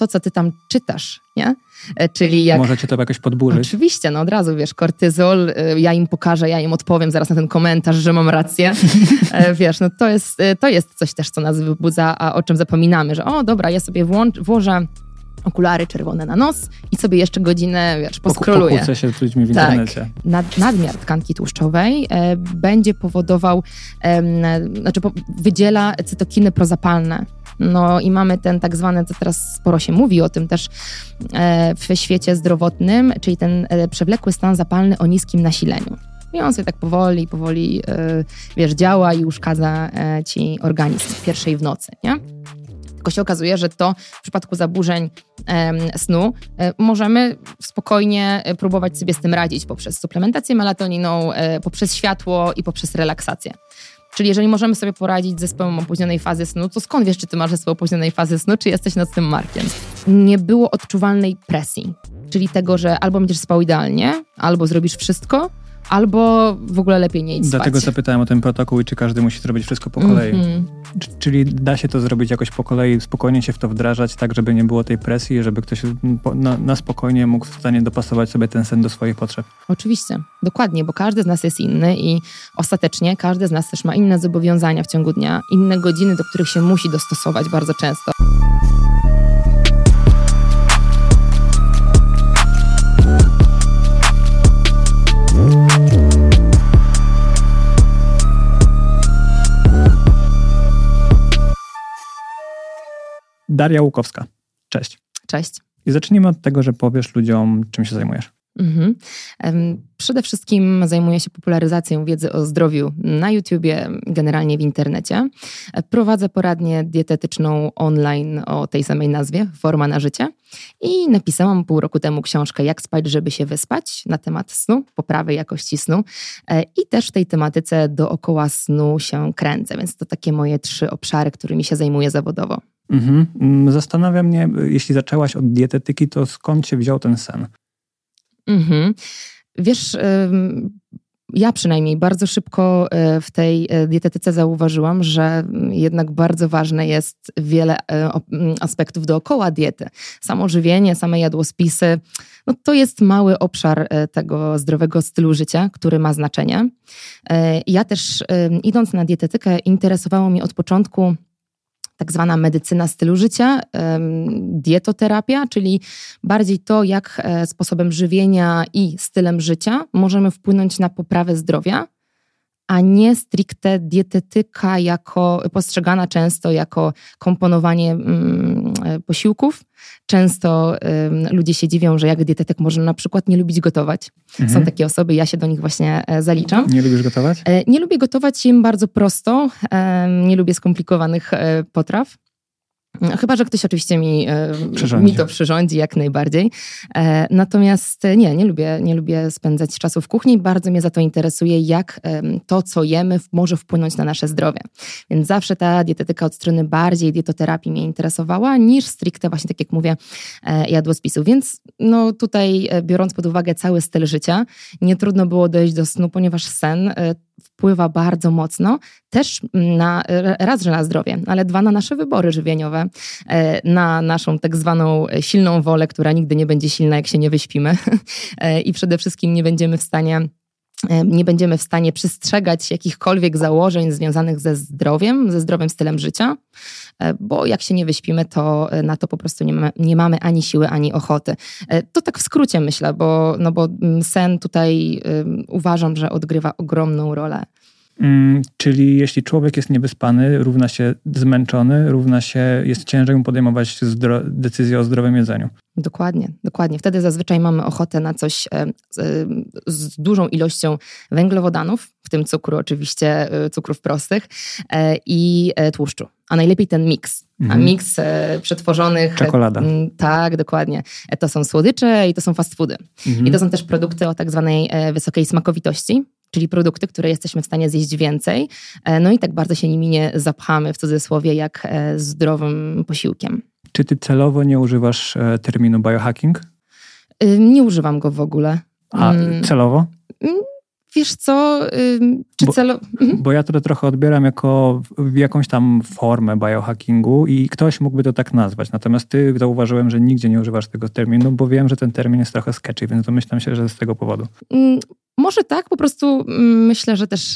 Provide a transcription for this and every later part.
to, co ty tam czytasz, nie? Czyli jak... Może cię to jakoś podburzyć. Oczywiście, no od razu, wiesz, kortyzol, ja im pokażę, ja im odpowiem zaraz na ten komentarz, że mam rację. Wiesz, no to jest coś też, co nas wybudza, a o czym zapominamy, że dobra, ja sobie włożę okulary czerwone na nos i sobie jeszcze godzinę, wiesz, poskroluję. Pokłócę się z ludźmi w internecie. Nadmiar tkanki tłuszczowej będzie powodował, wydziela cytokiny prozapalne. No i mamy ten tak zwany, co teraz sporo się mówi o tym też w świecie zdrowotnym, czyli ten przewlekły stan zapalny o niskim nasileniu. I on sobie tak powoli, wiesz, działa i uszkadza ci organizm w pierwszej w nocy, nie? Tylko się okazuje, że to w przypadku zaburzeń snu możemy spokojnie próbować sobie z tym radzić poprzez suplementację melatoniną, poprzez światło i poprzez relaksację. Czyli jeżeli możemy sobie poradzić z zespołem opóźnionej fazy snu, to skąd wiesz, czy ty masz zespół opóźnionej fazy snu, czy jesteś nocnym markiem? Nie było odczuwalnej presji, czyli tego, że albo będziesz spał idealnie, albo zrobisz wszystko, albo w ogóle lepiej nie idź spać. Dlatego zapytałem o ten protokół i czy każdy musi zrobić wszystko po kolei. Czyli da się to zrobić jakoś po kolei, spokojnie się w to wdrażać, tak żeby nie było tej presji, żeby ktoś na spokojnie mógł w stanie dopasować sobie ten sen do swoich potrzeb. Oczywiście, dokładnie, bo każdy z nas jest inny i ostatecznie każdy z nas też ma inne zobowiązania w ciągu dnia, inne godziny, do których się musi dostosować bardzo często. Daria Łukowska. Cześć. Cześć. I zacznijmy od tego, że powiesz ludziom, czym się zajmujesz. Przede wszystkim zajmuję się popularyzacją wiedzy o zdrowiu na YouTubie, generalnie w internecie. Prowadzę poradnię dietetyczną online o tej samej nazwie, Forma na życie. I napisałam pół roku temu książkę Jak spać, żeby się wyspać na temat snu, poprawy jakości snu. I też w tej tematyce dookoła snu się kręcę, więc to takie moje 3 obszary, którymi się zajmuję zawodowo. Zastanawia mnie, jeśli zaczęłaś od dietetyki, to skąd się wziął ten sen? Wiesz, ja przynajmniej bardzo szybko w tej dietetyce zauważyłam, że jednak bardzo ważne jest wiele aspektów dookoła diety. Samo żywienie, same jadłospisy, no to jest mały obszar tego zdrowego stylu życia, który ma znaczenie. Ja też idąc na dietetykę interesowało mnie od początku tak zwana medycyna stylu życia, dietoterapia, czyli bardziej to, jak sposobem żywienia i stylem życia możemy wpłynąć na poprawę zdrowia, a nie stricte dietetyka postrzegana często jako komponowanie posiłków. Często ludzie się dziwią, że jak dietetyk może na przykład nie lubić gotować. Są takie osoby, ja się do nich właśnie zaliczam. Nie lubisz gotować? Nie lubię gotować, jem bardzo prosto. Nie lubię skomplikowanych potraw. Chyba że ktoś oczywiście mi to przyrządzi jak najbardziej. Natomiast nie lubię spędzać czasu w kuchni. Bardzo mnie za to interesuje, jak to, co jemy, może wpłynąć na nasze zdrowie. Więc zawsze ta dietetyka od strony bardziej dietoterapii mnie interesowała, niż stricte właśnie, tak jak mówię, jadłospisu. Więc no tutaj, biorąc pod uwagę cały styl życia, nie trudno było dojść do snu, ponieważ sen wpływa bardzo mocno też raz, że na zdrowie, ale 2 na nasze wybory żywieniowe, na naszą tak zwaną silną wolę, która nigdy nie będzie silna, jak się nie wyśpimy i przede wszystkim nie będziemy w stanie przestrzegać jakichkolwiek założeń związanych ze zdrowym stylem życia, bo jak się nie wyśpimy, to na to po prostu nie mamy ani siły, ani ochoty. To tak w skrócie myślę, bo sen tutaj uważam, że odgrywa ogromną rolę. Czyli jeśli człowiek jest niewyspany, równa się zmęczony, jest ciężej mu podejmować decyzję o zdrowym jedzeniu. Dokładnie. Wtedy zazwyczaj mamy ochotę na coś z dużą ilością węglowodanów, w tym cukru oczywiście, cukrów prostych i tłuszczu. A najlepiej ten miks. A miks przetworzonych... Czekolada. Tak, dokładnie. To są słodycze i to są fast foody. I to są też produkty o tak zwanej wysokiej smakowitości, czyli produkty, które jesteśmy w stanie zjeść więcej. No i tak bardzo się nimi nie zapchamy, w cudzysłowie, jak zdrowym posiłkiem. Czy ty celowo nie używasz terminu biohacking? Nie używam go w ogóle. A celowo? Wiesz co, Bo ja to trochę odbieram jako jakąś tam formę biohackingu i ktoś mógłby to tak nazwać. Natomiast ty zauważyłem, że nigdzie nie używasz tego terminu, bo wiem, że ten termin jest trochę sketchy, więc domyślam się, że z tego powodu. Może tak, po prostu myślę, że też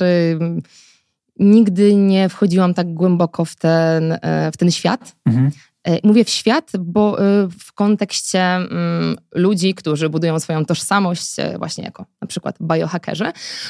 nigdy nie wchodziłam tak głęboko w ten świat. Mówię w świat, bo w kontekście ludzi, którzy budują swoją tożsamość właśnie jako na przykład biohackerzy,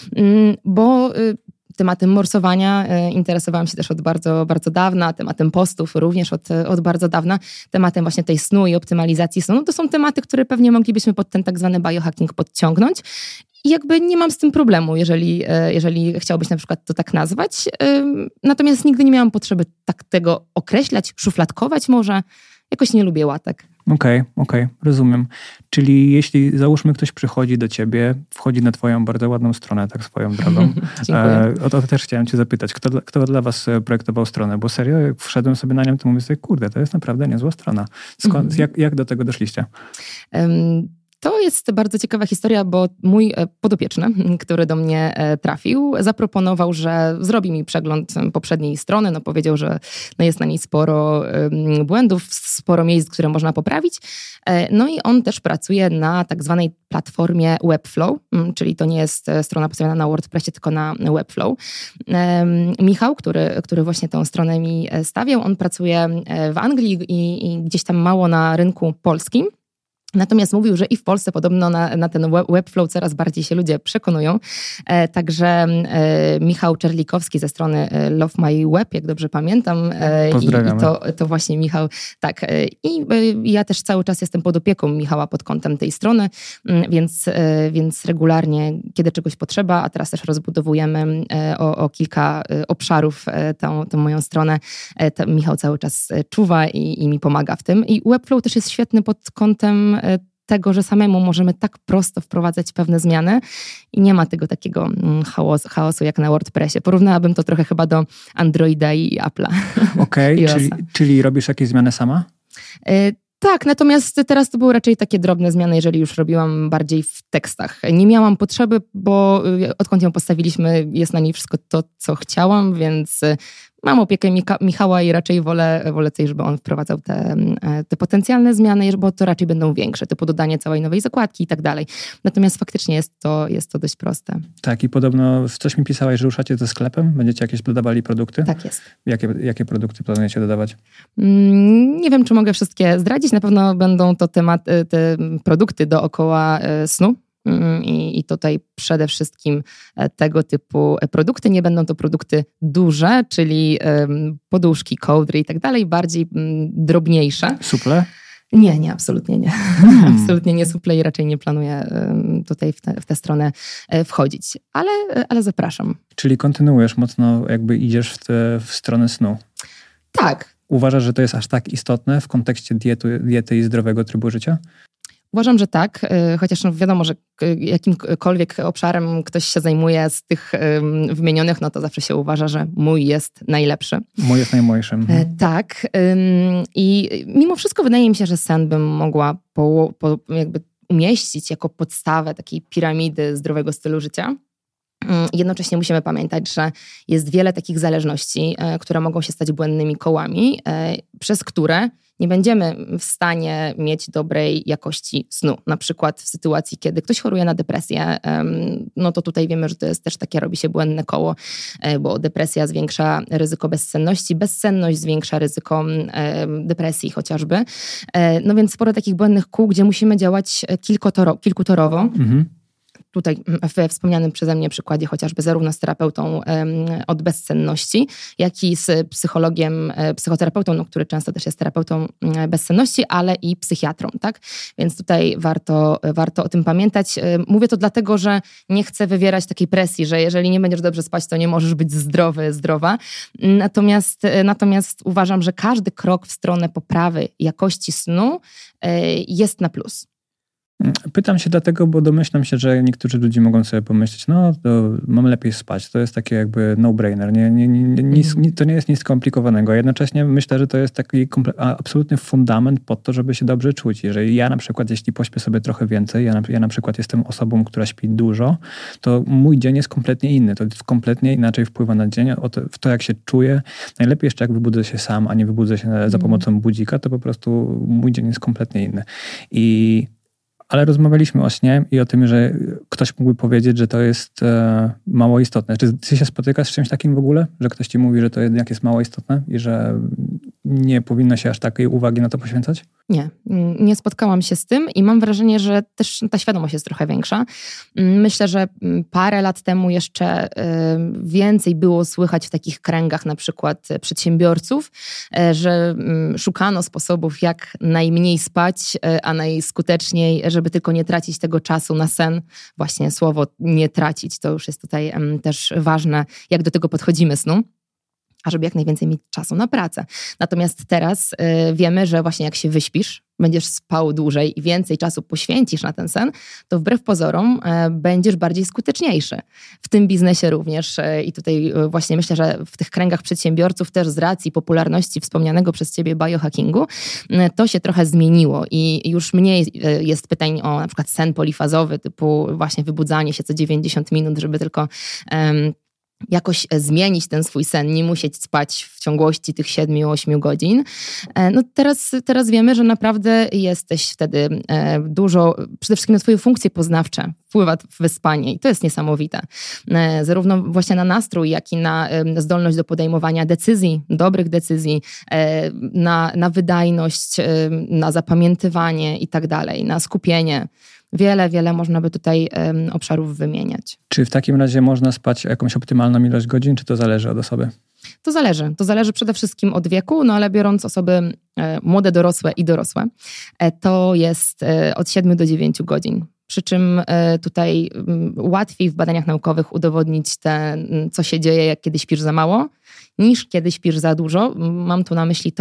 bo tematem morsowania interesowałam się też od bardzo, bardzo dawna, tematem postów również od bardzo dawna, tematem właśnie tej snu i optymalizacji snu. No to są tematy, które pewnie moglibyśmy pod ten tak zwany biohacking podciągnąć. I jakby nie mam z tym problemu, jeżeli chciałbyś na przykład to tak nazwać. Natomiast nigdy nie miałam potrzeby tak tego określać, szufladkować może. Jakoś nie lubię łatek. Okej, rozumiem. Czyli jeśli załóżmy ktoś przychodzi do ciebie, wchodzi na twoją bardzo ładną stronę, tak swoją drogą. O to też chciałem cię zapytać. Kto dla was projektował stronę? Bo serio, jak wszedłem sobie na nią, to mówię sobie, kurde, to jest naprawdę niezła strona. Jak do tego doszliście? To jest bardzo ciekawa historia, bo mój podopieczny, który do mnie trafił, zaproponował, że zrobi mi przegląd poprzedniej strony. No powiedział, że jest na niej sporo błędów, sporo miejsc, które można poprawić. No i on też pracuje na tak zwanej platformie Webflow, czyli to nie jest strona postawiona na WordPressie, tylko na Webflow. Michał, który właśnie tę stronę mi stawiał, on pracuje w Anglii i gdzieś tam mało na rynku polskim. Natomiast mówił, że i w Polsce podobno na ten Webflow coraz bardziej się ludzie przekonują. Także Michał Czerlikowski ze strony Love My Web, jak dobrze pamiętam. Pozdrawiamy. I to właśnie Michał, tak. I ja też cały czas jestem pod opieką Michała pod kątem tej strony, więc regularnie, kiedy czegoś potrzeba, a teraz też rozbudowujemy o kilka obszarów tą moją stronę, Michał cały czas czuwa i mi pomaga w tym. I Webflow też jest świetny pod kątem tego, że samemu możemy tak prosto wprowadzać pewne zmiany i nie ma tego takiego chaosu jak na WordPressie. Porównałabym to trochę chyba do Androida i Apple'a. Okej, czyli robisz jakieś zmiany sama? Tak, natomiast teraz to były raczej takie drobne zmiany, jeżeli już robiłam bardziej w tekstach. Nie miałam potrzeby, bo odkąd ją postawiliśmy, jest na niej wszystko to, co chciałam, więc mam opiekę Michała i raczej wolę tej, żeby on wprowadzał te potencjalne zmiany, bo to raczej będą większe, typu dodanie całej nowej zakładki i tak dalej. Natomiast faktycznie jest to dość proste. Tak, i podobno coś mi pisałaś, że ruszacie ze sklepem? Będziecie jakieś dodawali produkty? Tak jest. Jakie produkty planujecie dodawać? Nie wiem, czy mogę wszystkie zdradzić. Na pewno będą to te produkty dookoła snu. I tutaj przede wszystkim tego typu produkty. Nie będą to produkty duże, czyli poduszki, kołdry i tak dalej, bardziej drobniejsze. Suple? Nie, absolutnie nie. Absolutnie nie suple i raczej nie planuję tutaj w tę stronę wchodzić. Ale zapraszam. Czyli kontynuujesz mocno, jakby idziesz w stronę snu. Tak. Uważasz, że to jest aż tak istotne w kontekście diety i zdrowego trybu życia? Uważam, że tak, chociaż wiadomo, że jakimkolwiek obszarem ktoś się zajmuje z tych wymienionych, no to zawsze się uważa, że mój jest najlepszy. Mój jest najmojszym. Tak. I mimo wszystko wydaje mi się, że sen bym mogła jakby umieścić jako podstawę takiej piramidy zdrowego stylu życia. Jednocześnie musimy pamiętać, że jest wiele takich zależności, które mogą się stać błędnymi kołami, przez które nie będziemy w stanie mieć dobrej jakości snu. Na przykład w sytuacji, kiedy ktoś choruje na depresję, no to tutaj wiemy, że to jest też takie, robi się błędne koło, bo depresja zwiększa ryzyko bezsenności, bezsenność zwiększa ryzyko depresji chociażby. No więc sporo takich błędnych kół, gdzie musimy działać kilkutorowo. Mhm. Tutaj we wspomnianym przeze mnie przykładzie chociażby zarówno z terapeutą od bezsenności, jak i z psychologiem, psychoterapeutą, no, który często też jest terapeutą bezsenności, ale i psychiatrą, tak? Więc tutaj warto o tym pamiętać. Mówię to dlatego, że nie chcę wywierać takiej presji, że jeżeli nie będziesz dobrze spać, to nie możesz być zdrowy, zdrowa. Natomiast uważam, że każdy krok w stronę poprawy jakości snu jest na plus. Pytam się dlatego, bo domyślam się, że niektórzy ludzie mogą sobie pomyśleć, no to mam lepiej spać. To jest takie jakby no-brainer. To nie jest nic skomplikowanego. Jednocześnie myślę, że to jest taki absolutny fundament pod to, żeby się dobrze czuć. Jeżeli ja na przykład, jeśli pośpię sobie trochę więcej, ja na przykład jestem osobą, która śpi dużo, to mój dzień jest kompletnie inny. To jest kompletnie inaczej wpływa na dzień, w to jak się czuję. Najlepiej jeszcze jak wybudzę się sam, a nie wybudzę się za pomocą budzika, to po prostu mój dzień jest kompletnie inny. Ale rozmawialiśmy o śnie i o tym, że ktoś mógłby powiedzieć, że to jest mało istotne. Czy ty się spotykasz z czymś takim w ogóle? Że ktoś ci mówi, że to jednak jest mało istotne i że nie powinno się aż takiej uwagi na to poświęcać? Nie spotkałam się z tym i mam wrażenie, że też ta świadomość jest trochę większa. Myślę, że parę lat temu jeszcze więcej było słychać w takich kręgach na przykład przedsiębiorców, że szukano sposobów, jak najmniej spać, a najskuteczniej, żeby tylko nie tracić tego czasu na sen. Właśnie słowo nie tracić, to już jest tutaj też ważne, jak do tego podchodzimy snu, a żeby jak najwięcej mieć czasu na pracę. Natomiast teraz wiemy, że właśnie jak się wyśpisz, będziesz spał dłużej i więcej czasu poświęcisz na ten sen, to wbrew pozorom będziesz bardziej skuteczniejszy. W tym biznesie również. I tutaj właśnie myślę, że w tych kręgach przedsiębiorców też z racji popularności wspomnianego przez ciebie biohackingu, to się trochę zmieniło i już mniej jest pytań o na przykład sen polifazowy, typu właśnie wybudzanie się co 90 minut, żeby tylko jakoś zmienić ten swój sen, nie musieć spać w ciągłości tych 7-8 godzin. No teraz wiemy, że naprawdę jesteś wtedy dużo, przede wszystkim na twoje funkcje poznawcze wpływa wyspanie i to jest niesamowite. Zarówno właśnie na nastrój, jak i na zdolność do podejmowania decyzji, dobrych decyzji, na wydajność, na zapamiętywanie i tak dalej, na skupienie. Wiele można by tutaj obszarów wymieniać. Czy w takim razie można spać jakąś optymalną ilość godzin, czy to zależy od osoby? To zależy. To zależy przede wszystkim od wieku, no ale biorąc osoby młode, dorosłe i dorosłe, to jest od 7 do 9 godzin. Przy czym tutaj łatwiej w badaniach naukowych udowodnić co się dzieje, jak kiedy śpisz za mało, niż kiedy śpisz za dużo. Mam tu na myśli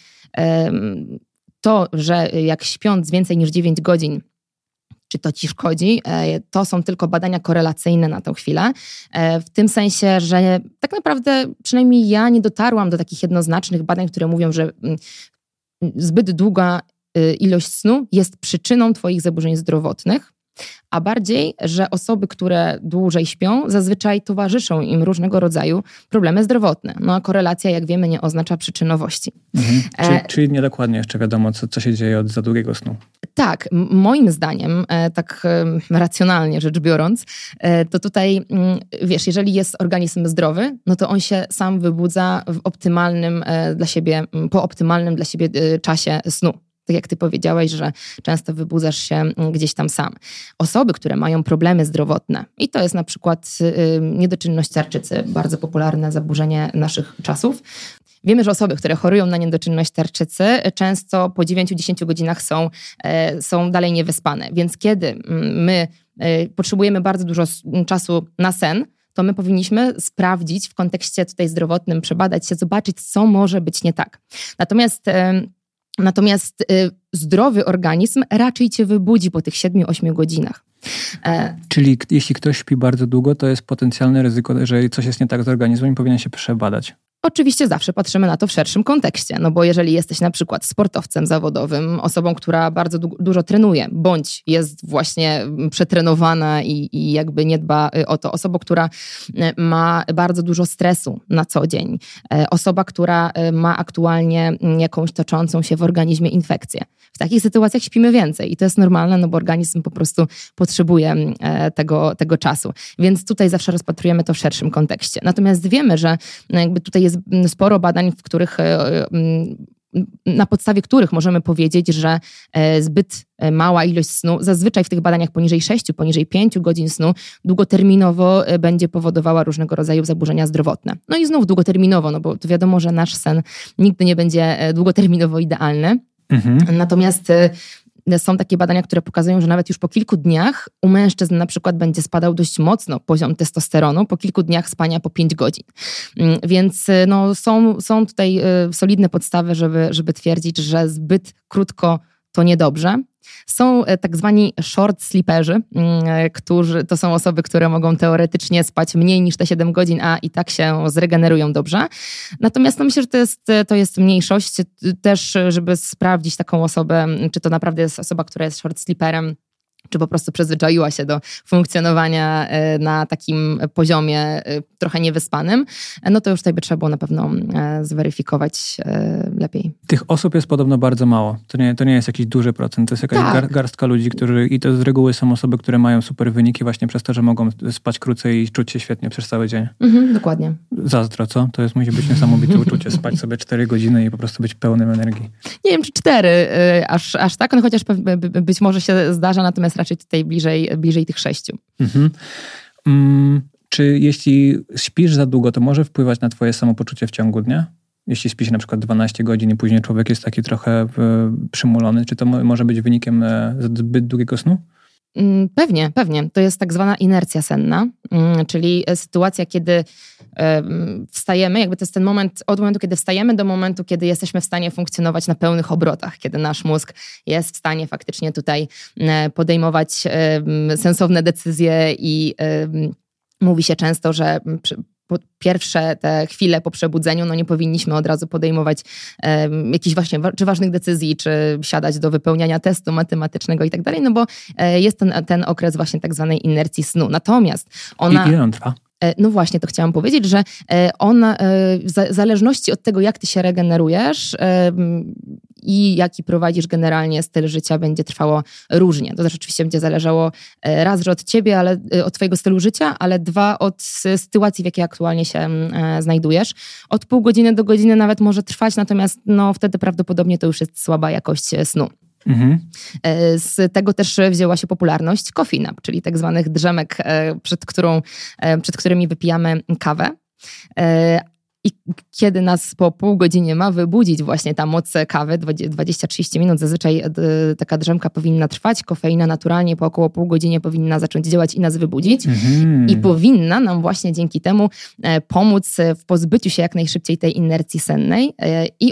że jak śpiąc więcej niż 9 godzin, czy to ci szkodzi, to są tylko badania korelacyjne na tę chwilę. W tym sensie, że tak naprawdę przynajmniej ja nie dotarłam do takich jednoznacznych badań, które mówią, że zbyt długa ilość snu jest przyczyną twoich zaburzeń zdrowotnych, a bardziej, że osoby, które dłużej śpią, zazwyczaj towarzyszą im różnego rodzaju problemy zdrowotne. No a korelacja, jak wiemy, nie oznacza przyczynowości. Czyli niedokładnie jeszcze wiadomo, co się dzieje od za długiego snu. Tak, moim zdaniem, tak racjonalnie rzecz biorąc, to tutaj, wiesz, jeżeli jest organizm zdrowy, no to on się sam wybudza po optymalnym dla siebie czasie snu. Tak jak ty powiedziałeś, że często wybudzasz się gdzieś tam sam. Osoby, które mają problemy zdrowotne, i to jest na przykład niedoczynność tarczycy, bardzo popularne zaburzenie naszych czasów. Wiemy, że osoby, które chorują na niedoczynność tarczycy, często po 9-10 godzinach są dalej niewyspane. Więc kiedy my potrzebujemy bardzo dużo czasu na sen, to my powinniśmy sprawdzić w kontekście tutaj zdrowotnym, przebadać się, zobaczyć, co może być nie tak. Natomiast zdrowy organizm raczej cię wybudzi po tych 7-8 godzinach. Czyli jeśli ktoś śpi bardzo długo, to jest potencjalne ryzyko, że coś jest nie tak z organizmem i powinien się przebadać. Oczywiście zawsze patrzymy na to w szerszym kontekście, no bo jeżeli jesteś na przykład sportowcem zawodowym, osobą, która bardzo dużo trenuje, bądź jest właśnie przetrenowana i jakby nie dba o to, osobą, która ma bardzo dużo stresu na co dzień, osoba, która ma aktualnie jakąś toczącą się w organizmie infekcję. W takich sytuacjach śpimy więcej i to jest normalne, no bo organizm po prostu potrzebuje tego czasu. Więc tutaj zawsze rozpatrujemy to w szerszym kontekście. Natomiast wiemy, że jakby tutaj jest sporo badań, na podstawie których możemy powiedzieć, że zbyt mała ilość snu, zazwyczaj w tych badaniach poniżej 6, poniżej 5 godzin snu, długoterminowo będzie powodowała różnego rodzaju zaburzenia zdrowotne. No i znów długoterminowo, no bo to wiadomo, że nasz sen nigdy nie będzie długoterminowo idealny. Natomiast są takie badania, które pokazują, że nawet już po kilku dniach u mężczyzn na przykład będzie spadał dość mocno poziom testosteronu, po kilku dniach spania po 5 godzin. Więc no, są tutaj solidne podstawy, żeby twierdzić, że zbyt krótko to niedobrze. Są tak zwani short sleeperzy, którzy to są osoby, które mogą teoretycznie spać mniej niż te 7 godzin, a i tak się zregenerują dobrze. Natomiast myślę, że to jest mniejszość. Też, żeby sprawdzić taką osobę, czy to naprawdę jest osoba, która jest short sleeperem, czy po prostu przyzwyczaiła się do funkcjonowania na takim poziomie trochę niewyspanym, no to już tutaj by trzeba było na pewno zweryfikować lepiej. Tych osób jest podobno bardzo mało. To nie jest jakiś duży procent. To jest jakaś garstka ludzi, i to z reguły są osoby, które mają super wyniki właśnie przez to, że mogą spać krócej i czuć się świetnie przez cały dzień. Dokładnie. Zazdro, co? To musi być niesamowite uczucie, spać sobie 4 godziny i po prostu być pełnym energii. Nie wiem, czy 4, aż tak, no chociaż być może się zdarza, natomiast raczej tutaj bliżej tych 6. Czy jeśli śpisz za długo, to może wpływać na twoje samopoczucie w ciągu dnia? Jeśli śpisz na przykład 12 godzin i później człowiek jest taki trochę przymulony, czy to może być wynikiem zbyt długiego snu? Pewnie. To jest tak zwana inercja senna, czyli sytuacja, kiedy wstajemy, jakby to jest ten moment, od momentu, kiedy wstajemy do momentu, kiedy jesteśmy w stanie funkcjonować na pełnych obrotach, kiedy nasz mózg jest w stanie faktycznie tutaj podejmować sensowne decyzje i mówi się często, że pierwsze te chwile po przebudzeniu, no nie powinniśmy od razu podejmować jakichś właśnie czy ważnych decyzji, czy siadać do wypełniania testu matematycznego i tak dalej, no bo jest ten okres właśnie tak zwanej inercji snu. Natomiast ona... I ile on trwa? No właśnie, to chciałam powiedzieć, że ona w zależności od tego, jak ty się regenerujesz i jaki prowadzisz generalnie styl życia, będzie trwało różnie. To też oczywiście będzie zależało raz, że od ciebie, ale od twojego stylu życia, ale 2 od sytuacji, w jakiej aktualnie się znajdujesz. Od pół godziny do godziny nawet może trwać, natomiast no wtedy prawdopodobnie to już jest słaba jakość snu. Z tego też wzięła się popularność coffee nap, czyli tak zwanych drzemek, przed którymi wypijamy kawę. I kiedy nas po pół godzinie ma wybudzić właśnie ta moc kawy, 20-30 minut zazwyczaj taka drzemka powinna trwać, kofeina naturalnie po około pół godzinie powinna zacząć działać i nas wybudzić. I powinna nam właśnie dzięki temu pomóc w pozbyciu się jak najszybciej tej inercji sennej i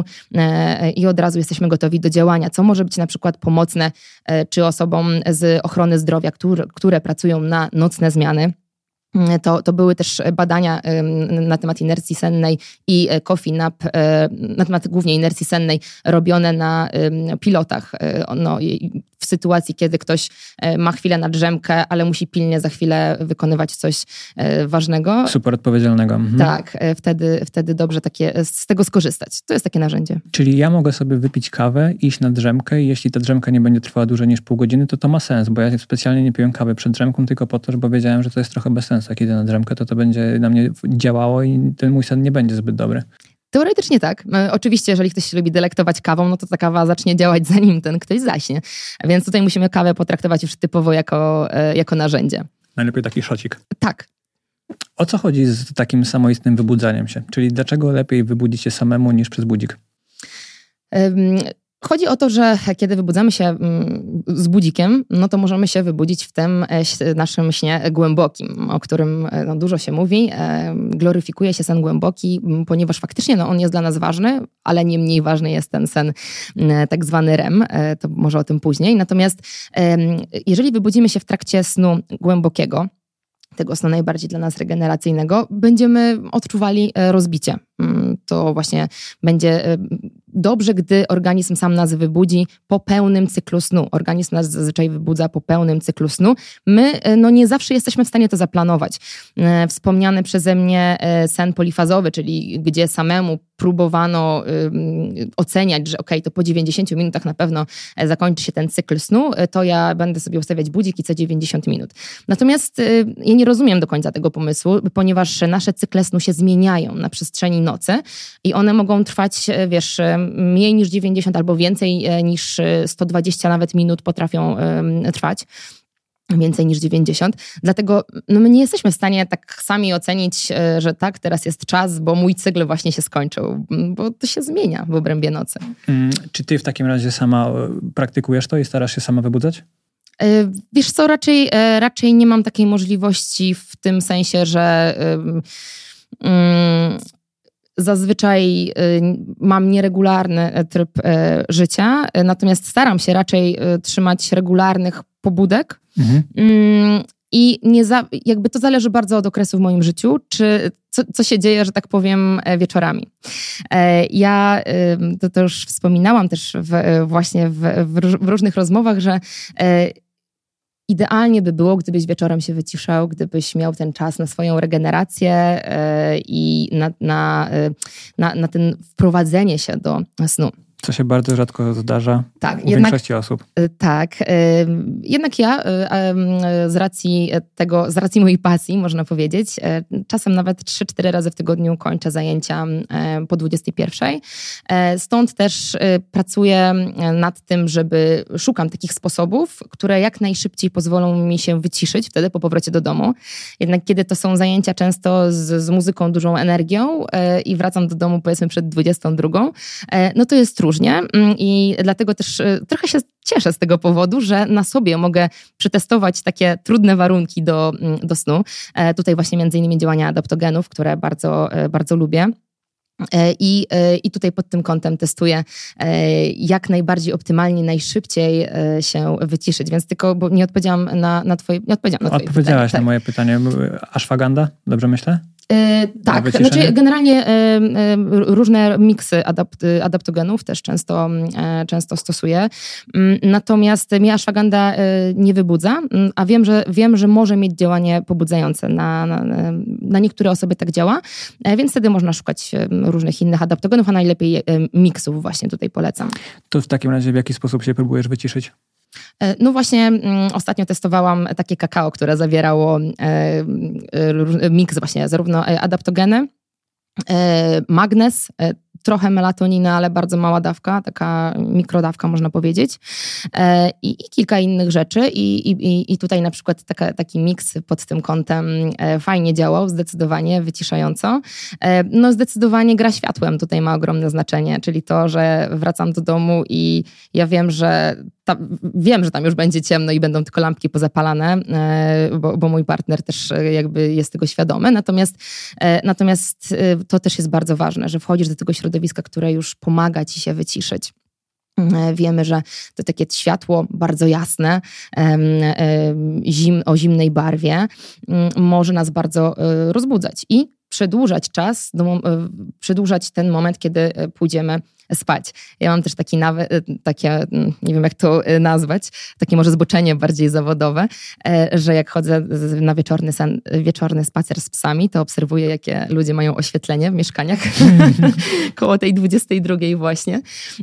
od razu jesteśmy gotowi do działania, co może być na przykład pomocne czy osobom z ochrony zdrowia, które pracują na nocne zmiany. To były też badania na temat inercji sennej i coffee nap, na temat głównie inercji sennej, robione na pilotach. W sytuacji, kiedy ktoś ma chwilę na drzemkę, ale musi pilnie za chwilę wykonywać coś ważnego. Super odpowiedzialnego. Tak, wtedy dobrze z tego skorzystać. To jest takie narzędzie. Czyli ja mogę sobie wypić kawę, iść na drzemkę i jeśli ta drzemka nie będzie trwała dłużej niż pół godziny, to ma sens, bo ja specjalnie nie piłem kawy przed drzemką tylko po to, bo wiedziałem, że to jest trochę bez sensu. Jak idę na drzemkę, to będzie na mnie działało i ten mój sen nie będzie zbyt dobry. Teoretycznie tak. Oczywiście, jeżeli ktoś się lubi delektować kawą, no to ta kawa zacznie działać zanim ten ktoś zaśnie. Więc tutaj musimy kawę potraktować już typowo jako narzędzie. Najlepiej taki szocik. Tak. O co chodzi z takim samoistnym wybudzaniem się? Czyli dlaczego lepiej wybudzić się samemu niż przez budzik? Chodzi o to, że kiedy wybudzamy się z budzikiem, no to możemy się wybudzić w tym naszym śnie głębokim, o którym dużo się mówi. Gloryfikuje się sen głęboki, ponieważ faktycznie on jest dla nas ważny, ale nie mniej ważny jest ten sen tak zwany REM. To może o tym później. Natomiast jeżeli wybudzimy się w trakcie snu głębokiego, tego snu najbardziej dla nas regeneracyjnego, będziemy odczuwali rozbicie. To właśnie będzie dobrze, gdy organizm sam nas wybudzi po pełnym cyklu snu. Organizm nas zazwyczaj wybudza po pełnym cyklu snu. My nie zawsze jesteśmy w stanie to zaplanować. Wspomniany przeze mnie sen polifazowy, czyli gdzie samemu próbowano oceniać, że to po 90 minutach na pewno zakończy się ten cykl snu, to ja będę sobie ustawiać budzik i co 90 minut. Natomiast ja nie rozumiem do końca tego pomysłu, ponieważ nasze cykle snu się zmieniają na przestrzeni nocy i one mogą trwać, mniej niż 90 albo więcej niż 120 nawet minut potrafią trwać. Więcej niż 90. Dlatego my nie jesteśmy w stanie tak sami ocenić, że tak, teraz jest czas, bo mój cykl właśnie się skończył, bo to się zmienia w obrębie nocy. Czy ty w takim razie sama praktykujesz to i starasz się sama wybudzać? Wiesz co, raczej nie mam takiej możliwości w tym sensie, że zazwyczaj mam nieregularny tryb życia, natomiast staram się raczej trzymać regularnych pobudek. I jakby to zależy bardzo od okresu w moim życiu, czy co się dzieje, że tak powiem, wieczorami. Ja to już wspominałam też właśnie w różnych rozmowach, że idealnie by było, gdybyś wieczorem się wyciszał, gdybyś miał ten czas na swoją regenerację i na ten wprowadzenie się do snu. Co się bardzo rzadko zdarza u większości osób. Tak. Jednak ja z racji mojej pasji, można powiedzieć, czasem nawet 3-4 razy w tygodniu kończę zajęcia po 21. Stąd też pracuję nad tym, szukam takich sposobów, które jak najszybciej pozwolą mi się wyciszyć wtedy po powrocie do domu. Jednak kiedy to są zajęcia często z muzyką, dużą energią i wracam do domu powiedzmy przed 22, no to jest różnie i dlatego też trochę się cieszę z tego powodu, że na sobie mogę przetestować takie trudne warunki do snu. Tutaj właśnie między innymi działania adaptogenów, które bardzo, bardzo lubię. I tutaj pod tym kątem testuję, jak najbardziej optymalnie, najszybciej się wyciszyć. Więc tylko, bo nie odpowiedziałam na twoje pytanie. Odpowiedziałaś na moje pytanie. Ashwagandha, dobrze myślę? Tak, znaczy generalnie różne miksy adaptogenów też często stosuję. Natomiast mnie ashwagandha nie wybudza, a wiem, że może mieć działanie pobudzające. Na niektóre osoby tak działa, więc wtedy można szukać różnych innych adaptogenów, a najlepiej miksów właśnie tutaj polecam. To w takim razie w jaki sposób się próbujesz wyciszyć? No właśnie ostatnio testowałam takie kakao, które zawierało miks właśnie, zarówno adaptogeny, magnez, trochę melatoniny, ale bardzo mała dawka, taka mikrodawka można powiedzieć i kilka innych rzeczy i tutaj na przykład taki miks pod tym kątem fajnie działał, zdecydowanie wyciszająco. No zdecydowanie gra światłem tutaj ma ogromne znaczenie, czyli to, że wracam do domu i ja wiem, że tam już będzie ciemno i będą tylko lampki pozapalane, bo mój partner też jakby jest tego świadomy. Natomiast to też jest bardzo ważne, że wchodzisz do tego środowiska, które już pomaga ci się wyciszyć. Wiemy, że to takie światło bardzo jasne, o zimnej barwie może nas bardzo rozbudzać i przedłużać ten moment, kiedy pójdziemy spać. Ja mam też takie, nie wiem jak to nazwać, takie może zboczenie bardziej zawodowe, że jak chodzę na wieczorny spacer z psami, to obserwuję, jakie ludzie mają oświetlenie w mieszkaniach koło tej 22 właśnie.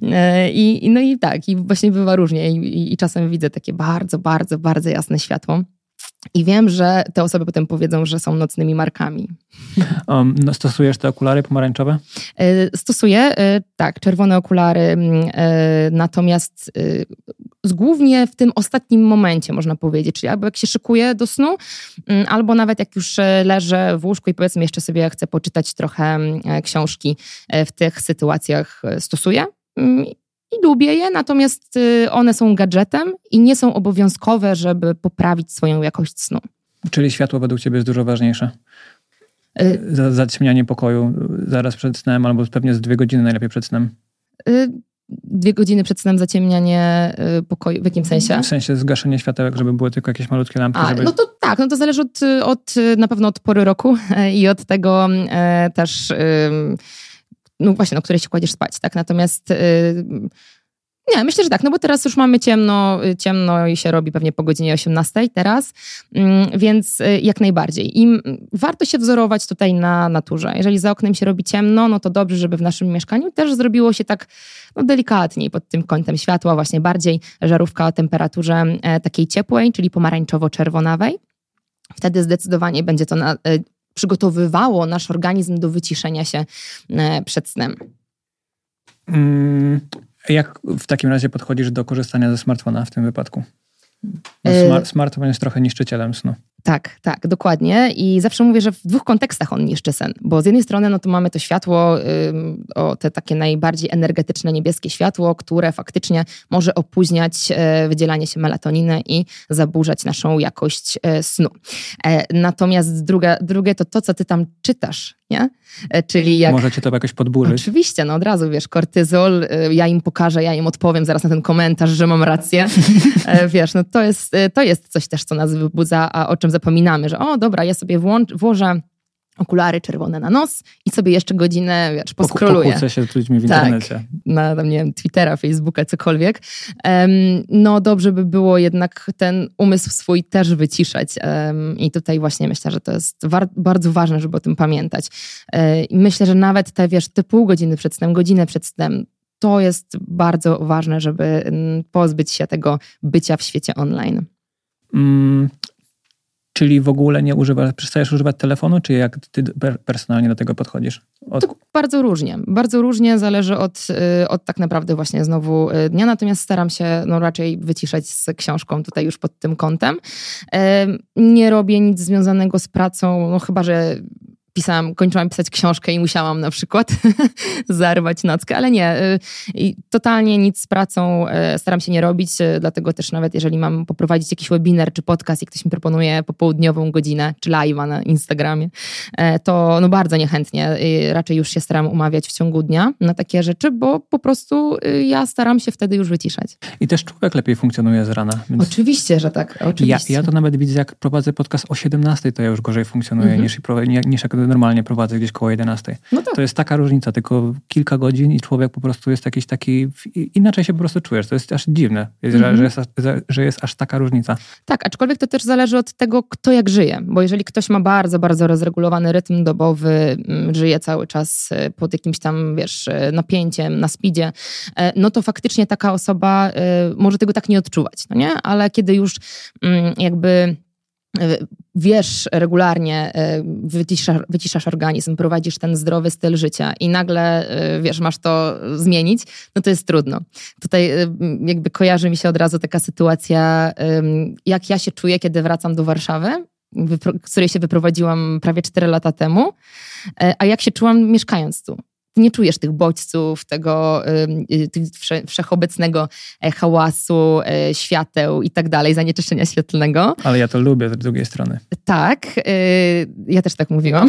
I właśnie bywa różnie i czasem widzę takie bardzo, bardzo, bardzo jasne światło. I wiem, że te osoby potem powiedzą, że są nocnymi markami. Stosujesz te okulary pomarańczowe? Stosuję, tak, czerwone okulary, natomiast głównie w tym ostatnim momencie, można powiedzieć, czyli albo jak się szykuję do snu, albo nawet jak już leżę w łóżku i powiedzmy jeszcze sobie chcę poczytać trochę książki, w tych sytuacjach stosuję. I lubię je, natomiast one są gadżetem i nie są obowiązkowe, żeby poprawić swoją jakość snu. Czyli światło według ciebie jest dużo ważniejsze? Zaćmianie pokoju zaraz przed snem albo pewnie z 2 godziny najlepiej przed snem? 2 godziny przed snem zaciemnianie pokoju. W jakim sensie? W sensie zgaszenie światełek, żeby były tylko jakieś malutkie lampki. No to tak, no to zależy na pewno od pory roku i od tego też... No właśnie, której się kładziesz spać, tak? Natomiast nie, myślę, że tak, no bo teraz już mamy ciemno i się robi pewnie po godzinie 18 teraz, więc jak najbardziej. I warto się wzorować tutaj na naturze. Jeżeli za oknem się robi ciemno, no to dobrze, żeby w naszym mieszkaniu też zrobiło się tak delikatniej pod tym kątem światła, właśnie bardziej żarówka o temperaturze takiej ciepłej, czyli pomarańczowo-czerwonawej. Wtedy zdecydowanie będzie to przygotowywało nasz organizm do wyciszenia się przed snem. Jak w takim razie podchodzisz do korzystania ze smartfona w tym wypadku? Smartfon jest trochę niszczycielem snu. Tak, dokładnie. I zawsze mówię, że w 2 kontekstach on niszczy sen. Bo z jednej strony no to mamy to światło, te takie najbardziej energetyczne niebieskie światło, które faktycznie może opóźniać wydzielanie się melatoniny i zaburzać naszą jakość snu. Natomiast drugie to, co ty tam czytasz, nie? Czyli jak... Może cię to jakoś podburzyć. Oczywiście, no od razu, wiesz, kortyzol, ja im pokażę, ja im odpowiem zaraz na ten komentarz, że mam rację. Wiesz, no to jest coś też, co nas wybudza, a o czym zapominamy, że dobra, ja sobie włożę okulary czerwone na nos i sobie jeszcze godzinę, wiesz, poskroluję. Pokłócę się z ludźmi w internecie. Na nie wiem, Twittera, Facebooka, cokolwiek. No dobrze by było jednak ten umysł swój też wyciszać. I tutaj właśnie myślę, że to jest bardzo ważne, żeby o tym pamiętać. I myślę, że nawet te pół godziny przed snem, godzinę przed snem, to jest bardzo ważne, żeby pozbyć się tego bycia w świecie online. Czyli w ogóle przestajesz używać telefonu, czy jak ty personalnie do tego podchodzisz? To bardzo różnie. Bardzo różnie, zależy od tak naprawdę właśnie znowu dnia, natomiast staram się raczej wyciszać z książką tutaj już pod tym kątem. Nie robię nic związanego z pracą, chyba że kończyłam pisać książkę i musiałam na przykład zarwać nockę, ale nie. Totalnie nic z pracą staram się nie robić, dlatego też nawet jeżeli mam poprowadzić jakiś webinar czy podcast i ktoś mi proponuje popołudniową godzinę czy live'a na Instagramie, to bardzo niechętnie. Raczej już się staram umawiać w ciągu dnia na takie rzeczy, bo po prostu ja staram się wtedy już wyciszać. I też człowiek lepiej funkcjonuje z rana. Więc... Oczywiście, że tak. Oczywiście. Ja to nawet widzę, jak prowadzę podcast o 17, to ja już gorzej funkcjonuję niż jak normalnie prowadzę gdzieś koło 11. No to jest taka różnica, tylko kilka godzin i człowiek po prostu jest jakiś taki, inaczej się po prostu czujesz. To jest aż dziwne, że jest aż taka różnica. Tak, aczkolwiek to też zależy od tego, kto jak żyje, bo jeżeli ktoś ma bardzo, bardzo rozregulowany rytm dobowy, żyje cały czas pod jakimś tam, wiesz, napięciem, na speedzie, no to faktycznie taka osoba może tego tak nie odczuwać, no nie? Ale kiedy już jakby wiesz, regularnie wyciszasz organizm, prowadzisz ten zdrowy styl życia i nagle, wiesz, masz to zmienić, no to jest trudno. Tutaj jakby kojarzy mi się od razu taka sytuacja, jak ja się czuję, kiedy wracam do Warszawy, z której się wyprowadziłam prawie 4 lata temu, a jak się czułam mieszkając tu. Nie czujesz tych bodźców, tego wszechobecnego hałasu, świateł i tak dalej, zanieczyszczenia świetlnego. Ale ja to lubię z drugiej strony. Tak, ja też tak mówiłam.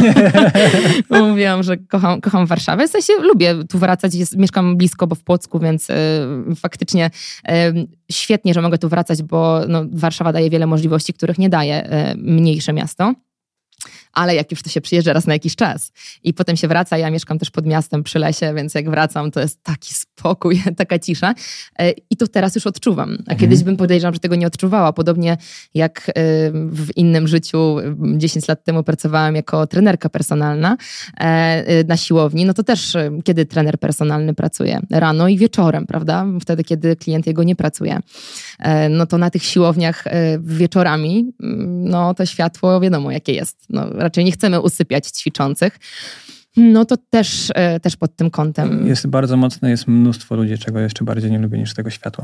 Mówiłam, że kocham Warszawę. W sensie lubię tu wracać, mieszkam blisko, bo w Płocku, więc faktycznie świetnie, że mogę tu wracać, bo Warszawa daje wiele możliwości, których nie daje mniejsze miasto. Ale jak już to się przyjeżdża raz na jakiś czas i potem się wraca, ja mieszkam też pod miastem przy lesie, więc jak wracam, to jest taki spokój, taka cisza i to teraz już odczuwam. A kiedyś bym podejrzewam, że tego nie odczuwała. Podobnie jak w innym życiu 10 lat temu pracowałam jako trenerka personalna na siłowni, no to też kiedy trener personalny pracuje? Rano i wieczorem, prawda? Wtedy, kiedy klient jego nie pracuje. No to na tych siłowniach wieczorami, no to światło wiadomo jakie jest. Raczej nie chcemy usypiać ćwiczących. No to też pod tym kątem. Jest bardzo mocne, jest mnóstwo ludzi, czego jeszcze bardziej nie lubię niż tego światła.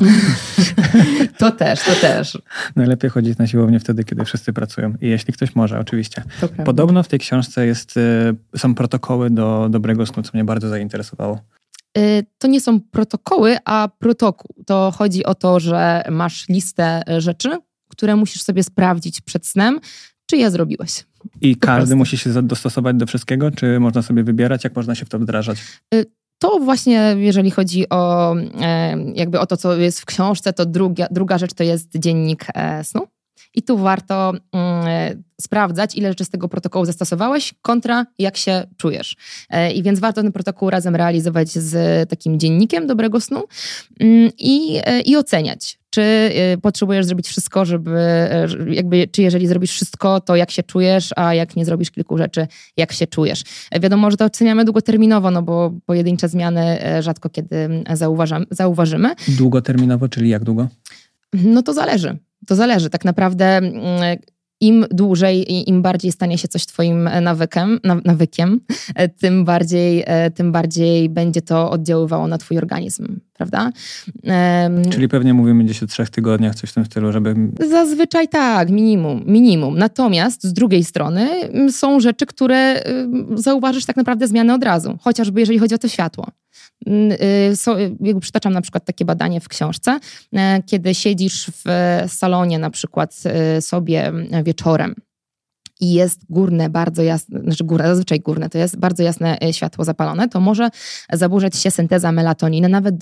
To też. Najlepiej chodzić na siłownię wtedy, kiedy wszyscy pracują. I jeśli ktoś może, oczywiście. Podobno w tej książce są protokoły do dobrego snu, co mnie bardzo zainteresowało. To nie są protokoły, a protokół. To chodzi o to, że masz listę rzeczy, które musisz sobie sprawdzić przed snem, czy je zrobiłeś. I każdy musi się dostosować do wszystkiego? Czy można sobie wybierać? Jak można się w to wdrażać? To właśnie, jeżeli chodzi o jakby o to, co jest w książce, to druga rzecz to jest dziennik snu. I tu warto sprawdzać, ile rzeczy z tego protokołu zastosowałeś kontra jak się czujesz. I więc warto ten protokół razem realizować z takim dziennikiem dobrego snu i oceniać. Czy potrzebujesz zrobić wszystko, czy jeżeli zrobisz wszystko, to jak się czujesz, a jak nie zrobisz kilku rzeczy, jak się czujesz. Wiadomo, że to oceniamy długoterminowo, no bo pojedyncze zmiany rzadko kiedy zauważymy. Długoterminowo, czyli jak długo? No to zależy. To zależy. Tak naprawdę im dłużej i im bardziej stanie się coś twoim nawykiem, tym bardziej będzie to oddziaływało na twój organizm. prawda? Czyli pewnie mówimy gdzieś o 3 tygodniach, coś w tym stylu, żeby... Zazwyczaj tak, minimum. Natomiast z drugiej strony są rzeczy, które zauważysz tak naprawdę zmianę od razu, chociażby jeżeli chodzi o to światło. Przytaczam na przykład takie badanie w książce, kiedy siedzisz w salonie na przykład sobie wieczorem i jest górne, bardzo jasne, zazwyczaj górne, to jest bardzo jasne światło zapalone, to może zaburzać się synteza melatoniny, nawet do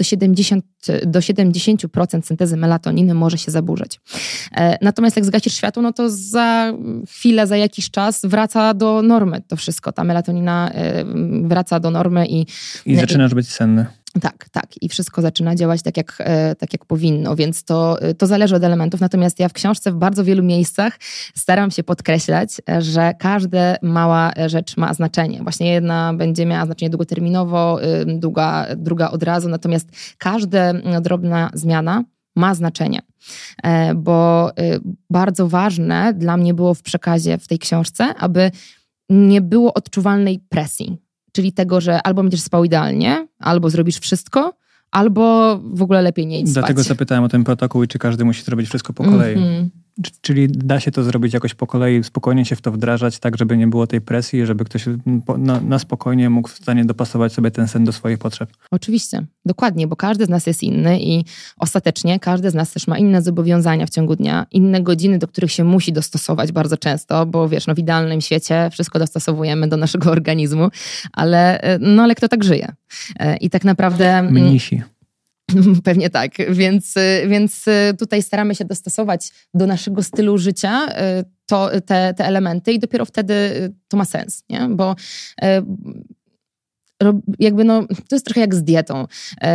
70% syntezy melatoniny może się zaburzać. Natomiast jak zgasisz światło, no to za chwilę, za jakiś czas wraca do normy to wszystko. Ta melatonina wraca do normy i zaczynasz być senny. Tak. I wszystko zaczyna działać tak jak powinno, więc to zależy od elementów. Natomiast ja w książce w bardzo wielu miejscach staram się podkreślać, że każda mała rzecz ma znaczenie. Właśnie jedna będzie miała znaczenie długoterminowo, druga od razu. Natomiast każda drobna zmiana ma znaczenie. Bo bardzo ważne dla mnie było w przekazie w tej książce, aby nie było odczuwalnej presji. Czyli tego, że albo będziesz spał idealnie, albo zrobisz wszystko, albo w ogóle lepiej nie idź spać. Dlatego zapytałem o ten protokół i czy każdy musi zrobić wszystko po kolei. Czyli da się to zrobić jakoś po kolei, spokojnie się w to wdrażać, tak żeby nie było tej presji, żeby ktoś na spokojnie mógł w stanie dopasować sobie ten sen do swoich potrzeb. Oczywiście, dokładnie, bo każdy z nas jest inny i ostatecznie każdy z nas też ma inne zobowiązania w ciągu dnia, inne godziny, do których się musi dostosować bardzo często, bo wiesz, w idealnym świecie wszystko dostosowujemy do naszego organizmu, ale kto tak żyje? I tak naprawdę... Mnisi. Pewnie tak, więc tutaj staramy się dostosować do naszego stylu życia te elementy i dopiero wtedy to ma sens, nie? Bo to jest trochę jak z dietą.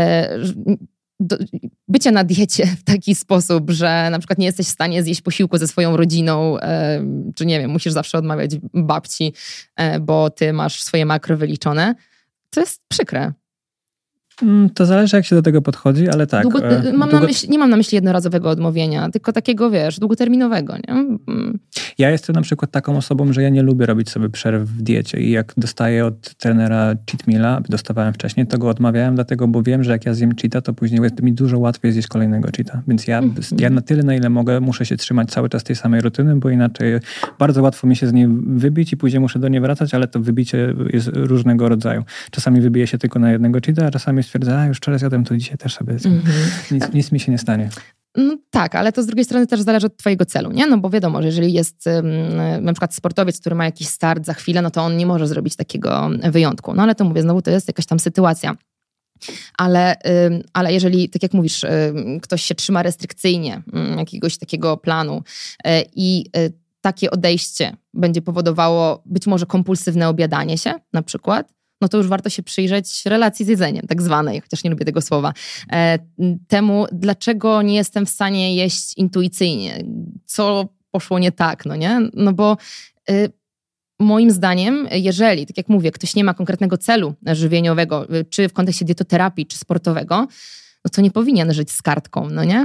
Bycie na diecie w taki sposób, że na przykład nie jesteś w stanie zjeść posiłku ze swoją rodziną, czy nie wiem, musisz zawsze odmawiać babci, bo ty masz swoje makro wyliczone, to jest przykre. To zależy, jak się do tego podchodzi, ale tak. Nie mam na myśli jednorazowego odmówienia, tylko takiego, długoterminowego. Nie? Ja jestem na przykład taką osobą, że ja nie lubię robić sobie przerw w diecie i jak dostaję od trenera cheat meala, dostawałem wcześniej, to go odmawiałem, dlatego, bo wiem, że jak ja zjem cheata, to później jest mi dużo łatwiej zjeść kolejnego cheata. Więc ja na tyle, na ile mogę, muszę się trzymać cały czas tej samej rutyny, bo inaczej bardzo łatwo mi się z niej wybić i później muszę do niej wracać, ale to wybicie jest różnego rodzaju. Czasami wybije się tylko na jednego cheata, a czasami stwierdzę, już wczoraj zjadłem, to dzisiaj też sobie zjem. Nic mi się nie stanie. No tak, ale to z drugiej strony też zależy od twojego celu, nie? No bo wiadomo, że jeżeli jest na przykład sportowiec, który ma jakiś start za chwilę, no to on nie może zrobić takiego wyjątku. No ale to mówię, znowu to jest jakaś tam sytuacja. Ale jeżeli, tak jak mówisz, ktoś się trzyma restrykcyjnie jakiegoś takiego planu i takie odejście będzie powodowało być może kompulsywne obiadanie się na przykład, no to już warto się przyjrzeć relacji z jedzeniem, tak zwanej, chociaż nie lubię tego słowa, temu, dlaczego nie jestem w stanie jeść intuicyjnie, co poszło nie tak, no nie? No bo moim zdaniem, jeżeli, tak jak mówię, ktoś nie ma konkretnego celu żywieniowego, czy w kontekście dietoterapii, czy sportowego, no to nie powinien żyć z kartką, no nie?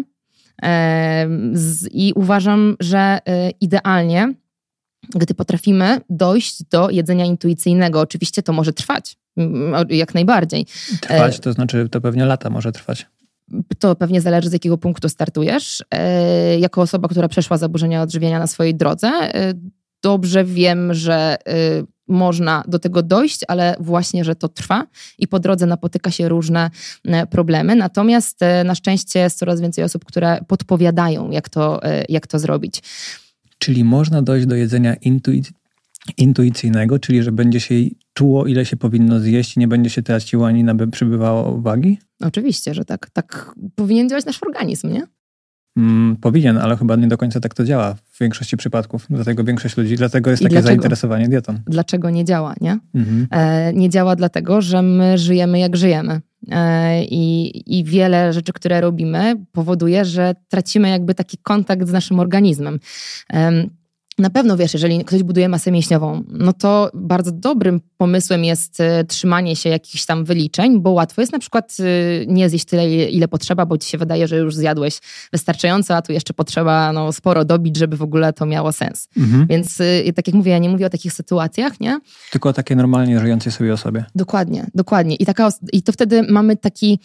I uważam, że idealnie, gdy potrafimy dojść do jedzenia intuicyjnego. Oczywiście to może trwać, jak najbardziej. Trwać, to znaczy to pewnie lata może trwać. To pewnie zależy, z jakiego punktu startujesz. Jako osoba, która przeszła zaburzenia odżywiania na swojej drodze, dobrze wiem, że można do tego dojść, ale właśnie, że to trwa i po drodze napotyka się różne problemy. Natomiast na szczęście jest coraz więcej osób, które podpowiadają, jak to zrobić. Czyli można dojść do jedzenia intuicyjnego, czyli że będzie się czuło, ile się powinno zjeść i nie będzie się traciło ani by przybywało wagi? Oczywiście, że tak. Tak powinien działać nasz organizm, nie? Powinien, ale chyba nie do końca tak to działa w większości przypadków. Dlatego większość ludzi, dlatego jest takie zainteresowanie dietą. Dlaczego nie działa, nie? Nie działa dlatego, że my żyjemy jak żyjemy. I wiele rzeczy, które robimy, powoduje, że tracimy jakby taki kontakt z naszym organizmem. na pewno wiesz, jeżeli ktoś buduje masę mięśniową, no to bardzo dobrym pomysłem jest trzymanie się jakichś tam wyliczeń, bo łatwo jest na przykład nie zjeść tyle, ile potrzeba, bo ci się wydaje, że już zjadłeś wystarczająco, a tu jeszcze potrzeba sporo dobić, żeby w ogóle to miało sens. Więc tak jak mówię, ja nie mówię o takich sytuacjach, nie? Tylko o takiej normalnie żyjącej sobie osobie. Dokładnie. I to wtedy mamy taki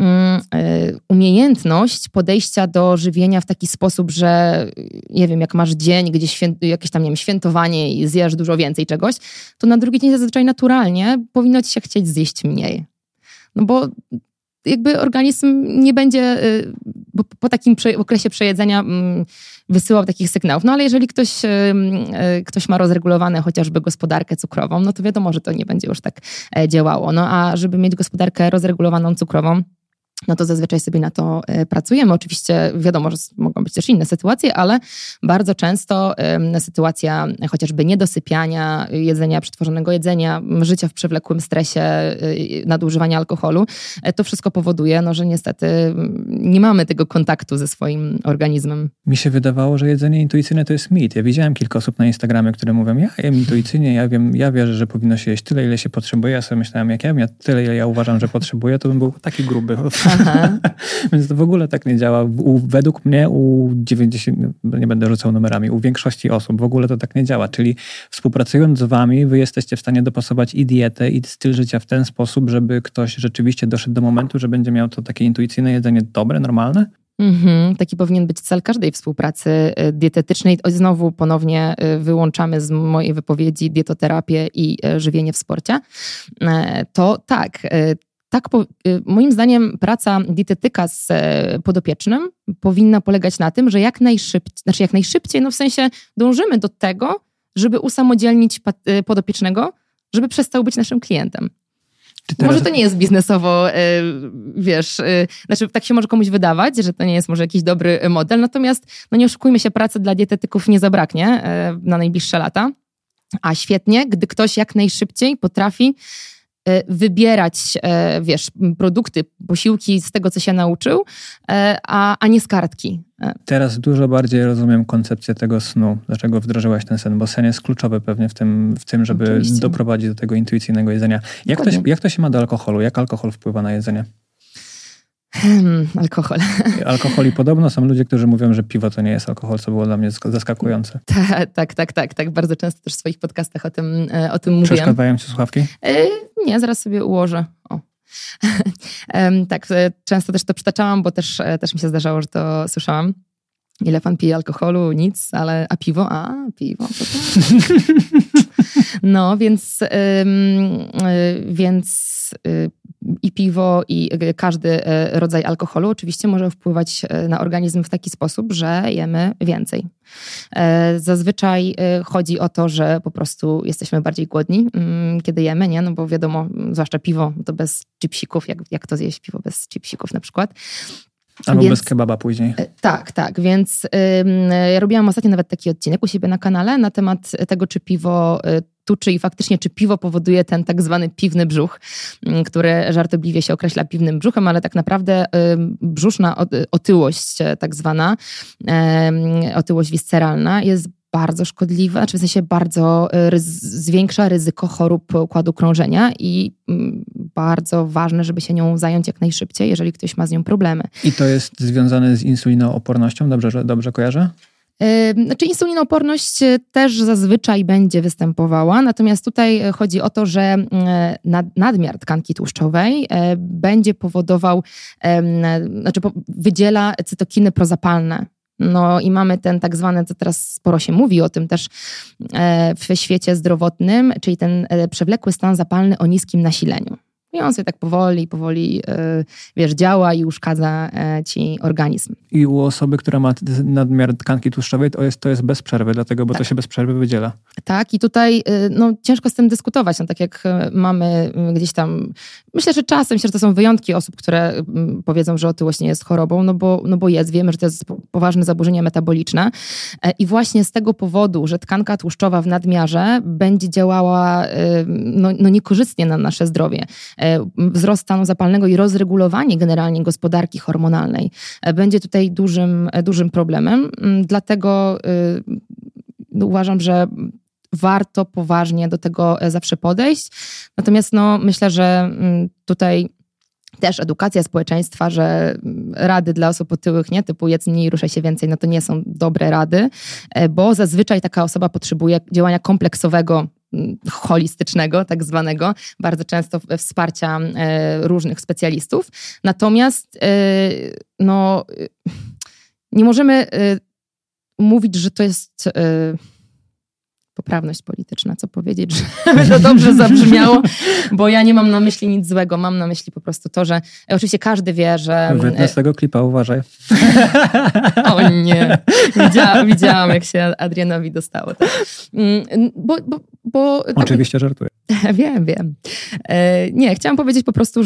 umiejętność podejścia do żywienia w taki sposób, że nie wiem, jak masz dzień, gdzie jakieś tam, nie wiem, świętowanie i zjesz dużo więcej czegoś, to na drugi dzień zazwyczaj naturalnie powinno ci się chcieć zjeść mniej. No bo jakby organizm nie będzie po takim okresie przejedzenia wysyłał takich sygnałów. No ale jeżeli ktoś ma rozregulowane chociażby gospodarkę cukrową, no to wiadomo, że to nie będzie już tak działało. No a żeby mieć gospodarkę rozregulowaną cukrową, no to zazwyczaj sobie na to pracujemy. Oczywiście wiadomo, że mogą być też inne sytuacje, ale bardzo często sytuacja chociażby niedosypiania, jedzenia przetworzonego jedzenia, życia w przewlekłym stresie, nadużywania alkoholu, to wszystko powoduje, że niestety nie mamy tego kontaktu ze swoim organizmem. Mi się wydawało, że jedzenie intuicyjne to jest mit. Ja widziałem kilka osób na Instagramie, które mówią, ja jem intuicyjnie, ja wierzę, że powinno się jeść tyle, ile się potrzebuje. Ja sobie myślałem, jak ja tyle, ile ja uważam, że potrzebuję, to bym był taki gruby. Więc to w ogóle tak nie działa. Według mnie u 90, nie będę rzucał numerami, u większości osób w ogóle to tak nie działa. Czyli współpracując z wami, wy jesteście w stanie dopasować i dietę, i styl życia w ten sposób, żeby ktoś rzeczywiście doszedł do momentu, że będzie miał to takie intuicyjne jedzenie dobre, normalne? Taki powinien być cel każdej współpracy dietetycznej. Znowu ponownie wyłączamy z mojej wypowiedzi dietoterapię i żywienie w sporcie. To tak, moim zdaniem praca dietetyka z podopiecznym powinna polegać na tym, że jak najszybciej, w sensie dążymy do tego, żeby usamodzielnić podopiecznego, żeby przestał być naszym klientem. Może to nie jest biznesowo, tak się może komuś wydawać, że to nie jest może jakiś dobry model, natomiast nie oszukujmy się, pracy dla dietetyków nie zabraknie na najbliższe lata, a świetnie, gdy ktoś jak najszybciej potrafi wybierać, produkty, posiłki z tego, co się nauczył, a nie z kartki. Teraz dużo bardziej rozumiem koncepcję tego snu. Dlaczego wdrożyłaś ten sen? Bo sen jest kluczowy pewnie w tym, żeby Oczywiście. Doprowadzić do tego intuicyjnego jedzenia. Jak to się ma do alkoholu? Jak alkohol wpływa na jedzenie? Alkohol. Alkohol i podobno są ludzie, którzy mówią, że piwo to nie jest alkohol, co było dla mnie zaskakujące. Tak. Bardzo często też w swoich podcastach o tym mówię. Przeszkadzają ci słuchawki? Nie, zaraz sobie ułożę. Tak, często też to przytaczałam, bo też mi się zdarzało, że to słyszałam. Ile pan pije alkoholu? Nic, a piwo? Piwo. To tak. No, więc i piwo, i każdy rodzaj alkoholu oczywiście może wpływać na organizm w taki sposób, że jemy więcej. Zazwyczaj chodzi o to, że po prostu jesteśmy bardziej głodni, kiedy jemy, nie? No bo wiadomo, zwłaszcza piwo, to bez chipsików, jak to zjeść piwo bez chipsików na przykład. Albo bez kebaba później. Tak. Więc ja robiłam ostatnio nawet taki odcinek u siebie na kanale na temat tego, czy piwo tuczy i faktycznie, czy piwo powoduje ten tak zwany piwny brzuch, który żartobliwie się określa piwnym brzuchem, ale tak naprawdę brzuszna otyłość, tak zwana otyłość visceralna jest bardzo szkodliwa, w sensie bardzo zwiększa ryzyko chorób układu krążenia i bardzo ważne, żeby się nią zająć jak najszybciej, jeżeli ktoś ma z nią problemy. I to jest związane z insulinoopornością, dobrze kojarzę? Insulinooporność też zazwyczaj będzie występowała, natomiast tutaj chodzi o to, że nadmiar tkanki tłuszczowej będzie powodował, wydziela cytokiny prozapalne. No i mamy ten tak zwany, co teraz sporo się mówi o tym też w świecie zdrowotnym, czyli ten przewlekły stan zapalny o niskim nasileniu. I on sobie tak powoli, działa i uszkadza ci organizm. I u osoby, która ma nadmiar tkanki tłuszczowej, to jest bez przerwy, dlatego, bo to się bez przerwy wydziela. Tak, i tutaj ciężko z tym dyskutować. Tak jak mamy gdzieś tam, myślę, że to są wyjątki osób, które powiedzą, że otyłość nie jest chorobą, no bo jest, wiemy, że to jest poważne zaburzenie metaboliczne. I właśnie z tego powodu, że tkanka tłuszczowa w nadmiarze będzie działała niekorzystnie na nasze zdrowie. Wzrost stanu zapalnego i rozregulowanie generalnie gospodarki hormonalnej będzie tutaj dużym problemem. Dlatego uważam, że warto poważnie do tego zawsze podejść. Natomiast myślę, że tutaj też edukacja społeczeństwa, że rady dla osób otyłych, nie, typu jedz mniej, ruszaj się więcej, to nie są dobre rady, bo zazwyczaj taka osoba potrzebuje działania kompleksowego, holistycznego, tak zwanego, bardzo często wsparcia różnych specjalistów. Natomiast nie możemy mówić, że to jest poprawność polityczna, co powiedzieć, żeby to dobrze zabrzmiało, bo ja nie mam na myśli nic złego, mam na myśli po prostu to, że oczywiście każdy wie, że... Wytnę z tego klipa, uważaj. O nie, widziałam jak się Adrianowi dostało. Tak. Bo oczywiście żartuję. Wiem. Nie, chciałam powiedzieć po prostu,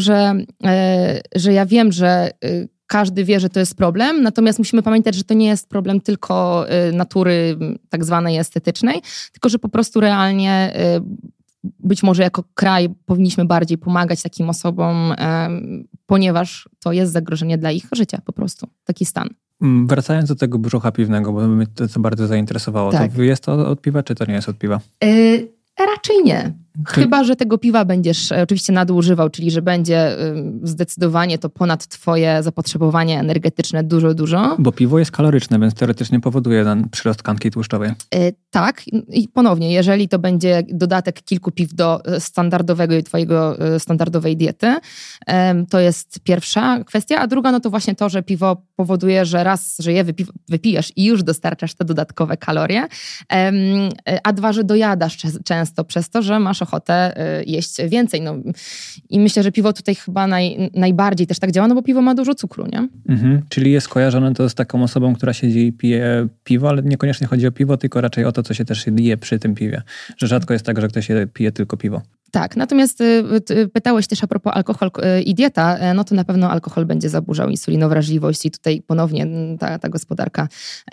że ja wiem, że każdy wie, że to jest problem, natomiast musimy pamiętać, że to nie jest problem tylko natury tak zwanej estetycznej, tylko że po prostu realnie być może jako kraj powinniśmy bardziej pomagać takim osobom, ponieważ to jest zagrożenie dla ich życia po prostu, taki stan. Wracając do tego brzucha piwnego, bo mnie to bardzo zainteresowało, tak. To jest to od piwa, czy to nie jest od piwa? Raczej nie. Chyba że tego piwa będziesz oczywiście nadużywał, czyli że będzie zdecydowanie to ponad twoje zapotrzebowanie energetyczne dużo. Bo piwo jest kaloryczne, więc teoretycznie powoduje przyrost tkanki tłuszczowej. Tak. I ponownie, jeżeli to będzie dodatek kilku piw do standardowego i twojego standardowej diety, to jest pierwsza kwestia. A druga, to właśnie to, że piwo powoduje, że raz, że je wypijesz i już dostarczasz te dodatkowe kalorie, a dwa, że dojadasz często przez to, że masz ochotę jeść więcej. I myślę, że piwo tutaj chyba najbardziej też tak działa, bo piwo ma dużo cukru, nie? Czyli jest kojarzone to z taką osobą, która siedzi i pije piwo, ale niekoniecznie chodzi o piwo, tylko raczej o to, co się też je przy tym piwie. Że rzadko jest tak, że ktoś pije tylko piwo. Tak, natomiast pytałeś też a propos alkohol i dieta, to na pewno alkohol będzie zaburzał insulinowrażliwość i tutaj ponownie ta gospodarka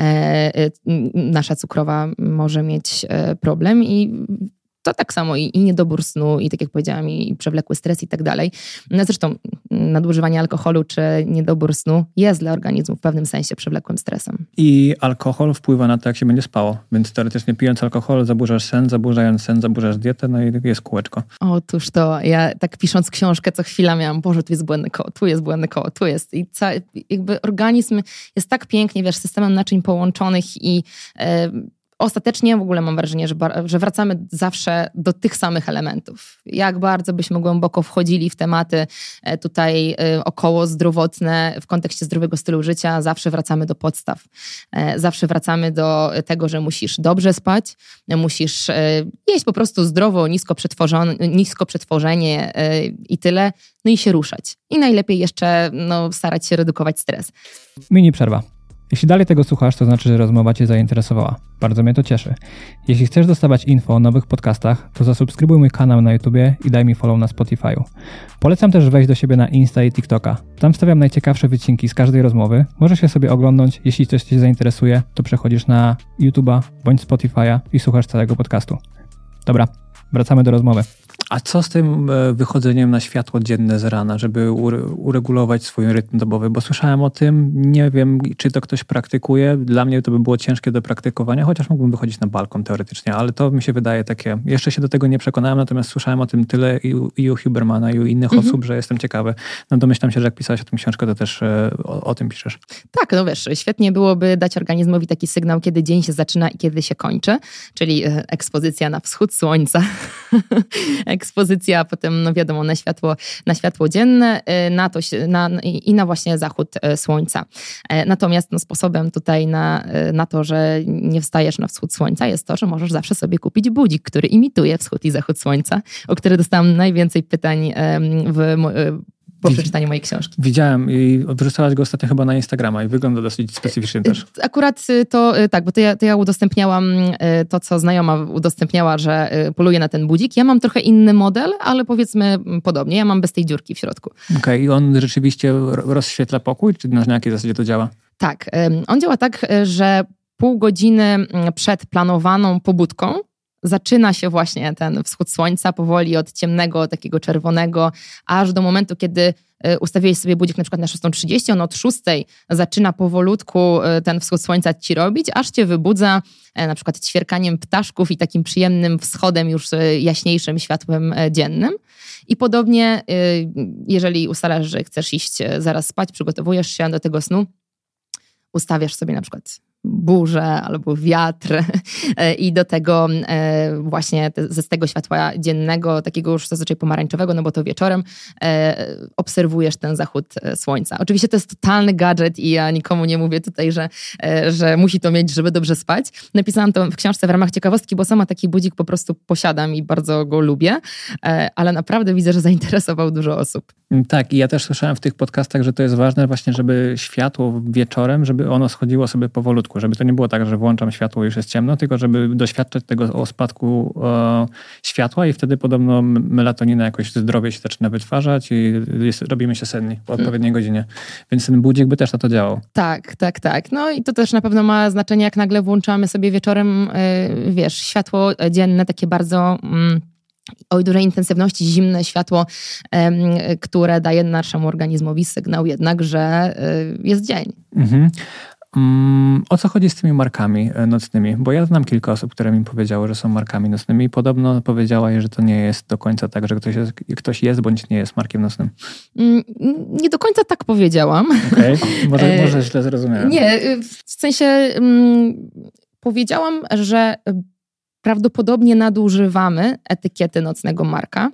nasza cukrowa może mieć problem i to tak samo i niedobór snu, i tak jak powiedziałam, i przewlekły stres i tak dalej. Zresztą nadużywanie alkoholu czy niedobór snu jest dla organizmu w pewnym sensie przewlekłym stresem. I alkohol wpływa na to, jak się będzie spało. Więc teoretycznie pijąc alkohol zaburzasz sen, zaburzając sen zaburzasz dietę, i jest kółeczko. Otóż to, ja tak pisząc książkę co chwila miałam, Boże, tu jest błędne koło, tu jest. I jakby organizm jest tak pięknie, systemem naczyń połączonych i ostatecznie w ogóle mam wrażenie, że wracamy zawsze do tych samych elementów. Jak bardzo byśmy głęboko wchodzili w tematy tutaj około zdrowotne w kontekście zdrowego stylu życia, zawsze wracamy do podstaw. Zawsze wracamy do tego, że musisz dobrze spać, musisz jeść po prostu zdrowo, nisko przetworzenie i tyle, i się ruszać. I najlepiej jeszcze starać się redukować stres. Mini przerwa. Jeśli dalej tego słuchasz, to znaczy, że rozmowa Cię zainteresowała. Bardzo mnie to cieszy. Jeśli chcesz dostawać info o nowych podcastach, to zasubskrybuj mój kanał na YouTubie i daj mi follow na Spotify'u. Polecam też wejść do siebie na Insta i TikToka. Tam wstawiam najciekawsze wycinki z każdej rozmowy. Możesz je sobie oglądać. Jeśli coś Cię zainteresuje, to przechodzisz na YouTube'a bądź Spotify'a i słuchasz całego podcastu. Dobra, wracamy do rozmowy. A co z tym wychodzeniem na światło dzienne z rana, żeby uregulować swój rytm dobowy? Bo słyszałem o tym, nie wiem, czy to ktoś praktykuje. Dla mnie to by było ciężkie do praktykowania, chociaż mógłbym wychodzić na balkon teoretycznie, ale to mi się wydaje takie... Jeszcze się do tego nie przekonałem, natomiast słyszałem o tym tyle i u Hubermana, i u innych osób, że jestem ciekawy. Domyślam się, że jak pisałaś o tym książkę, to też o tym piszesz. Tak, świetnie byłoby dać organizmowi taki sygnał, kiedy dzień się zaczyna i kiedy się kończy, czyli ekspozycja na wschód słońca, ekspozycja, a potem, wiadomo, na światło dzienne i na właśnie zachód słońca. Natomiast sposobem tutaj na to, że nie wstajesz na wschód słońca, jest to, że możesz zawsze sobie kupić budzik, który imituje wschód i zachód słońca, o który dostałam najwięcej pytań po przeczytaniu mojej książki. Widziałem i wrzucałaś go ostatnio chyba na Instagrama i wygląda dosyć specyficznie też. Akurat to tak, bo to ja udostępniałam to, co znajoma udostępniała, że poluje na ten budzik. Ja mam trochę inny model, ale powiedzmy podobnie. Ja mam bez tej dziurki w środku. Okej, i on rzeczywiście rozświetla pokój? Czy na jakiej zasadzie to działa? Tak, on działa tak, że pół godziny przed planowaną pobudką zaczyna się właśnie ten wschód słońca powoli od ciemnego, takiego czerwonego, aż do momentu, kiedy ustawiłeś sobie budzik na przykład na 6:30, on od 6:00 zaczyna powolutku ten wschód słońca ci robić, aż cię wybudza na przykład ćwierkaniem ptaszków i takim przyjemnym wschodem już jaśniejszym światłem dziennym. I podobnie, jeżeli ustalasz, że chcesz iść zaraz spać, przygotowujesz się do tego snu, ustawiasz sobie na przykład burzę albo wiatr i do tego właśnie z tego światła dziennego, takiego już zazwyczaj pomarańczowego, no bo to wieczorem obserwujesz ten zachód słońca. Oczywiście to jest totalny gadżet i ja nikomu nie mówię tutaj, że musi to mieć, żeby dobrze spać. Napisałam to w książce w ramach ciekawostki, bo sama taki budzik po prostu posiadam i bardzo go lubię, ale naprawdę widzę, że zainteresował dużo osób. Tak, i ja też słyszałem w tych podcastach, że to jest ważne właśnie, żeby światło wieczorem, żeby ono schodziło sobie powolutku, żeby to nie było tak, że włączam światło i już jest ciemno, tylko żeby doświadczać tego spadku światła i wtedy podobno melatonina jakoś zdrowie się zaczyna wytwarzać i robimy się senni po odpowiedniej godzinie. Więc ten budzik by też na to działał. Tak. No i to też na pewno ma znaczenie, jak nagle włączamy sobie wieczorem, światło dzienne, takie bardzo o dużej intensywności, zimne światło, które daje naszemu organizmowi sygnał jednak, że jest dzień. Mhm. O co chodzi z tymi markami nocnymi? Bo ja znam kilka osób, które mi powiedziały, że są markami nocnymi i podobno powiedziała, że to nie jest do końca tak, że ktoś jest bądź nie jest markiem nocnym. Nie do końca tak powiedziałam. Okej, może źle zrozumiałem. Nie, w sensie powiedziałam, że prawdopodobnie nadużywamy etykiety nocnego marka.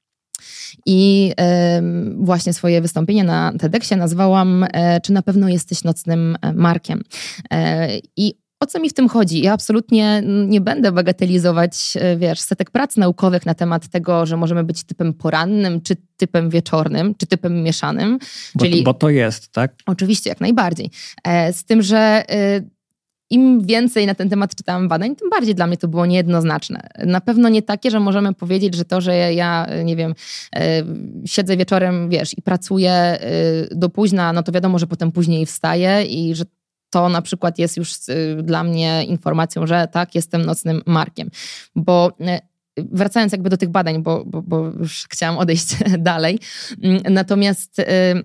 I właśnie swoje wystąpienie na TEDxie nazwałam czy na pewno jesteś nocnym markiem. I o co mi w tym chodzi? Ja absolutnie nie będę bagatelizować, setek prac naukowych na temat tego, że możemy być typem porannym, czy typem wieczornym, czy typem mieszanym. Bo to jest, tak? Oczywiście, jak najbardziej. Z tym, że im więcej na ten temat czytałam badań, tym bardziej dla mnie to było niejednoznaczne. Na pewno nie takie, że możemy powiedzieć, że to, że ja, nie wiem, siedzę wieczorem, i pracuję do późna, no to wiadomo, że potem później wstaję i że to na przykład jest już dla mnie informacją, że tak, jestem nocnym markiem. Bo wracając jakby do tych badań, bo już chciałam odejść dalej, natomiast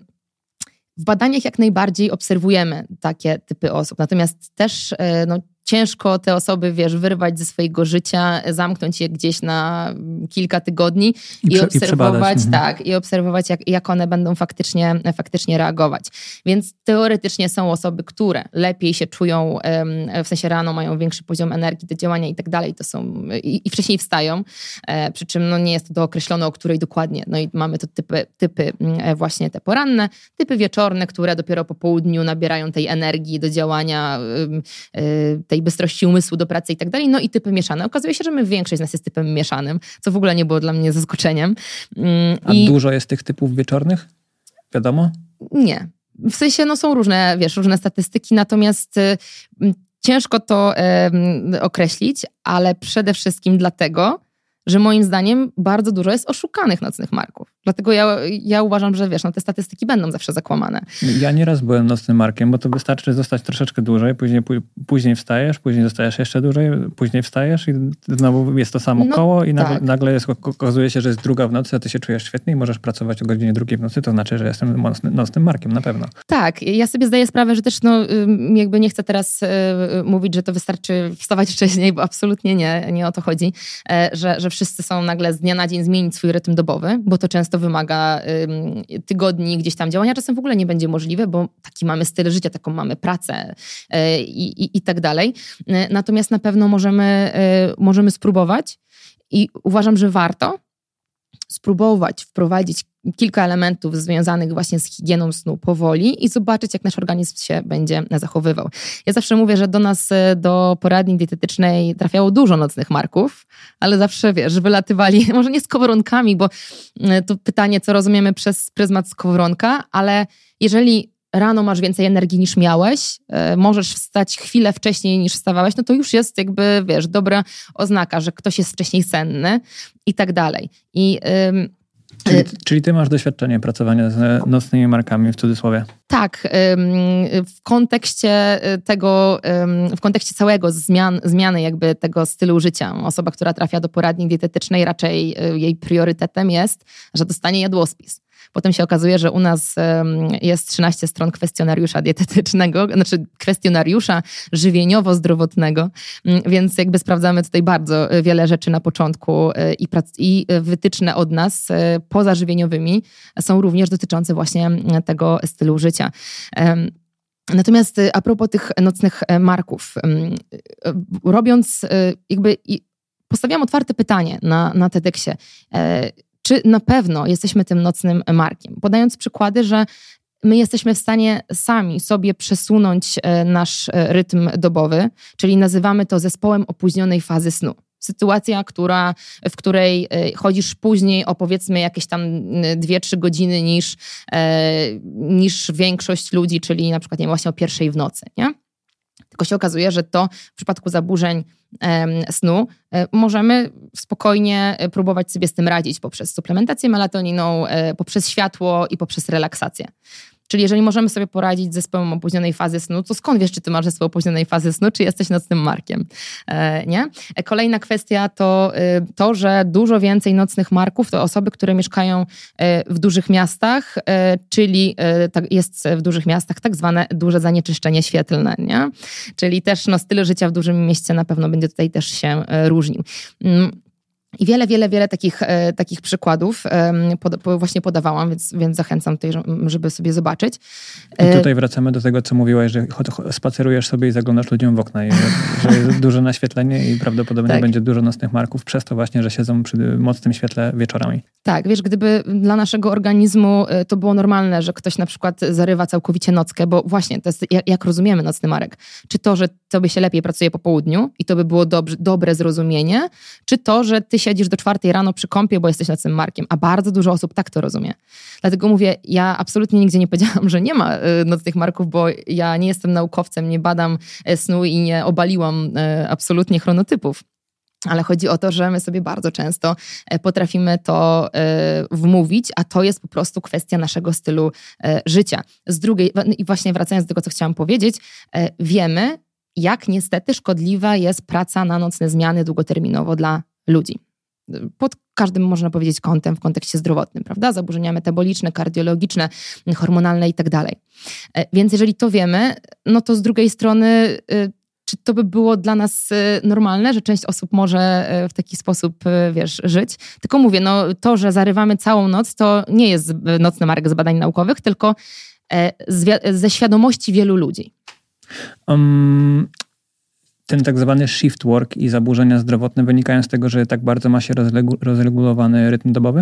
w badaniach jak najbardziej obserwujemy takie typy osób, natomiast też ciężko te osoby, wyrwać ze swojego życia, zamknąć je gdzieś na kilka tygodni i obserwować, i obserwować, jak one będą faktycznie reagować. Więc teoretycznie są osoby, które lepiej się czują, w sensie rano mają większy poziom energii do działania i tak dalej, to są i wcześniej wstają, przy czym nie jest to dookreślone, o której dokładnie. No i mamy tu typy właśnie te poranne, typy wieczorne, które dopiero po południu nabierają tej energii do działania, tej bystrości umysłu do pracy i tak dalej, no i typy mieszane. Okazuje się, że większość z nas jest typem mieszanym, co w ogóle nie było dla mnie zaskoczeniem. A dużo jest tych typów wieczornych? Wiadomo? Nie. W sensie, są różne statystyki, natomiast ciężko to określić, ale przede wszystkim dlatego, że moim zdaniem bardzo dużo jest oszukanych nocnych marków. Dlatego ja uważam, że te statystyki będą zawsze zakłamane. Ja nieraz byłem nocnym markiem, bo to wystarczy zostać troszeczkę dłużej, później wstajesz, później zostajesz jeszcze dłużej, później wstajesz i znowu jest to samo koło i nagle okazuje się, że jest 2 w nocy, a ty się czujesz świetnie i możesz pracować o godzinie 2 w nocy, to znaczy, że jestem nocnym markiem, na pewno. Tak, ja sobie zdaję sprawę, że też jakby nie chcę teraz mówić, że to wystarczy wstawać wcześniej, bo absolutnie nie o to chodzi, że wszyscy są nagle z dnia na dzień zmienić swój rytm dobowy, bo to często wymaga tygodni gdzieś tam działania. Czasem w ogóle nie będzie możliwe, bo taki mamy styl życia, taką mamy pracę i tak dalej. Natomiast na pewno możemy spróbować i uważam, że warto spróbować wprowadzić kilka elementów związanych właśnie z higieną snu powoli i zobaczyć, jak nasz organizm się będzie zachowywał. Ja zawsze mówię, że do nas, do poradni dietetycznej trafiało dużo nocnych marków, ale zawsze, wylatywali, może nie skowronkami, bo to pytanie, co rozumiemy przez pryzmat skowronka, ale jeżeli rano masz więcej energii niż miałeś, możesz wstać chwilę wcześniej niż wstawałeś, no to już jest jakby, dobra oznaka, że ktoś jest wcześniej senny i tak dalej. I Czyli ty masz doświadczenie pracowania z nocnymi markami, w cudzysłowie? Tak, w kontekście tego, w kontekście całego zmiany jakby tego stylu życia. Osoba, która trafia do poradni dietetycznej, raczej jej priorytetem jest, że dostanie jadłospis. Potem się okazuje, że u nas jest 13 stron kwestionariusza dietetycznego, znaczy kwestionariusza żywieniowo-zdrowotnego, więc jakby sprawdzamy tutaj bardzo wiele rzeczy na początku i wytyczne od nas pozażywieniowymi są również dotyczące właśnie tego stylu życia. Natomiast a propos tych nocnych marków, robiąc jakby postawiłam otwarte pytanie na TEDxie. Czy na pewno jesteśmy tym nocnym markiem? Podając przykłady, że my jesteśmy w stanie sami sobie przesunąć nasz rytm dobowy, czyli nazywamy to zespołem opóźnionej fazy snu. Sytuacja, w której chodzisz później o powiedzmy jakieś tam 2-3 godziny niż większość ludzi, czyli na przykład nie wiem, właśnie o 1:00 w nocy, nie? Tylko się okazuje, że to w przypadku zaburzeń snu możemy spokojnie próbować sobie z tym radzić poprzez suplementację melatoniną, poprzez światło i poprzez relaksację. Czyli jeżeli możemy sobie poradzić z zespołem opóźnionej fazy snu, to skąd wiesz, czy ty masz zespół opóźnionej fazy snu, czy jesteś nocnym markiem? Nie? Kolejna kwestia to, że dużo więcej nocnych marków to osoby, które mieszkają w dużych miastach, czyli jest w dużych miastach tak zwane duże zanieczyszczenie świetlne. Nie? Czyli też styl życia w dużym mieście na pewno będzie tutaj też się różnił. I wiele takich przykładów właśnie podawałam, więc zachęcam tutaj, żeby sobie zobaczyć. I tutaj wracamy do tego, co mówiłaś, że spacerujesz sobie i zaglądasz ludziom w okna i że jest duże naświetlenie i prawdopodobnie tak. Będzie dużo nocnych marków przez to właśnie, że siedzą przy mocnym świetle wieczorami. Tak, wiesz, gdyby dla naszego organizmu to było normalne, że ktoś na przykład zarywa całkowicie nockę, bo właśnie to jest, jak rozumiemy nocny marek, czy to, że tobie się lepiej pracuje po południu i to by było dobre zrozumienie, czy to, że ty siedzisz do 4 rano przy kąpie, bo jesteś nocnym markiem, a bardzo dużo osób tak to rozumie. Dlatego mówię, ja absolutnie nigdzie nie powiedziałam, że nie ma nocnych marków, bo ja nie jestem naukowcem, nie badam snu i nie obaliłam absolutnie chronotypów. Ale chodzi o to, że my sobie bardzo często potrafimy to wmówić, a to jest po prostu kwestia naszego stylu życia. Z drugiej, i właśnie wracając do tego, co chciałam powiedzieć, wiemy, jak niestety szkodliwa jest praca na nocne zmiany długoterminowo dla ludzi. Pod każdym, można powiedzieć, kątem w kontekście zdrowotnym, prawda? Zaburzenia metaboliczne, kardiologiczne, hormonalne i tak dalej. Więc jeżeli to wiemy, no to z drugiej strony, czy to by było dla nas normalne, że część osób może w taki sposób, wiesz, żyć? Tylko mówię, no to, że zarywamy całą noc, to nie jest nocny marek z badań naukowych, tylko ze świadomości wielu ludzi. Ten tak zwany shift work i zaburzenia zdrowotne wynikają z tego, że tak bardzo ma się rozregulowany rytm dobowy?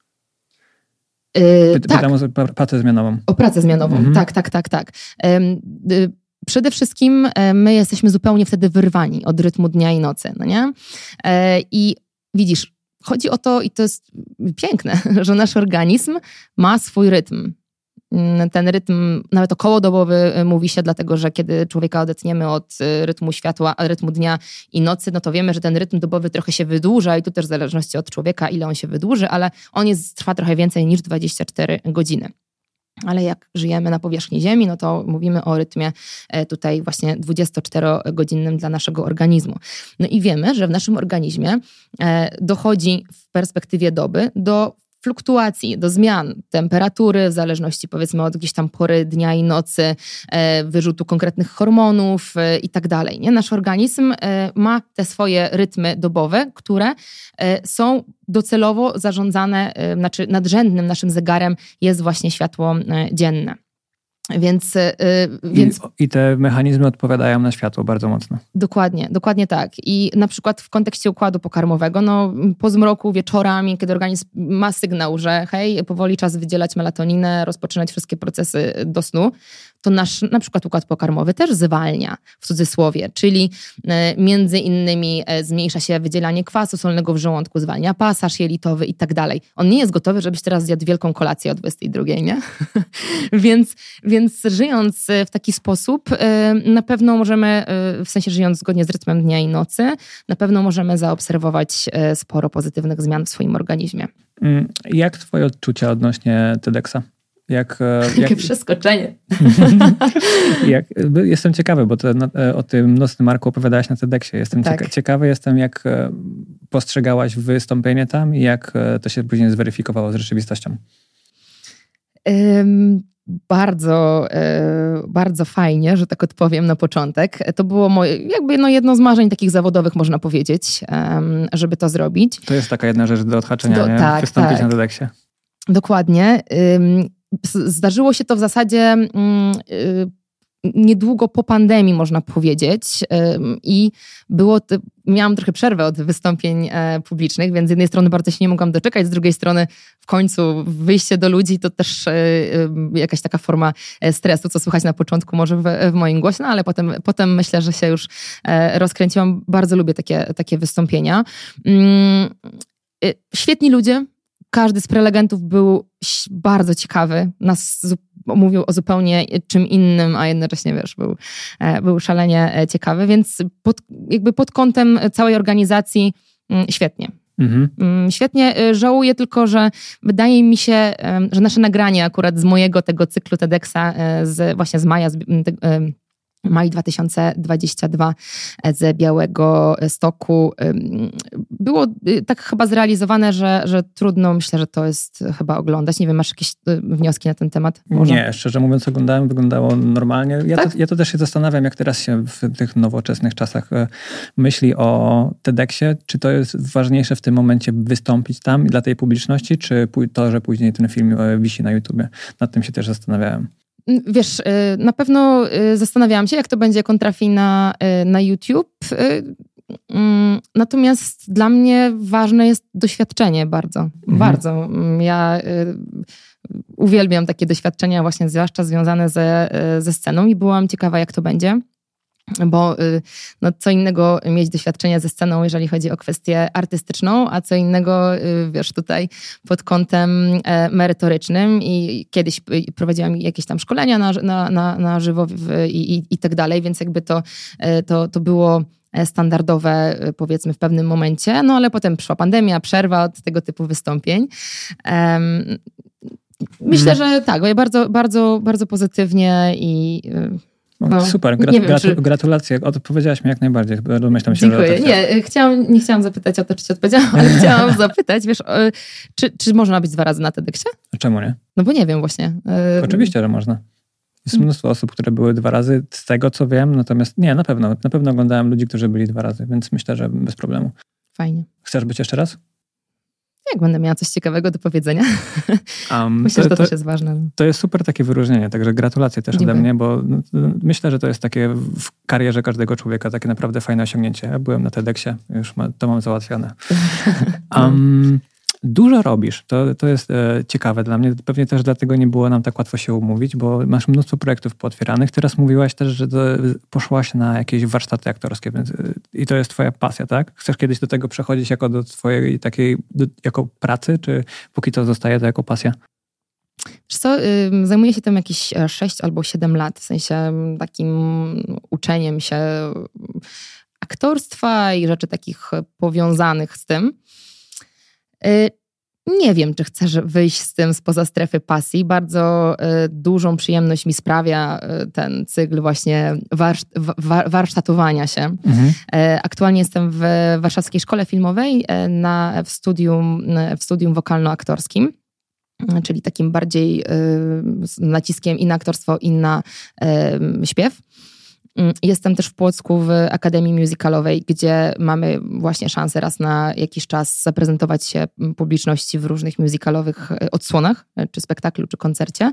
Pytam o pracę zmianową. O pracę zmianową, tak. Przede wszystkim my jesteśmy zupełnie wtedy wyrwani od rytmu dnia i nocy, no nie? I widzisz, chodzi o to, i to jest piękne, że nasz organizm ma swój rytm. Ten rytm, nawet okołodobowy mówi się, dlatego że kiedy człowieka odetniemy od rytmu światła, rytmu dnia i nocy, no to wiemy, że ten rytm dobowy trochę się wydłuża i tu też w zależności od człowieka, ile on się wydłuży, ale on trwa trochę więcej niż 24 godziny. Ale jak żyjemy na powierzchni Ziemi, no to mówimy o rytmie tutaj właśnie 24-godzinnym dla naszego organizmu. No i wiemy, że w naszym organizmie dochodzi w perspektywie doby do fluktuacji, do zmian temperatury w zależności powiedzmy od gdzieś tam pory dnia i nocy, wyrzutu konkretnych hormonów i tak dalej. Nie? Nasz organizm ma te swoje rytmy dobowe, które są docelowo zarządzane, znaczy nadrzędnym naszym zegarem jest właśnie światło dzienne. I te mechanizmy odpowiadają na światło bardzo mocno. Dokładnie tak. I na przykład w kontekście układu pokarmowego, no po zmroku wieczorami, kiedy organizm ma sygnał, że hej, powoli czas wydzielać melatoninę, rozpoczynać wszystkie procesy do snu, to nasz na przykład układ pokarmowy też zwalnia, w cudzysłowie, czyli między innymi zmniejsza się wydzielanie kwasu solnego w żołądku, zwalnia pasaż jelitowy i tak dalej. On nie jest gotowy, żebyś teraz zjadł wielką kolację o 22, nie? Więc żyjąc w taki sposób, na pewno możemy, w sensie żyjąc zgodnie z rytmem dnia i nocy, na pewno możemy zaobserwować sporo pozytywnych zmian w swoim organizmie. Jak twoje odczucia odnośnie TEDxa? Jakie przeskoczenie. Jestem ciekawy, bo o tym Nocnym Marku opowiadałaś na TEDxie. Ciekawy jestem, jak postrzegałaś wystąpienie tam i jak to się później zweryfikowało z rzeczywistością. Bardzo fajnie, że tak odpowiem na początek. To było moje, jedno z marzeń takich zawodowych, można powiedzieć, żeby to zrobić. To jest taka jedna rzecz do odhaczenia, nie? Tak, wystąpić na TEDxie. Dokładnie. Zdarzyło się to w zasadzie niedługo po pandemii, można powiedzieć. I miałam trochę przerwę od wystąpień publicznych, więc z jednej strony bardzo się nie mogłam doczekać, z drugiej strony w końcu wyjście do ludzi to też jakaś taka forma stresu, co słychać na początku może w moim głosie, no ale potem myślę, że się już rozkręciłam. Bardzo lubię takie wystąpienia. Świetni ludzie. Każdy z prelegentów był bardzo ciekawy. Mówił o zupełnie czym innym, a jednocześnie był szalenie ciekawy, więc pod kątem całej organizacji świetnie. Świetnie. Żałuję tylko, że wydaje mi się, że nasze nagranie akurat z mojego tego cyklu TEDxa właśnie z maja, maj 2022 z Białegostoku było tak chyba zrealizowane, że trudno, myślę, że to jest chyba oglądać. Nie wiem, masz jakieś wnioski na ten temat? Może? Nie, szczerze mówiąc wyglądało normalnie. Ja to też się zastanawiam, jak teraz się w tych nowoczesnych czasach myśli o TEDxie. Czy to jest ważniejsze w tym momencie wystąpić tam dla tej publiczności, czy to, że później ten film wisi na YouTubie? Nad tym się też zastanawiałem. Wiesz, na pewno zastanawiałam się, jak to będzie, jak on trafi na YouTube. Natomiast dla mnie ważne jest doświadczenie bardzo. Bardzo. Ja uwielbiam takie doświadczenia właśnie zwłaszcza związane ze sceną i byłam ciekawa, jak to będzie. Bo co innego mieć doświadczenie ze sceną, jeżeli chodzi o kwestię artystyczną, a co innego, wiesz, tutaj pod kątem merytorycznym i kiedyś prowadziłam jakieś tam szkolenia na żywo i tak dalej, więc jakby to było standardowe, powiedzmy, w pewnym momencie, no ale potem przyszła pandemia, przerwa od tego typu wystąpień. Myślę, że tak, bardzo, bardzo, bardzo pozytywnie i super, gratulacje. Odpowiedziałaś mi jak najbardziej. Domyślam się, dziękuję. Nie chciałam zapytać o to, czy ci odpowiedziałam, ale chciałam zapytać, wiesz, czy można być 2 razy na TEDxie? Czemu nie? No bo nie wiem właśnie. Oczywiście, że można. Jest mnóstwo osób, które były 2 razy, z tego co wiem, natomiast nie, na pewno oglądałem ludzi, którzy byli 2 razy, więc myślę, że bez problemu. Fajnie. Chcesz być jeszcze raz? Jak będę miała coś ciekawego do powiedzenia. Myślę, że to też jest ważne. To jest super takie wyróżnienie, także gratulacje też ode mnie, bo myślę, że to jest takie w karierze każdego człowieka takie naprawdę fajne osiągnięcie. Ja byłem na TEDxie, już to mam załatwione. Dużo robisz, to jest ciekawe dla mnie. Pewnie też dlatego nie było nam tak łatwo się umówić, bo masz mnóstwo projektów pootwieranych. Teraz mówiłaś też, że poszłaś na jakieś warsztaty aktorskie, więc i to jest twoja pasja, tak? Chcesz kiedyś do tego przechodzić jako do twojej takiej, jako pracy, czy póki to zostaje to jako pasja? Wiesz co, zajmuję się tym jakieś 6 albo 7 lat, w sensie takim uczeniem się aktorstwa i rzeczy takich powiązanych z tym. Nie wiem, czy chcę wyjść z tym spoza strefy pasji. Bardzo dużą przyjemność mi sprawia ten cykl właśnie warsztatowania się. Aktualnie jestem w Warszawskiej Szkole Filmowej w studium wokalno-aktorskim, czyli takim bardziej z naciskiem i na aktorstwo, i na śpiew. Jestem też w Płocku w Akademii Musicalowej, gdzie mamy właśnie szansę raz na jakiś czas zaprezentować się publiczności w różnych musicalowych odsłonach, czy spektaklu, czy koncercie.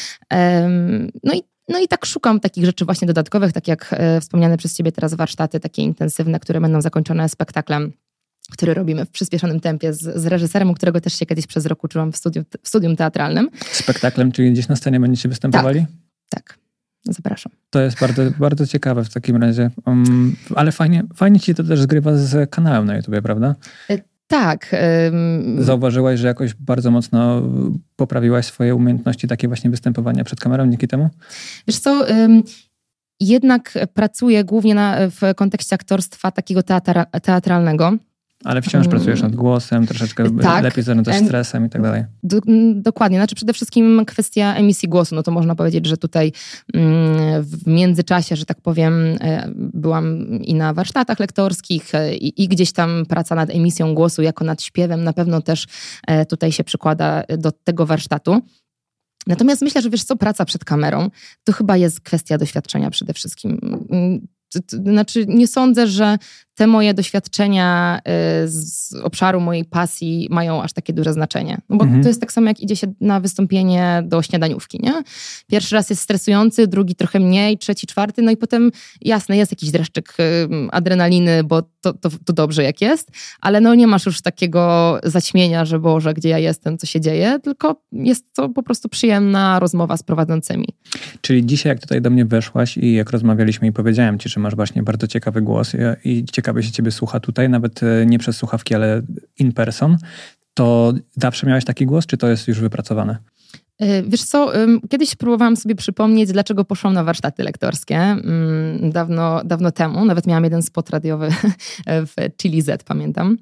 No i tak szukam takich rzeczy właśnie dodatkowych, tak jak wspomniane przez ciebie teraz warsztaty takie intensywne, które będą zakończone spektaklem, który robimy w przyspieszonym tempie z reżyserem, u którego też się kiedyś przez rok uczyłam w studium teatralnym. Spektaklem, czyli gdzieś na scenie będziecie występowali? Tak. zapraszam. To jest bardzo, bardzo ciekawe w takim razie. Ale fajnie ci to też zgrywa z kanałem na YouTubie, prawda? Tak. Zauważyłaś, że jakoś bardzo mocno poprawiłaś swoje umiejętności takie właśnie występowania przed kamerą dzięki temu? Wiesz co, jednak pracuję głównie w kontekście aktorstwa takiego teatralnego. Ale wciąż pracujesz nad głosem, troszeczkę lepiej zarządzasz stresem i tak dalej. Dokładnie. Znaczy przede wszystkim kwestia emisji głosu. No to można powiedzieć, że tutaj w międzyczasie, że tak powiem, byłam i na warsztatach lektorskich i gdzieś tam praca nad emisją głosu jako nad śpiewem na pewno też tutaj się przykłada do tego warsztatu. Natomiast myślę, że wiesz co, praca przed kamerą to chyba jest kwestia doświadczenia przede wszystkim. Znaczy nie sądzę, że te moje doświadczenia z obszaru mojej pasji mają aż takie duże znaczenie. No bo to jest tak samo, jak idzie się na wystąpienie do śniadaniówki, nie? Pierwszy raz jest stresujący, drugi trochę mniej, trzeci, czwarty, no i potem jasne, jest jakiś dreszczyk adrenaliny, bo to dobrze jak jest, ale no nie masz już takiego zaćmienia, że Boże, gdzie ja jestem, co się dzieje, tylko jest to po prostu przyjemna rozmowa z prowadzącymi. Czyli dzisiaj, jak tutaj do mnie weszłaś i jak rozmawialiśmy i powiedziałem ci, że masz właśnie bardzo ciekawy głos i ciekawie się ciebie słucha tutaj, nawet nie przez słuchawki, ale in person, to zawsze miałeś taki głos, czy to jest już wypracowane? Wiesz co, kiedyś próbowałam sobie przypomnieć, dlaczego poszłam na warsztaty lektorskie. Dawno temu. Nawet miałam jeden spot radiowy w Chili Z, pamiętam.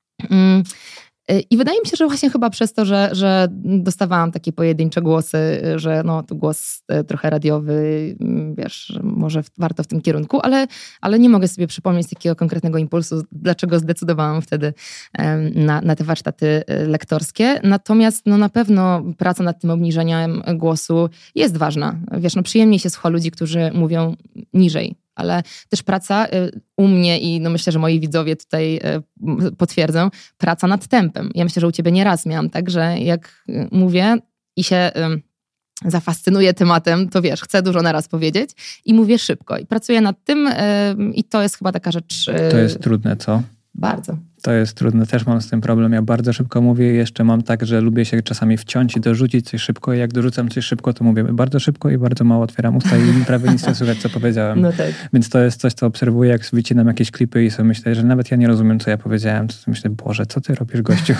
I wydaje mi się, że właśnie chyba przez to, że dostawałam takie pojedyncze głosy, że no to głos trochę radiowy, wiesz, może warto w tym kierunku, ale nie mogę sobie przypomnieć takiego konkretnego impulsu, dlaczego zdecydowałam wtedy na te warsztaty lektorskie. Natomiast no na pewno praca nad tym obniżeniem głosu jest ważna. Wiesz, no przyjemniej się słucha ludzi, którzy mówią niżej. Ale też praca u mnie i no myślę, że moi widzowie tutaj potwierdzą, praca nad tempem. Ja myślę, że u ciebie nieraz miałam tak, że jak mówię i się zafascynuję tematem, to wiesz, chcę dużo naraz powiedzieć i mówię szybko. I pracuję nad tym i to jest chyba taka rzecz... To jest trudne, co? Bardzo. To jest trudne, też mam z tym problem. Ja bardzo szybko mówię i jeszcze mam tak, że lubię się czasami wciąć i dorzucić coś szybko. I jak dorzucam coś szybko, to mówię bardzo szybko i bardzo mało otwieram usta i prawie nic nie słychać, co powiedziałem. No tak. Więc to jest coś, co obserwuję, jak wycinam jakieś klipy i sobie myślę, że nawet ja nie rozumiem, co ja powiedziałem. To myślę, Boże, co ty robisz, gościu?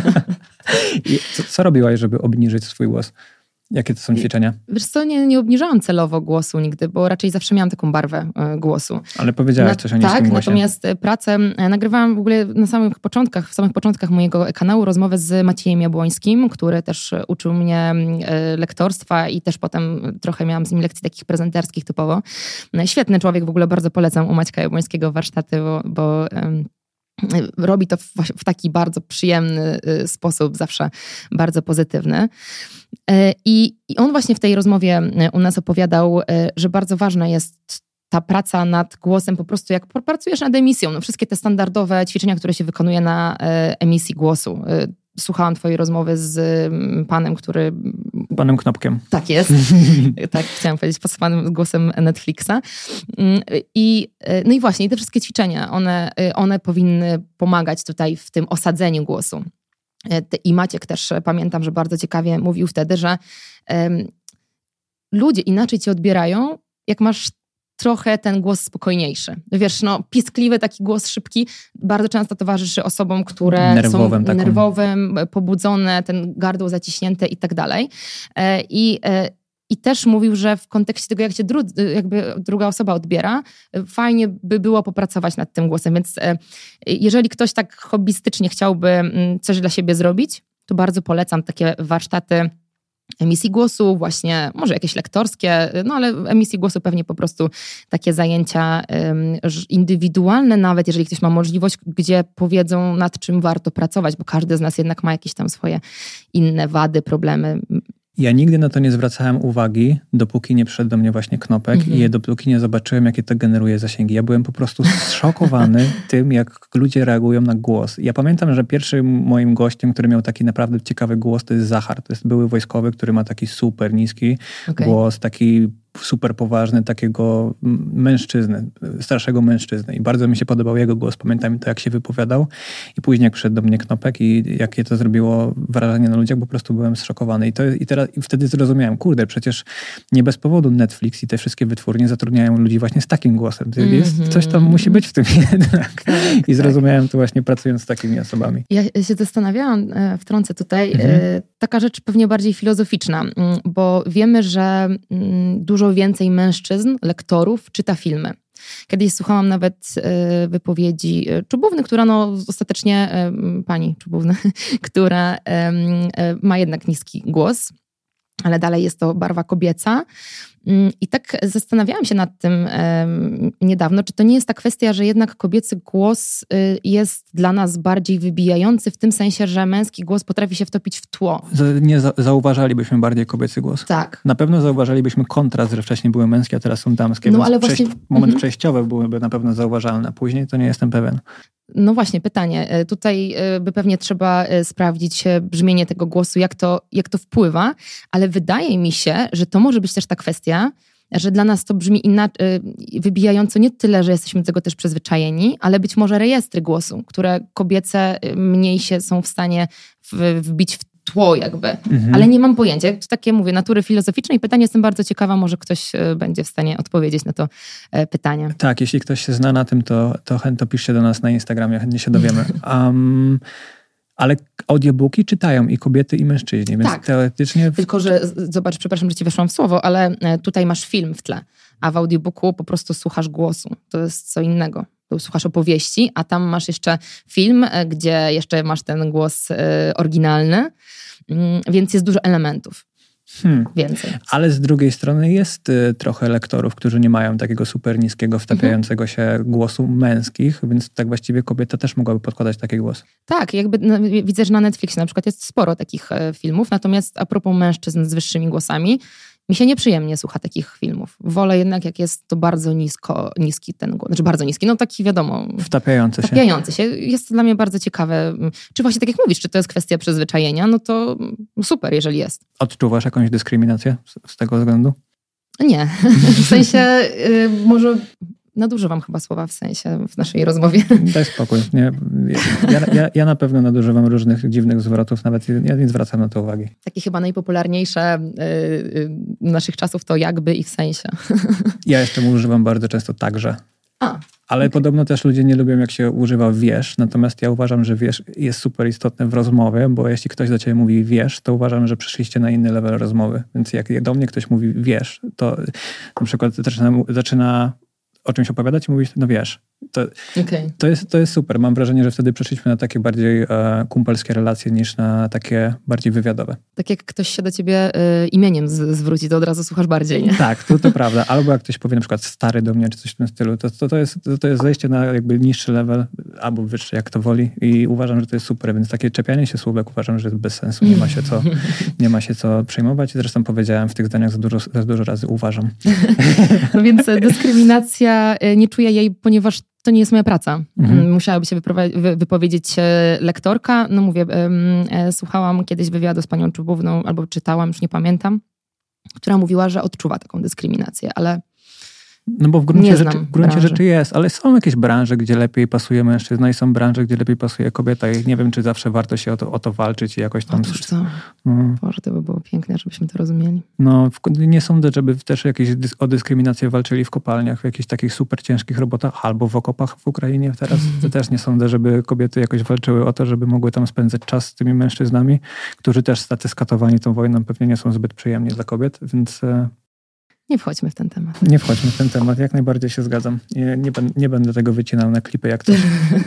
I co robiłaś, żeby obniżyć swój głos? Jakie to są ćwiczenia? Wiesz co, nie obniżałam celowo głosu nigdy, bo raczej zawsze miałam taką barwę głosu. Ale powiedziałaś coś o niskim głosie. Tak, natomiast pracę nagrywałam w ogóle w samych początkach mojego kanału rozmowę z Maciejem Jabłońskim, który też uczył mnie lektorstwa i też potem trochę miałam z nim lekcji takich prezenterskich typowo. Świetny człowiek, w ogóle bardzo polecam u Maćka Jabłońskiego warsztaty, bo robi to w taki bardzo przyjemny sposób, zawsze bardzo pozytywny. I on właśnie w tej rozmowie u nas opowiadał, że bardzo ważna jest ta praca nad głosem, po prostu jak pracujesz nad emisją. No wszystkie te standardowe ćwiczenia, które się wykonuje na emisji głosu. Słuchałam twojej rozmowy z panem, który... Panem Knopkiem. Tak jest. Tak, chciałam powiedzieć, z panem głosem Netflixa. No i właśnie, te wszystkie ćwiczenia, one powinny pomagać tutaj w tym osadzeniu głosu. I Maciek też, pamiętam, że bardzo ciekawie mówił wtedy, że ludzie inaczej cię odbierają, jak masz trochę ten głos spokojniejszy. Wiesz, no piskliwy taki głos szybki bardzo często towarzyszy osobom, które są nerwowe, pobudzone, ten gardło zaciśnięte i tak dalej. I też mówił, że w kontekście tego, jak cię jakby druga osoba odbiera, fajnie by było popracować nad tym głosem. Więc jeżeli ktoś tak hobbystycznie chciałby coś dla siebie zrobić, to bardzo polecam takie warsztaty emisji głosu, właśnie może jakieś lektorskie, no ale emisji głosu pewnie po prostu takie zajęcia indywidualne, nawet jeżeli ktoś ma możliwość, gdzie powiedzą, nad czym warto pracować, bo każdy z nas jednak ma jakieś tam swoje inne wady, problemy. Ja nigdy na to nie zwracałem uwagi, dopóki nie przyszedł do mnie właśnie Knopek i dopóki nie zobaczyłem, jakie to generuje zasięgi. Ja byłem po prostu zszokowany tym, jak ludzie reagują na głos. Ja pamiętam, że pierwszym moim gościem, który miał taki naprawdę ciekawy głos, to jest Zachar. To jest były wojskowy, który ma taki super niski głos, taki super poważny, takiego mężczyzny, starszego mężczyzny. I bardzo mi się podobał jego głos. Pamiętam to, jak się wypowiadał. I później jak przyszedł do mnie Knopek i jakie to zrobiło wrażenie na ludziach, po prostu byłem zszokowany. I wtedy zrozumiałem, kurde, przecież nie bez powodu Netflix i te wszystkie wytwórnie zatrudniają ludzi właśnie z takim głosem. Coś tam musi być w tym jednak. I zrozumiałem to właśnie pracując z takimi osobami. Ja się zastanawiałam, wtrącę tutaj, taka rzecz pewnie bardziej filozoficzna, bo wiemy, że dużo więcej mężczyzn, lektorów czyta filmy. Kiedyś słuchałam nawet wypowiedzi Czubówny, która ostatecznie, pani Czubówny, która ma jednak niski głos, ale dalej jest to barwa kobieca. I tak zastanawiałam się nad tym niedawno, czy to nie jest ta kwestia, że jednak kobiecy głos jest dla nas bardziej wybijający w tym sensie, że męski głos potrafi się wtopić w tło. Nie zauważalibyśmy bardziej kobiecy głos. Tak. Na pewno zauważalibyśmy kontrast, że wcześniej były męskie, a teraz są damskie. No, ale właśnie... Moment przejściowy byłyby na pewno zauważalne. Później to nie jestem pewien. No właśnie, pytanie. Tutaj by pewnie trzeba sprawdzić brzmienie tego głosu, jak to wpływa, ale wydaje mi się, że to może być też ta kwestia, że dla nas to brzmi wybijająco nie tyle, że jesteśmy do tego też przyzwyczajeni, ale być może rejestry głosu, które kobiece mniej się są w stanie wbić w tło jakby. Ale nie mam pojęcia. To takie mówię, natury filozoficznej. Pytanie, jestem bardzo ciekawa, może ktoś będzie w stanie odpowiedzieć na to pytanie. Tak, jeśli ktoś się zna na tym, to chętnie piszcie do nas na Instagramie, chętnie się dowiemy. Ale audiobooki czytają i kobiety, i mężczyźni, więc tak. Teoretycznie... Tylko, że zobacz, przepraszam, że ci weszłam w słowo, ale tutaj masz film w tle, a w audiobooku po prostu słuchasz głosu. To jest co innego. Tu słuchasz opowieści, a tam masz jeszcze film, gdzie jeszcze masz ten głos oryginalny, więc jest dużo elementów. Więcej. Ale z drugiej strony jest trochę lektorów, którzy nie mają takiego super niskiego, wtapiającego się głosu męskich, więc tak właściwie kobieta też mogłaby podkładać taki głos. Tak, jakby widzę, że na Netflixie na przykład jest sporo takich filmów, natomiast a propos mężczyzn z wyższymi głosami, mi się nieprzyjemnie słucha takich filmów. Wolę jednak, jak jest to bardzo niski ten głos. Znaczy bardzo niski, no taki wiadomo. Wtapiający się. Jest to dla mnie bardzo ciekawe. Czy właśnie tak jak mówisz, czy to jest kwestia przyzwyczajenia, no to super, jeżeli jest. Odczuwasz jakąś dyskryminację z tego względu? Nie. W sensie może... Nadużywam chyba słowa w sensie w naszej rozmowie. Daj spokój. Nie, ja na pewno nadużywam różnych dziwnych zwrotów, nawet ja nie zwracam na to uwagi. Takie chyba najpopularniejsze naszych czasów to jakby i w sensie. Ja jeszcze używam bardzo często także. Ale podobno też ludzie nie lubią, jak się używa wiesz, natomiast ja uważam, że wiesz jest super istotne w rozmowie, bo jeśli ktoś do ciebie mówi wiesz, to uważam, że przeszliście na inny level rozmowy. Więc jak do mnie ktoś mówi wiesz, to na przykład zaczyna o czymś opowiadać i mówić, no wiesz. To jest super. Mam wrażenie, że wtedy przeszliśmy na takie bardziej kumpelskie relacje niż na takie bardziej wywiadowe. Tak jak ktoś się do ciebie imieniem zwróci, to od razu słuchasz bardziej, nie? Tak, to prawda. Albo jak ktoś powie na przykład stary do mnie, czy coś w tym stylu, to jest zejście na jakby niższy level, albo wyższy, jak to woli. I uważam, że to jest super. Więc takie czepianie się słówek uważam, że jest bez sensu. Nie ma się co przejmować. Zresztą powiedziałem w tych zdaniach za dużo razy uważam. No więc dyskryminacja, nie czuję jej, ponieważ to nie jest moja praca. Musiałaby się wypowiedzieć lektorka. No mówię, słuchałam kiedyś wywiadu z panią Czubówną, albo czytałam, już nie pamiętam, która mówiła, że odczuwa taką dyskryminację, ale no bo w gruncie rzeczy jest, ale są jakieś branże, gdzie lepiej pasuje mężczyzna i są branże, gdzie lepiej pasuje kobieta i nie wiem, czy zawsze warto się o to walczyć i jakoś tam... Otóż co? Boże, to by było piękne, żebyśmy to rozumieli. No, nie sądzę, żeby też jakieś o dyskryminację walczyli w kopalniach, w jakichś takich super ciężkich robotach albo w okopach w Ukrainie teraz. To też nie sądzę, żeby kobiety jakoś walczyły o to, żeby mogły tam spędzać czas z tymi mężczyznami, którzy też tacy skatowani tą wojną pewnie nie są zbyt przyjemni dla kobiet, więc... Nie wchodźmy w ten temat. Nie wchodźmy w ten temat, jak najbardziej się zgadzam. Nie będę tego wycinał na klipy jak coś.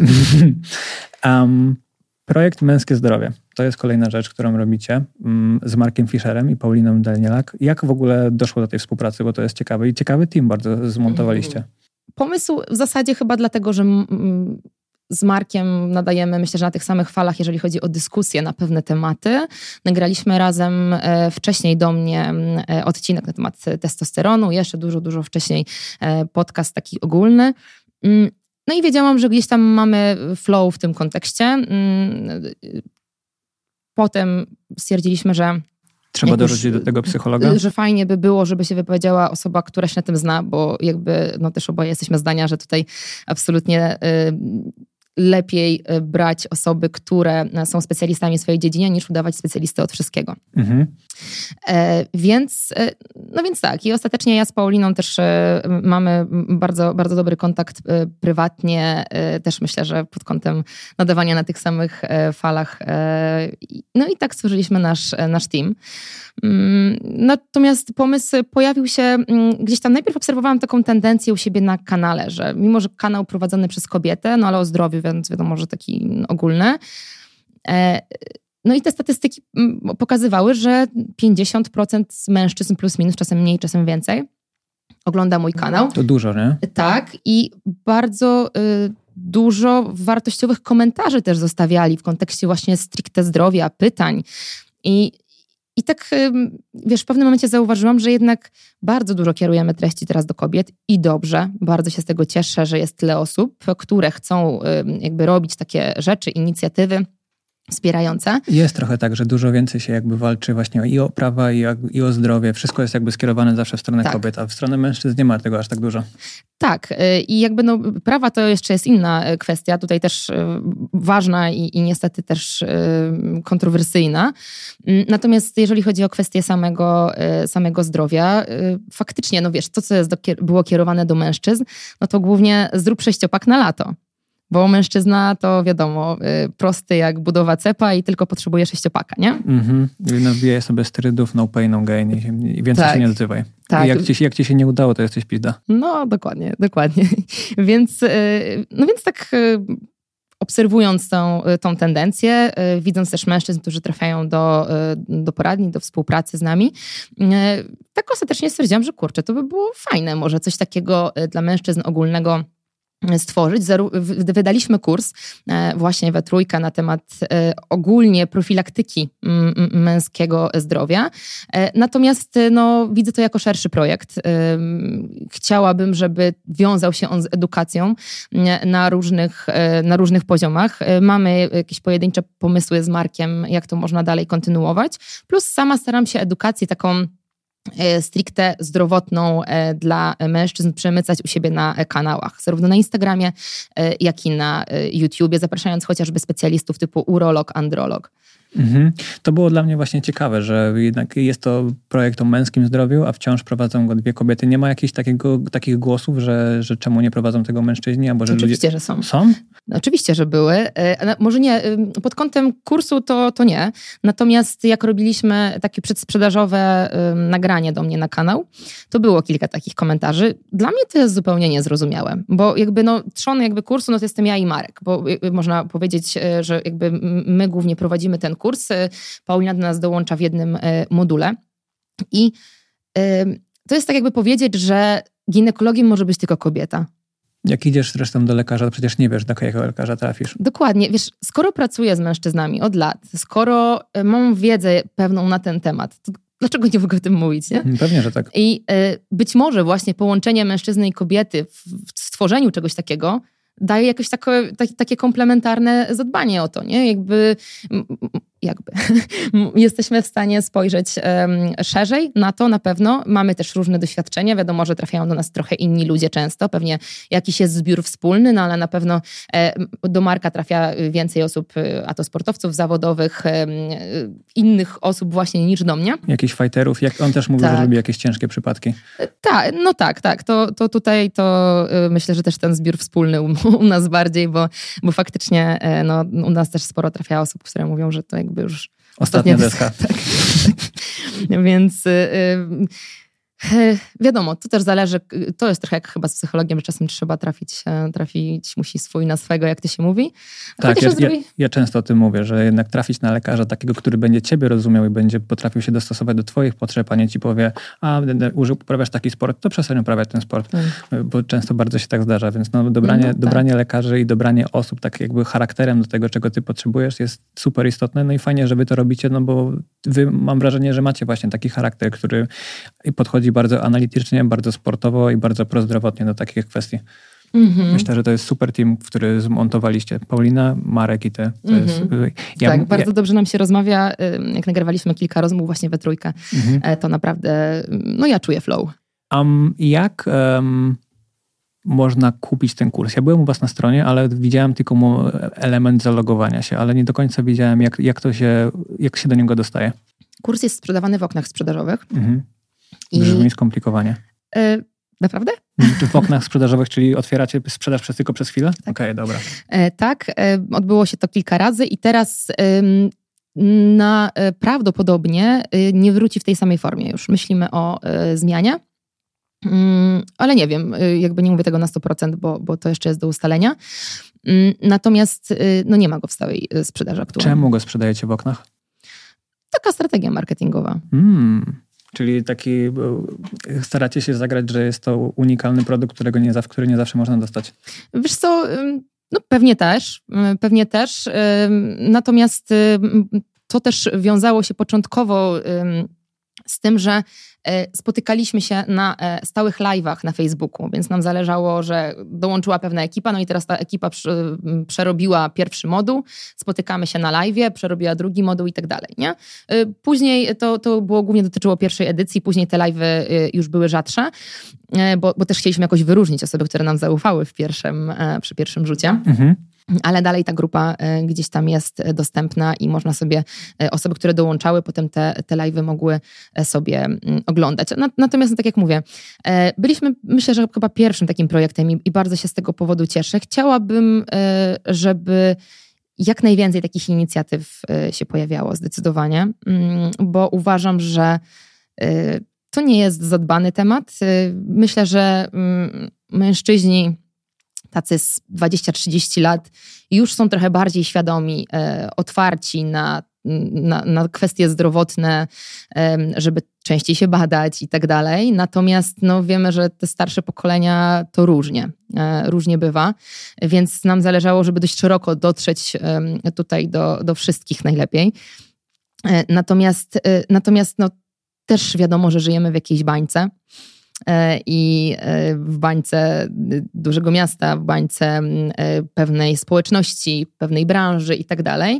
Projekt Męskie Zdrowie. To jest kolejna rzecz, którą robicie z Markiem Fischerem i Pauliną Delnielak. Jak w ogóle doszło do tej współpracy, bo to jest ciekawe i ciekawy team bardzo zmontowaliście. Pomysł w zasadzie chyba dlatego, że z Markiem nadajemy, myślę, że na tych samych falach, jeżeli chodzi o dyskusje na pewne tematy. Nagraliśmy razem wcześniej do mnie odcinek na temat testosteronu, jeszcze dużo wcześniej podcast taki ogólny. No i wiedziałam, że gdzieś tam mamy flow w tym kontekście. Potem stwierdziliśmy, że Trzeba dorzucić do tego psychologa? Że fajnie by było, żeby się wypowiedziała osoba, która się na tym zna, bo jakby też oboje jesteśmy zdania, że tutaj absolutnie lepiej brać osoby, które są specjalistami w swojej dziedzinie, niż udawać specjalisty od wszystkiego. Więc tak. I ostatecznie ja z Pauliną też mamy bardzo, bardzo dobry kontakt prywatnie. Też myślę, że pod kątem nadawania na tych samych falach. No i tak stworzyliśmy nasz team. Natomiast pomysł pojawił się gdzieś tam. Najpierw obserwowałam taką tendencję u siebie na kanale, że mimo, że kanał prowadzony przez kobietę, ale o zdrowiu, więc wiadomo, że taki ogólny. No i te statystyki pokazywały, że 50% mężczyzn plus minus, czasem mniej, czasem więcej, ogląda mój kanał. To dużo, nie? Tak. I bardzo dużo wartościowych komentarzy też zostawiali w kontekście właśnie stricte zdrowia, pytań. I tak, wiesz, w pewnym momencie zauważyłam, że jednak bardzo dużo kierujemy treści teraz do kobiet i dobrze, bardzo się z tego cieszę, że jest tyle osób, które chcą jakby robić takie rzeczy, inicjatywy wspierające. Jest trochę tak, że dużo więcej się jakby walczy właśnie i o prawa, i o zdrowie. Wszystko jest jakby skierowane zawsze w stronę kobiet, a w stronę mężczyzn nie ma tego aż tak dużo. Tak. I jakby prawa to jeszcze jest inna kwestia, tutaj też ważna i niestety też kontrowersyjna. Natomiast jeżeli chodzi o kwestię samego zdrowia, faktycznie, wiesz, to co było kierowane do mężczyzn, to głównie zrób 6-pak na lato. Bo mężczyzna to wiadomo, prosty jak budowa cepa i tylko potrzebuje 6-paka, nie? Nawbijaj sobie sterydów, no pain, no gain i więcej się nie odzywaj. Tak. Jak ci się nie udało, to jesteś pizda. No, dokładnie. Więc tak obserwując tą tendencję, widząc też mężczyzn, którzy trafiają do poradni, do współpracy z nami, tak ostatecznie stwierdziłam, że kurczę, to by było fajne, może coś takiego dla mężczyzn ogólnego stworzyć. Wydaliśmy kurs właśnie we trójkę na temat ogólnie profilaktyki męskiego zdrowia. Natomiast widzę to jako szerszy projekt. Chciałabym, żeby wiązał się on z edukacją na różnych poziomach. Mamy jakieś pojedyncze pomysły z Markiem, jak to można dalej kontynuować. Plus sama staram się edukację taką stricte zdrowotną dla mężczyzn przemycać u siebie na kanałach, zarówno na Instagramie, jak i na YouTubie, zapraszając chociażby specjalistów typu urolog, androlog. To było dla mnie właśnie ciekawe, że jednak jest to projekt o męskim zdrowiu, a wciąż prowadzą go dwie kobiety. Nie ma jakichś takich głosów, że czemu nie prowadzą tego mężczyźni? Albo że oczywiście, że są. Są? Oczywiście, że były. Może nie, pod kątem kursu to nie. Natomiast jak robiliśmy takie przedsprzedażowe nagranie do mnie na kanał, to było kilka takich komentarzy. Dla mnie to jest zupełnie niezrozumiałe, bo jakby trzon jakby kursu to jestem ja i Marek, bo można powiedzieć, że jakby my głównie prowadzimy ten kurs. Paulina do nas dołącza w jednym module. I to jest tak jakby powiedzieć, że ginekologiem może być tylko kobieta. Jak idziesz zresztą do lekarza, to przecież nie wiesz, do jakiego lekarza trafisz. Dokładnie. Wiesz, skoro pracuję z mężczyznami od lat, skoro mam wiedzę pewną na ten temat, to dlaczego nie mogę o tym mówić, nie? Pewnie, że tak. I być może właśnie połączenie mężczyzny i kobiety w stworzeniu czegoś takiego daje jakieś takie komplementarne zadbanie o to, nie? Jakby jesteśmy w stanie spojrzeć szerzej na to na pewno. Mamy też różne doświadczenia. Wiadomo, że trafiają do nas trochę inni ludzie często. Pewnie jakiś jest zbiór wspólny, ale na pewno do Marka trafia więcej osób, a to sportowców zawodowych, innych osób właśnie niż do mnie. Jakichś fighterów. Jak on też mówił, że lubi jakieś ciężkie przypadki. Tak. To tutaj myślę, że też ten zbiór wspólny u nas bardziej, bo faktycznie u nas też sporo trafia osób, które mówią, że to jakby już ostatnia deska. Tak. Więc wiadomo, to też zależy, to jest trochę jak chyba z psychologiem, że czasem trzeba trafić musi swój na swego, jak to się mówi. Tak, ja często o tym mówię, że jednak trafić na lekarza takiego, który będzie ciebie rozumiał i będzie potrafił się dostosować do twoich potrzeb, a nie ci powie, uprawiasz taki sport, to przestań uprawiać ten sport. Bo często bardzo się tak zdarza, więc dobranie lekarzy i dobranie osób tak jakby charakterem do tego, czego ty potrzebujesz, jest super istotne. No i fajnie, że wy to robicie, bo wy mam wrażenie, że macie właśnie taki charakter, który podchodzi bardzo analitycznie, bardzo sportowo i bardzo prozdrowotnie do takich kwestii. Myślę, że to jest super team, który zmontowaliście. Paulina, Marek i ty. Tak, bardzo dobrze nam się rozmawia. Jak nagrywaliśmy kilka rozmów właśnie we trójkę, to naprawdę, ja czuję flow. Jak można kupić ten kurs? Ja byłem u was na stronie, ale widziałem tylko element zalogowania się, ale nie do końca wiedziałem, jak się do niego dostaje. Kurs jest sprzedawany w oknach sprzedażowych. Brzmi skomplikowanie. Naprawdę? W oknach sprzedażowych, czyli otwieracie sprzedaż tylko przez chwilę? Tak. Okej, dobra. Tak, odbyło się to kilka razy i teraz prawdopodobnie nie wróci w tej samej formie już. Myślimy o zmianie, ale nie wiem, jakby nie mówię tego na 100%, bo to jeszcze jest do ustalenia. Natomiast nie ma go w stałej sprzedaży aktualnie. Czemu go sprzedajecie w oknach? Taka strategia marketingowa. Czyli staracie się zagrać, że jest to unikalny produkt, który nie zawsze można dostać. Wiesz co, pewnie też. Natomiast to też wiązało się początkowo z tym, że spotykaliśmy się na stałych live'ach na Facebooku, więc nam zależało, że dołączyła pewna ekipa, i teraz ta ekipa przerobiła pierwszy moduł, spotykamy się na live'ie, przerobiła drugi moduł i tak dalej, nie? Później to było głównie dotyczyło pierwszej edycji, później te live'y już były rzadsze, bo też chcieliśmy jakoś wyróżnić osoby, które nam zaufały przy pierwszym rzucie. Ale dalej ta grupa gdzieś tam jest dostępna i można sobie, osoby, które dołączały, potem te live'y mogły sobie oglądać. Natomiast, tak jak mówię, byliśmy, myślę, że chyba pierwszym takim projektem i bardzo się z tego powodu cieszę. Chciałabym, żeby jak najwięcej takich inicjatyw się pojawiało zdecydowanie, bo uważam, że to nie jest zadbany temat. Myślę, że mężczyźni tacy z 20-30 lat już są trochę bardziej świadomi, otwarci na kwestie zdrowotne, żeby częściej się badać i tak dalej. Natomiast wiemy, że te starsze pokolenia to różnie bywa, więc nam zależało, żeby dość szeroko dotrzeć tutaj do wszystkich najlepiej. Natomiast też wiadomo, że żyjemy w jakiejś bańce. I w bańce dużego miasta, w bańce pewnej społeczności, pewnej branży i tak dalej.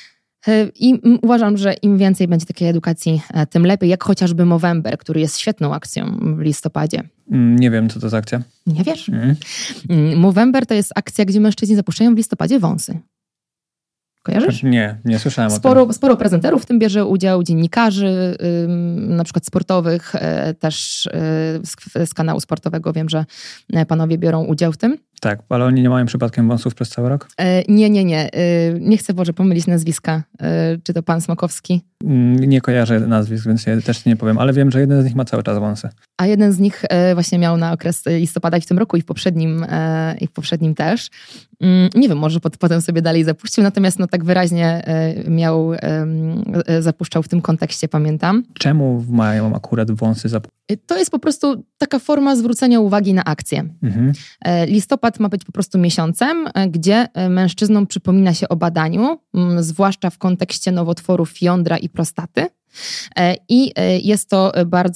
I uważam, że im więcej będzie takiej edukacji, tym lepiej, jak chociażby Movember, który jest świetną akcją w listopadzie. Nie wiem, co to za akcja. Nie wiesz? Movember to jest akcja, gdzie mężczyźni zapuszczają w listopadzie wąsy. Kojarzysz? Nie słyszałem o tym. Sporo prezenterów w tym bierze udział, dziennikarzy, na przykład sportowych, też z kanału sportowego wiem, że panowie biorą udział w tym. Tak, ale oni nie mają przypadkiem wąsów przez cały rok? Nie. Nie chcę Boże pomylić nazwiska. Czy to pan Smokowski? Nie kojarzę nazwisk, więc też nie powiem, ale wiem, że jeden z nich ma cały czas wąsy. A jeden z nich właśnie miał na okres listopada i w tym roku i w poprzednim też. Nie wiem, może potem sobie dalej zapuścił, natomiast tak wyraźnie zapuszczał w tym kontekście, pamiętam. Czemu mają akurat wąsy To jest po prostu taka forma zwrócenia uwagi na akcję. Listopad ma być po prostu miesiącem, gdzie mężczyznom przypomina się o badaniu, zwłaszcza w kontekście nowotworów jądra i prostaty. I jest to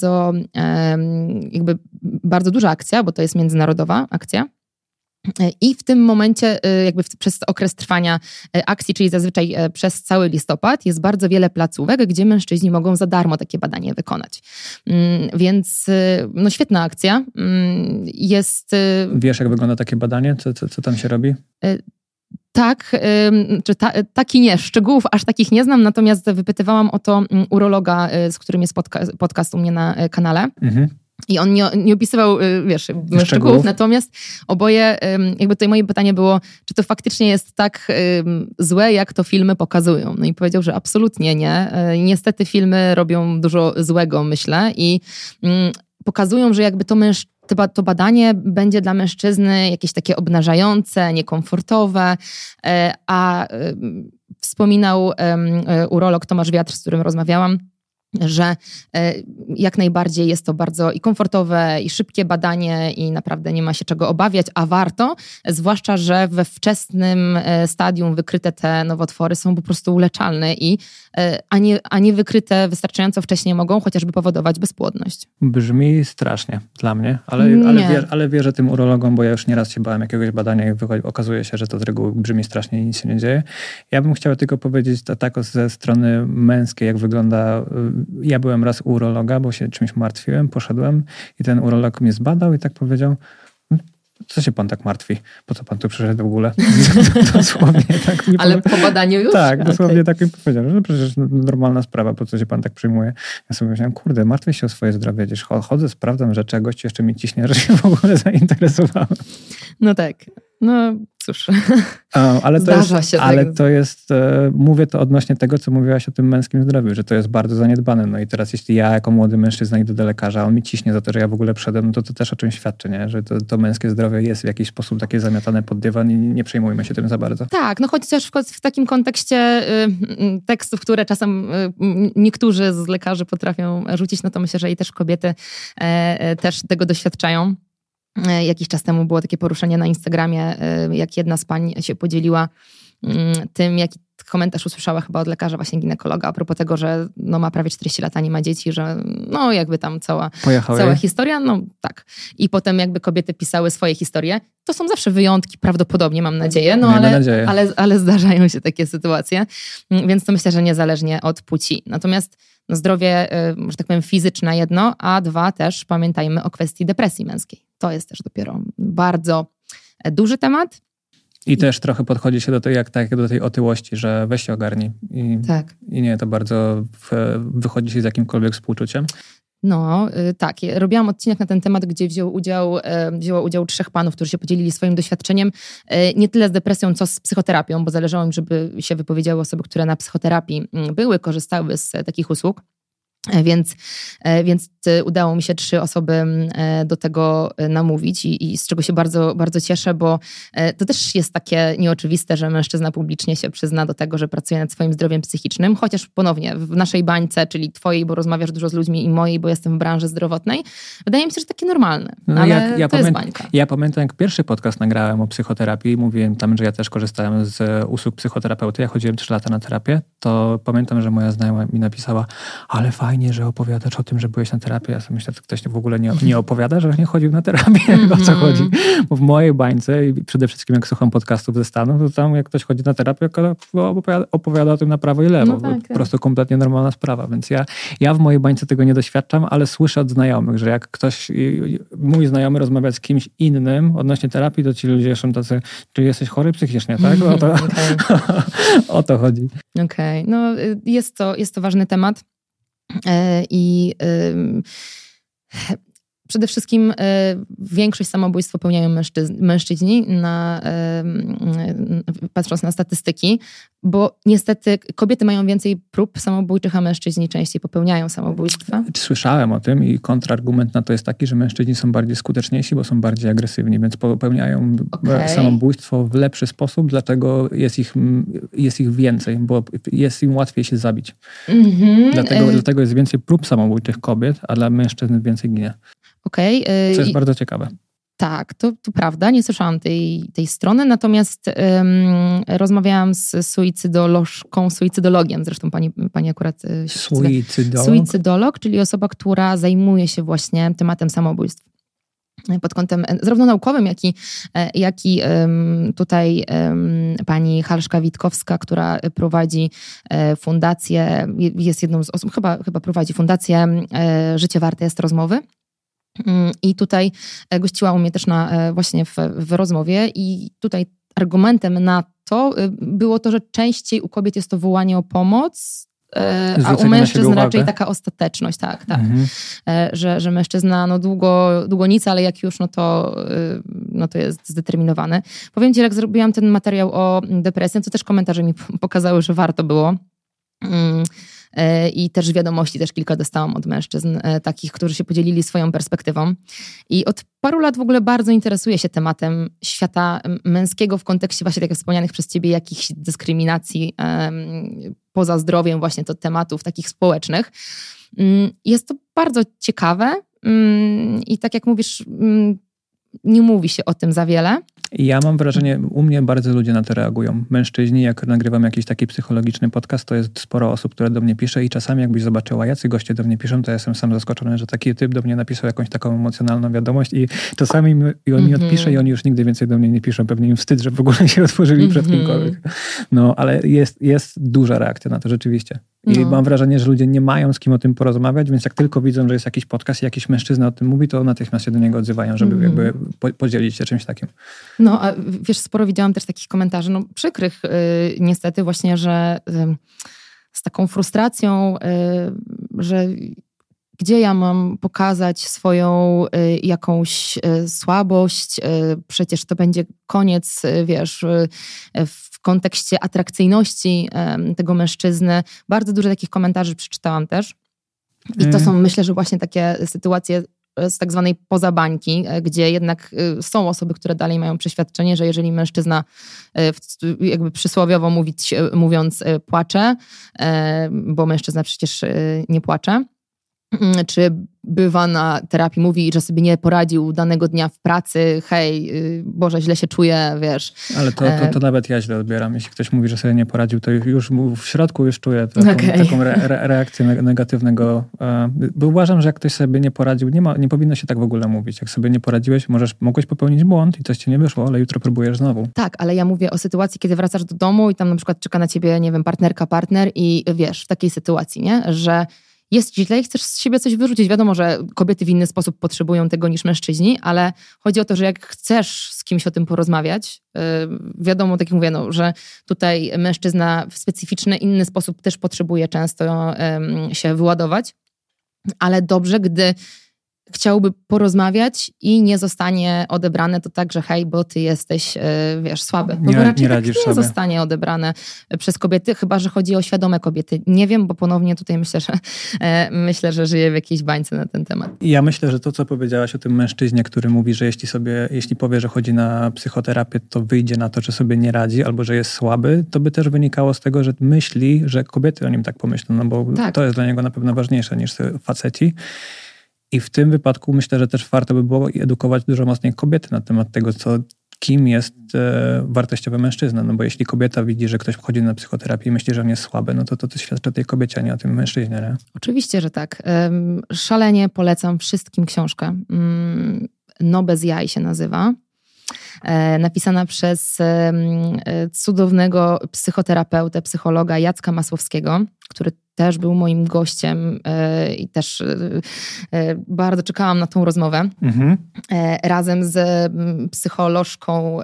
bardzo duża akcja, bo to jest międzynarodowa akcja. I w tym momencie, przez okres trwania akcji, czyli zazwyczaj przez cały listopad, jest bardzo wiele placówek, gdzie mężczyźni mogą za darmo takie badanie wykonać. Więc świetna akcja. Wiesz, jak wygląda takie badanie? Co tam się robi? Tak, taki nie. Szczegółów aż takich nie znam, natomiast wypytywałam o to urologa, z którym jest podcast u mnie na kanale. I on nie opisywał, szczegółów, natomiast oboje, tutaj moje pytanie było, czy to faktycznie jest tak złe, jak to filmy pokazują. No i powiedział, że absolutnie nie. Niestety filmy robią dużo złego, myślę, i pokazują, że to badanie będzie dla mężczyzny jakieś takie obnażające, niekomfortowe, a wspominał urolog Tomasz Wiatr, z którym rozmawiałam, że jak najbardziej jest to bardzo i komfortowe, i szybkie badanie i naprawdę nie ma się czego obawiać, a warto, zwłaszcza, że we wczesnym stadium wykryte te nowotwory są po prostu uleczalne a nie wykryte wystarczająco wcześnie mogą chociażby powodować bezpłodność. Brzmi strasznie dla mnie, ale wierzę tym urologom, bo ja już nieraz się bałem jakiegoś badania i okazuje się, że to z reguły brzmi strasznie i nic się nie dzieje. Ja bym chciał tylko powiedzieć tak ze strony męskiej, jak wygląda. Ja byłem raz u urologa, bo się czymś martwiłem, poszedłem i ten urolog mnie zbadał i tak powiedział: co się pan tak martwi? Po co pan tu przyszedł w ogóle? Dosłownie tak mi Ale po badaniu już? Tak, dosłownie tak mi powiedział, że przecież normalna sprawa, po co się pan tak przejmuje? Ja sobie myślałem, kurde, martwię się o swoje zdrowie, gdzieś chodzę, sprawdzam rzeczy, a gość jeszcze mi ciśnie, że się w ogóle zainteresowałem. No tak. No cóż, to jest, mówię to odnośnie tego, co mówiłaś o tym męskim zdrowiu, że to jest bardzo zaniedbane. No i teraz jeśli ja jako młody mężczyzna idę do lekarza, a on mi ciśnie za to, że ja w ogóle wszedłem, no to też o czymś świadczy, nie? Że to męskie zdrowie jest w jakiś sposób takie zamiatane pod dywan i nie przejmujmy się tym za bardzo. Tak, no chociaż w takim kontekście tekstów, które czasem niektórzy z lekarzy potrafią rzucić, no to myślę, że i też kobiety też tego doświadczają. Jakiś czas temu było takie poruszenie na Instagramie, jak jedna z pań się podzieliła tym, jaki komentarz usłyszała chyba od lekarza, właśnie ginekologa, a propos tego, że no ma prawie 40 lat, a nie ma dzieci, że no jakby tam cała historia, no tak. I potem jakby kobiety pisały swoje historie. To są zawsze wyjątki, prawdopodobnie, mam nadzieję, no ale zdarzają się takie sytuacje, więc to myślę, że niezależnie od płci. Natomiast no, zdrowie, że tak powiem, fizyczne jedno, a dwa też pamiętajmy o kwestii depresji męskiej. To jest też dopiero bardzo duży temat. I też trochę podchodzi się do tej otyłości, że weź się ogarnij. I nie, to bardzo wychodzi się z jakimkolwiek współczuciem. No tak, robiłam odcinek na ten temat, gdzie wzięło udział 3 panów, którzy się podzielili swoim doświadczeniem, nie tyle z depresją, co z psychoterapią, bo zależało im, żeby się wypowiedziały osoby, które na psychoterapii korzystały z takich usług. Więc udało mi się 3 osoby do tego namówić i z czego się bardzo, bardzo cieszę, bo to też jest takie nieoczywiste, że mężczyzna publicznie się przyzna do tego, że pracuje nad swoim zdrowiem psychicznym, chociaż ponownie w naszej bańce, czyli twojej, bo rozmawiasz dużo z ludźmi, i mojej, bo jestem w branży zdrowotnej, wydaje mi się, że takie normalne, ale to jest bańka. Ja pamiętam, jak pierwszy podcast nagrałem o psychoterapii, mówiłem tam, że ja też korzystałem z usług psychoterapeuty, ja chodziłem 3 lata na terapię, to pamiętam, że moja znajoma mi napisała: ale fajnie, że opowiadasz o tym, że byłeś na terapii. Ja sobie myślę, że ktoś w ogóle nie opowiada, że nie chodził na terapię. O co chodzi? Bo w mojej bańce i przede wszystkim jak słucham podcastów ze Stanów, to tam jak ktoś chodzi na terapię, opowiada o tym na prawo i lewo. No tak. Po prostu kompletnie normalna sprawa. Więc ja w mojej bańce tego nie doświadczam, ale słyszę od znajomych, że jak mój znajomy rozmawia z kimś innym odnośnie terapii, to ci ludzie są tacy: czy jesteś chory psychicznie, tak? O to chodzi. Okej. No jest to ważny temat. Przede wszystkim większość samobójstw popełniają mężczyźni, patrząc na statystyki, bo niestety kobiety mają więcej prób samobójczych, a mężczyźni częściej popełniają samobójstwa. Słyszałem o tym i kontrargument na to jest taki, że mężczyźni są bardziej skuteczniejsi, bo są bardziej agresywni, więc popełniają samobójstwo w lepszy sposób, dlatego jest ich więcej, bo jest im łatwiej się zabić. Dlatego jest więcej prób samobójczych kobiet, a dla mężczyzn więcej ginie. Co jest bardzo ciekawe. Tak, to prawda. Nie słyszałam tej strony, natomiast rozmawiałam z suicydologiem, zresztą pani akurat suicydolog, czyli osoba, która zajmuje się właśnie tematem samobójstw. Pod kątem zarówno naukowym, jak i tutaj pani Halszka-Witkowska, która prowadzi fundację, jest jedną z osób, chyba prowadzi fundację Życie warte jest rozmowy. I tutaj gościła u mnie też właśnie w rozmowie i tutaj argumentem na to było to, że częściej u kobiet jest to wołanie o pomoc, a u mężczyzn raczej taka ostateczność, tak. Że mężczyzna długo nic, ale jak już, no to jest zdeterminowany. Powiem ci, jak zrobiłam ten materiał o depresji, to też komentarze mi pokazały, że warto było. I też wiadomości kilka dostałam od mężczyzn, takich, którzy się podzielili swoją perspektywą. I od paru lat w ogóle bardzo interesuję się tematem świata męskiego w kontekście właśnie, tak jak wspomnianych przez ciebie, jakichś dyskryminacji poza zdrowiem, właśnie to tematów takich społecznych. Jest to bardzo ciekawe i tak jak mówisz, nie mówi się o tym za wiele. Ja mam wrażenie, u mnie bardzo ludzie na to reagują. Mężczyźni, jak nagrywam jakiś taki psychologiczny podcast, to jest sporo osób, które do mnie pisze i czasami jakbyś zobaczyła, jacy goście do mnie piszą, to ja jestem sam zaskoczony, że taki typ do mnie napisał jakąś taką emocjonalną wiadomość i czasami on mi odpisze i oni już nigdy więcej do mnie nie piszą. Pewnie im wstyd, że w ogóle się otworzyli przed kimkolwiek. No, ale jest duża reakcja na to rzeczywiście. I mam wrażenie, że ludzie nie mają z kim o tym porozmawiać, więc jak tylko widzą, że jest jakiś podcast i jakiś mężczyzna o tym mówi, to natychmiast się do niego odzywają, żeby jakby podzielić się czymś takim. No, a wiesz, sporo widziałam też takich komentarzy, przykrych niestety właśnie, że z taką frustracją, że gdzie ja mam pokazać swoją jakąś słabość, przecież to będzie koniec, wiesz, w kontekście atrakcyjności tego mężczyzny. Bardzo dużo takich komentarzy przeczytałam też. I to są, myślę, że właśnie takie sytuacje z tak zwanej pozabańki, gdzie jednak są osoby, które dalej mają przeświadczenie, że jeżeli mężczyzna jakby przysłowiowo mówiąc płacze, bo mężczyzna przecież nie płacze, czy bywa na terapii, mówi, że sobie nie poradził danego dnia w pracy, hej, Boże, źle się czuję, wiesz. Ale to nawet ja źle odbieram. Jeśli ktoś mówi, że sobie nie poradził, to już w środku już czuję taką reakcję negatywnego. Bo uważam, że jak ktoś sobie nie poradził, nie powinno się tak w ogóle mówić. Jak sobie nie poradziłeś, mogłeś popełnić błąd i coś ci nie wyszło, ale jutro próbujesz znowu. Tak, ale ja mówię o sytuacji, kiedy wracasz do domu i tam na przykład czeka na ciebie, nie wiem, partner i wiesz, w takiej sytuacji, nie? Że jest źle i chcesz z siebie coś wyrzucić. Wiadomo, że kobiety w inny sposób potrzebują tego niż mężczyźni, ale chodzi o to, że jak chcesz z kimś o tym porozmawiać, wiadomo, tak jak mówię, że tutaj mężczyzna w specyficzny, inny sposób też potrzebuje często się wyładować, ale dobrze, gdy chciałby porozmawiać i nie zostanie odebrane to tak, że hej, bo ty jesteś, wiesz, słaby. Bo raczej nie zostanie odebrane przez kobiety, chyba że chodzi o świadome kobiety. Nie wiem, bo ponownie tutaj myślę, że żyję w jakiejś bańce na ten temat. Ja myślę, że to, co powiedziałaś o tym mężczyźnie, który mówi, że jeśli powie, że chodzi na psychoterapię, to wyjdzie na to, że sobie nie radzi albo że jest słaby, to by też wynikało z tego, że myśli, że kobiety o nim tak pomyślą, no bo to jest dla niego na pewno ważniejsze niż faceci. I w tym wypadku myślę, że też warto by było edukować dużo mocniej kobiety na temat tego, kim jest wartościowy mężczyzna. No bo jeśli kobieta widzi, że ktoś chodzi na psychoterapię i myśli, że on jest słaby, no to świadczy o tej kobiecie, a nie o tym mężczyźnie. Nie? Oczywiście, że tak. Szalenie polecam wszystkim książkę. No bez jaj się nazywa. Napisana przez cudownego psychoterapeutę, psychologa Jacka Masłowskiego, który też był moim gościem i też bardzo czekałam na tą rozmowę. Razem z psycholożką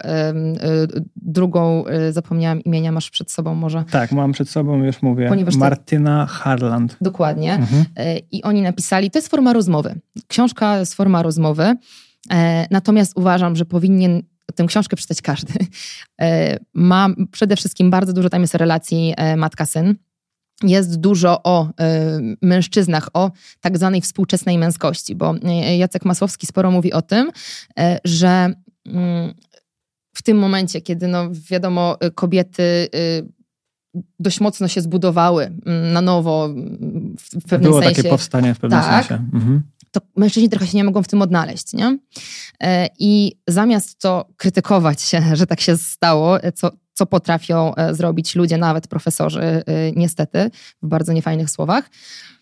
drugą, zapomniałam imienia, masz przed sobą może? Tak, mam przed sobą, już mówię, Martyna Harland. Dokładnie. I oni napisali, to jest forma rozmowy. Książka jest forma rozmowy, natomiast uważam, że powinien tę książkę przeczytać każdy. Ma przede wszystkim bardzo dużo tam jest relacji matka-syn. Jest dużo o mężczyznach, o tak zwanej współczesnej męskości, bo Jacek Masłowski sporo mówi o tym, że w tym momencie, kiedy wiadomo, kobiety dość mocno się zbudowały na nowo w pewnym sensie. Było takie powstanie w pewnym sensie. To mężczyźni trochę się nie mogą w tym odnaleźć, nie? I zamiast to krytykować się, że tak się stało, co potrafią zrobić ludzie, nawet profesorzy, niestety, w bardzo niefajnych słowach,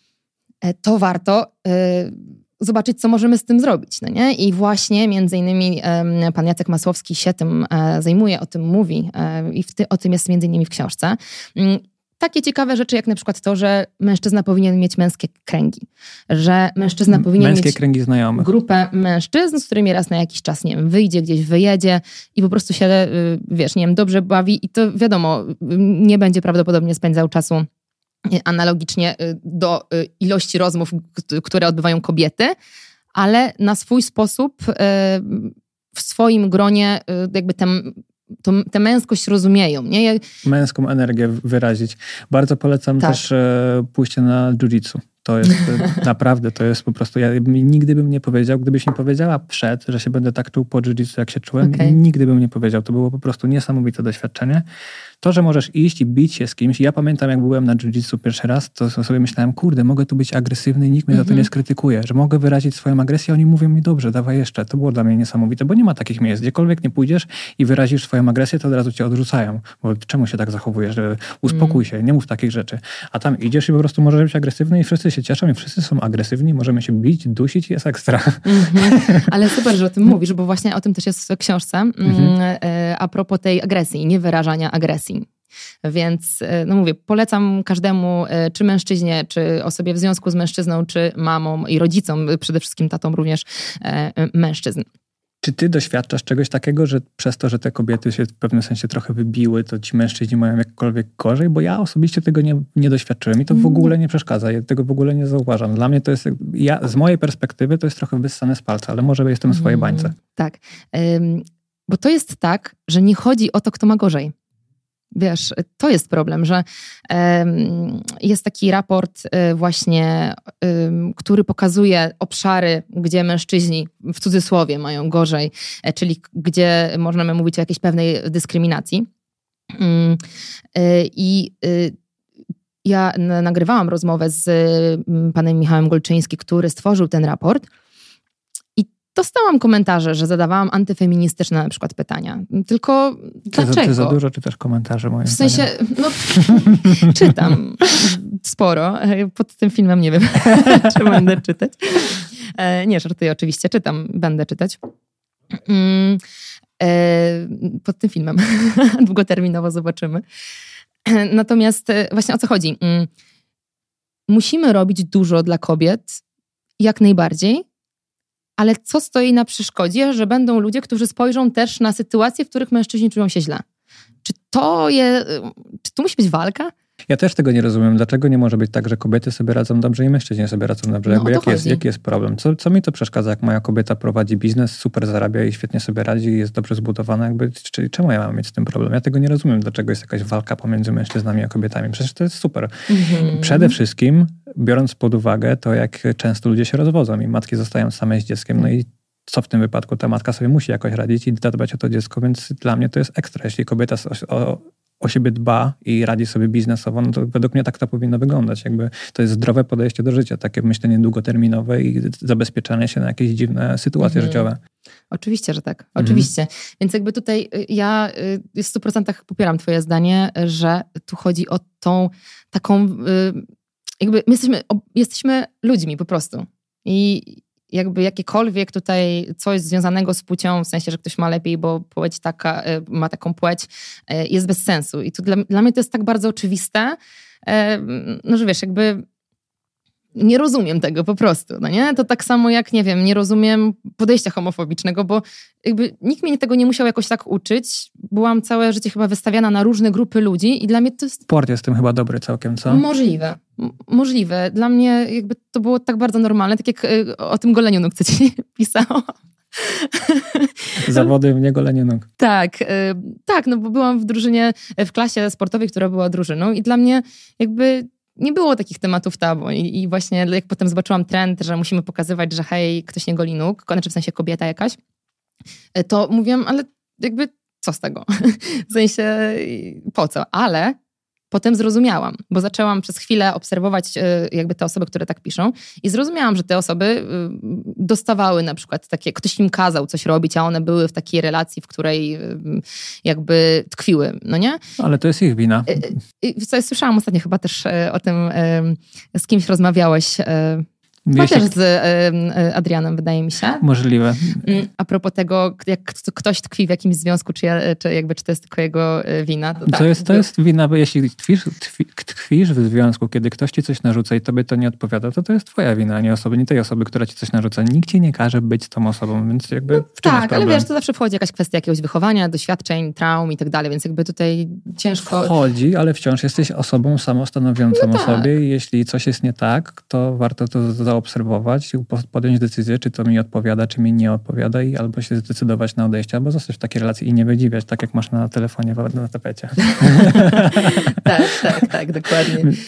to warto zobaczyć, co możemy z tym zrobić. No nie? I właśnie między innymi pan Jacek Masłowski się tym zajmuje, o tym mówi i o tym jest między innymi w książce. Takie ciekawe rzeczy, jak na przykład to, że mężczyzna powinien mieć męskie kręgi. Że mężczyzna powinien mieć kręgi znajomych. Grupę mężczyzn, z którymi raz na jakiś czas, nie wiem, wyjdzie gdzieś, wyjedzie i po prostu się, wiesz, nie wiem, dobrze bawi i to wiadomo, nie będzie prawdopodobnie spędzał czasu analogicznie do ilości rozmów, które odbywają kobiety, ale na swój sposób w swoim gronie jakby tę męskość rozumieją. Nie? Męską energię wyrazić. Bardzo polecam też pójście na jiu-jitsu. To jest naprawdę, to jest po prostu, ja nigdy bym nie powiedział, gdybyś mi powiedziała że się będę tak czuł po jiu-jitsu, jak się czułem, nigdy bym nie powiedział. To było po prostu niesamowite doświadczenie. To, że możesz iść i bić się z kimś. Ja pamiętam, jak byłem na jiu-jitsu pierwszy raz, to sobie myślałem, kurde, mogę tu być agresywny i nikt mnie za to nie skrytykuje, że mogę wyrazić swoją agresję, oni mówią mi, dobrze, dawaj jeszcze. To było dla mnie niesamowite, bo nie ma takich miejsc. Gdziekolwiek nie pójdziesz i wyrazisz swoją agresję, to od razu cię odrzucają. Bo czemu się tak zachowujesz? Uspokój się, nie mów takich rzeczy. A tam idziesz i po prostu możesz być agresywny i wszyscy się cieszą i wszyscy są agresywni, możemy się bić, dusić i jest ekstra. Ale super, że o tym mówisz, bo właśnie o tym też jest w książce. A propos tej agresji, niewyrażania agresji. Więc, no mówię, polecam każdemu, czy mężczyźnie, czy osobie w związku z mężczyzną, czy mamą i rodzicom, przede wszystkim tatą również mężczyzn. Czy ty doświadczasz czegoś takiego, że przez to, że te kobiety się w pewnym sensie trochę wybiły, to ci mężczyźni mają jakkolwiek gorzej? Bo ja osobiście tego nie doświadczyłem i to w ogóle nie przeszkadza. Ja tego w ogóle nie zauważam. Dla mnie to jest, z mojej perspektywy to jest trochę wyssane z palca, ale może jestem w swojej bańce. Tak, bo to jest tak, że nie chodzi o to, kto ma gorzej. Wiesz, to jest problem, że jest taki raport właśnie, który pokazuje obszary, gdzie mężczyźni w cudzysłowie mają gorzej, czyli gdzie możemy mówić o jakiejś pewnej dyskryminacji. I ja nagrywałam rozmowę z panem Michałem Golczyńskim, który stworzył ten raport. Dostałam komentarze, że zadawałam antyfeministyczne na przykład pytania. Tylko dlaczego? Ty za dużo czytasz komentarze moje. W sensie, czytam sporo. Pod tym filmem nie wiem, czy będę czytać. Nie, żartuję, oczywiście czytam, będę czytać. Pod tym filmem. Długoterminowo zobaczymy. Natomiast właśnie o co chodzi? Musimy robić dużo dla kobiet, jak najbardziej. Ale co stoi na przeszkodzie, że będą ludzie, którzy spojrzą też na sytuacje, w których mężczyźni czują się źle? Czy to musi być walka? Ja też tego nie rozumiem. Dlaczego nie może być tak, że kobiety sobie radzą dobrze i mężczyźni sobie radzą dobrze? Jaki jest problem? Co mi to przeszkadza, jak moja kobieta prowadzi biznes, super zarabia i świetnie sobie radzi i jest dobrze zbudowana? Czyli czemu ja mam mieć z tym problem? Ja tego nie rozumiem, dlaczego jest jakaś walka pomiędzy mężczyznami a kobietami. Przecież to jest super. Przede wszystkim, biorąc pod uwagę to, jak często ludzie się rozwodzą i matki zostają same z dzieckiem, no i co w tym wypadku? Ta matka sobie musi jakoś radzić i zadbać o to dziecko, więc dla mnie to jest ekstra. Jeśli kobieta o siebie dba i radzi sobie biznesowo, no to według mnie tak to powinno wyglądać. To jest zdrowe podejście do życia, takie myślenie długoterminowe i zabezpieczanie się na jakieś dziwne sytuacje życiowe. Oczywiście, że tak. Oczywiście. Więc tutaj ja w 100% popieram twoje zdanie, że tu chodzi o tą taką my jesteśmy ludźmi po prostu. I jakiekolwiek tutaj coś związanego z płcią, w sensie, że ktoś ma lepiej, bo płeć taka, ma taką płeć, jest bez sensu. I to dla mnie to jest tak bardzo oczywiste, że wiesz, nie rozumiem tego po prostu, no nie? To tak samo jak, nie wiem, nie rozumiem podejścia homofobicznego, bo nikt mnie tego nie musiał jakoś tak uczyć. Byłam całe życie chyba wystawiana na różne grupy ludzi i dla mnie to jest... Sport jest w tym chyba dobry całkiem, co? Możliwe. Dla mnie to było tak bardzo normalne, tak jak o tym goleniu nóg, co ci pisałam. Zawody w niegoleniu nóg. Tak, no bo byłam w drużynie, w klasie sportowej, która była drużyną i dla mnie nie było takich tematów tabu i właśnie jak potem zobaczyłam trend, że musimy pokazywać, że hej, ktoś nie goli nóg, znaczy w sensie kobieta jakaś, to mówiłam, ale co z tego? W sensie po co? Ale potem zrozumiałam, bo zaczęłam przez chwilę obserwować te osoby, które tak piszą i zrozumiałam, że te osoby dostawały na przykład takie, ktoś im kazał coś robić, a one były w takiej relacji, w której tkwiły, no nie? Ale to jest ich wina. Co, słyszałam ostatnio chyba też o tym, z kimś rozmawiałeś, chyba też z Adrianem, wydaje mi się. Możliwe. A propos tego, jak ktoś tkwi w jakimś związku, czy to jest tylko jego wina. To jest wina, bo jeśli tkwisz w związku, kiedy ktoś ci coś narzuca i tobie to nie odpowiada, to jest twoja wina, nie tej osoby, która ci coś narzuca. Nikt ci nie każe być z tą osobą, więc w czym jest problem? Ale wiesz, to zawsze wchodzi jakaś kwestia jakiegoś wychowania, doświadczeń, traum i tak dalej, więc tutaj ciężko... Wchodzi, ale wciąż jesteś osobą samostanowiącą o sobie i jeśli coś jest nie tak, to warto to zaobserwować i podjąć decyzję, czy to mi odpowiada, czy mi nie odpowiada i albo się zdecydować na odejście, albo zostać w takiej relacji i nie wydziwiać, tak jak masz na telefonie na tapecie. Tak, dokładnie.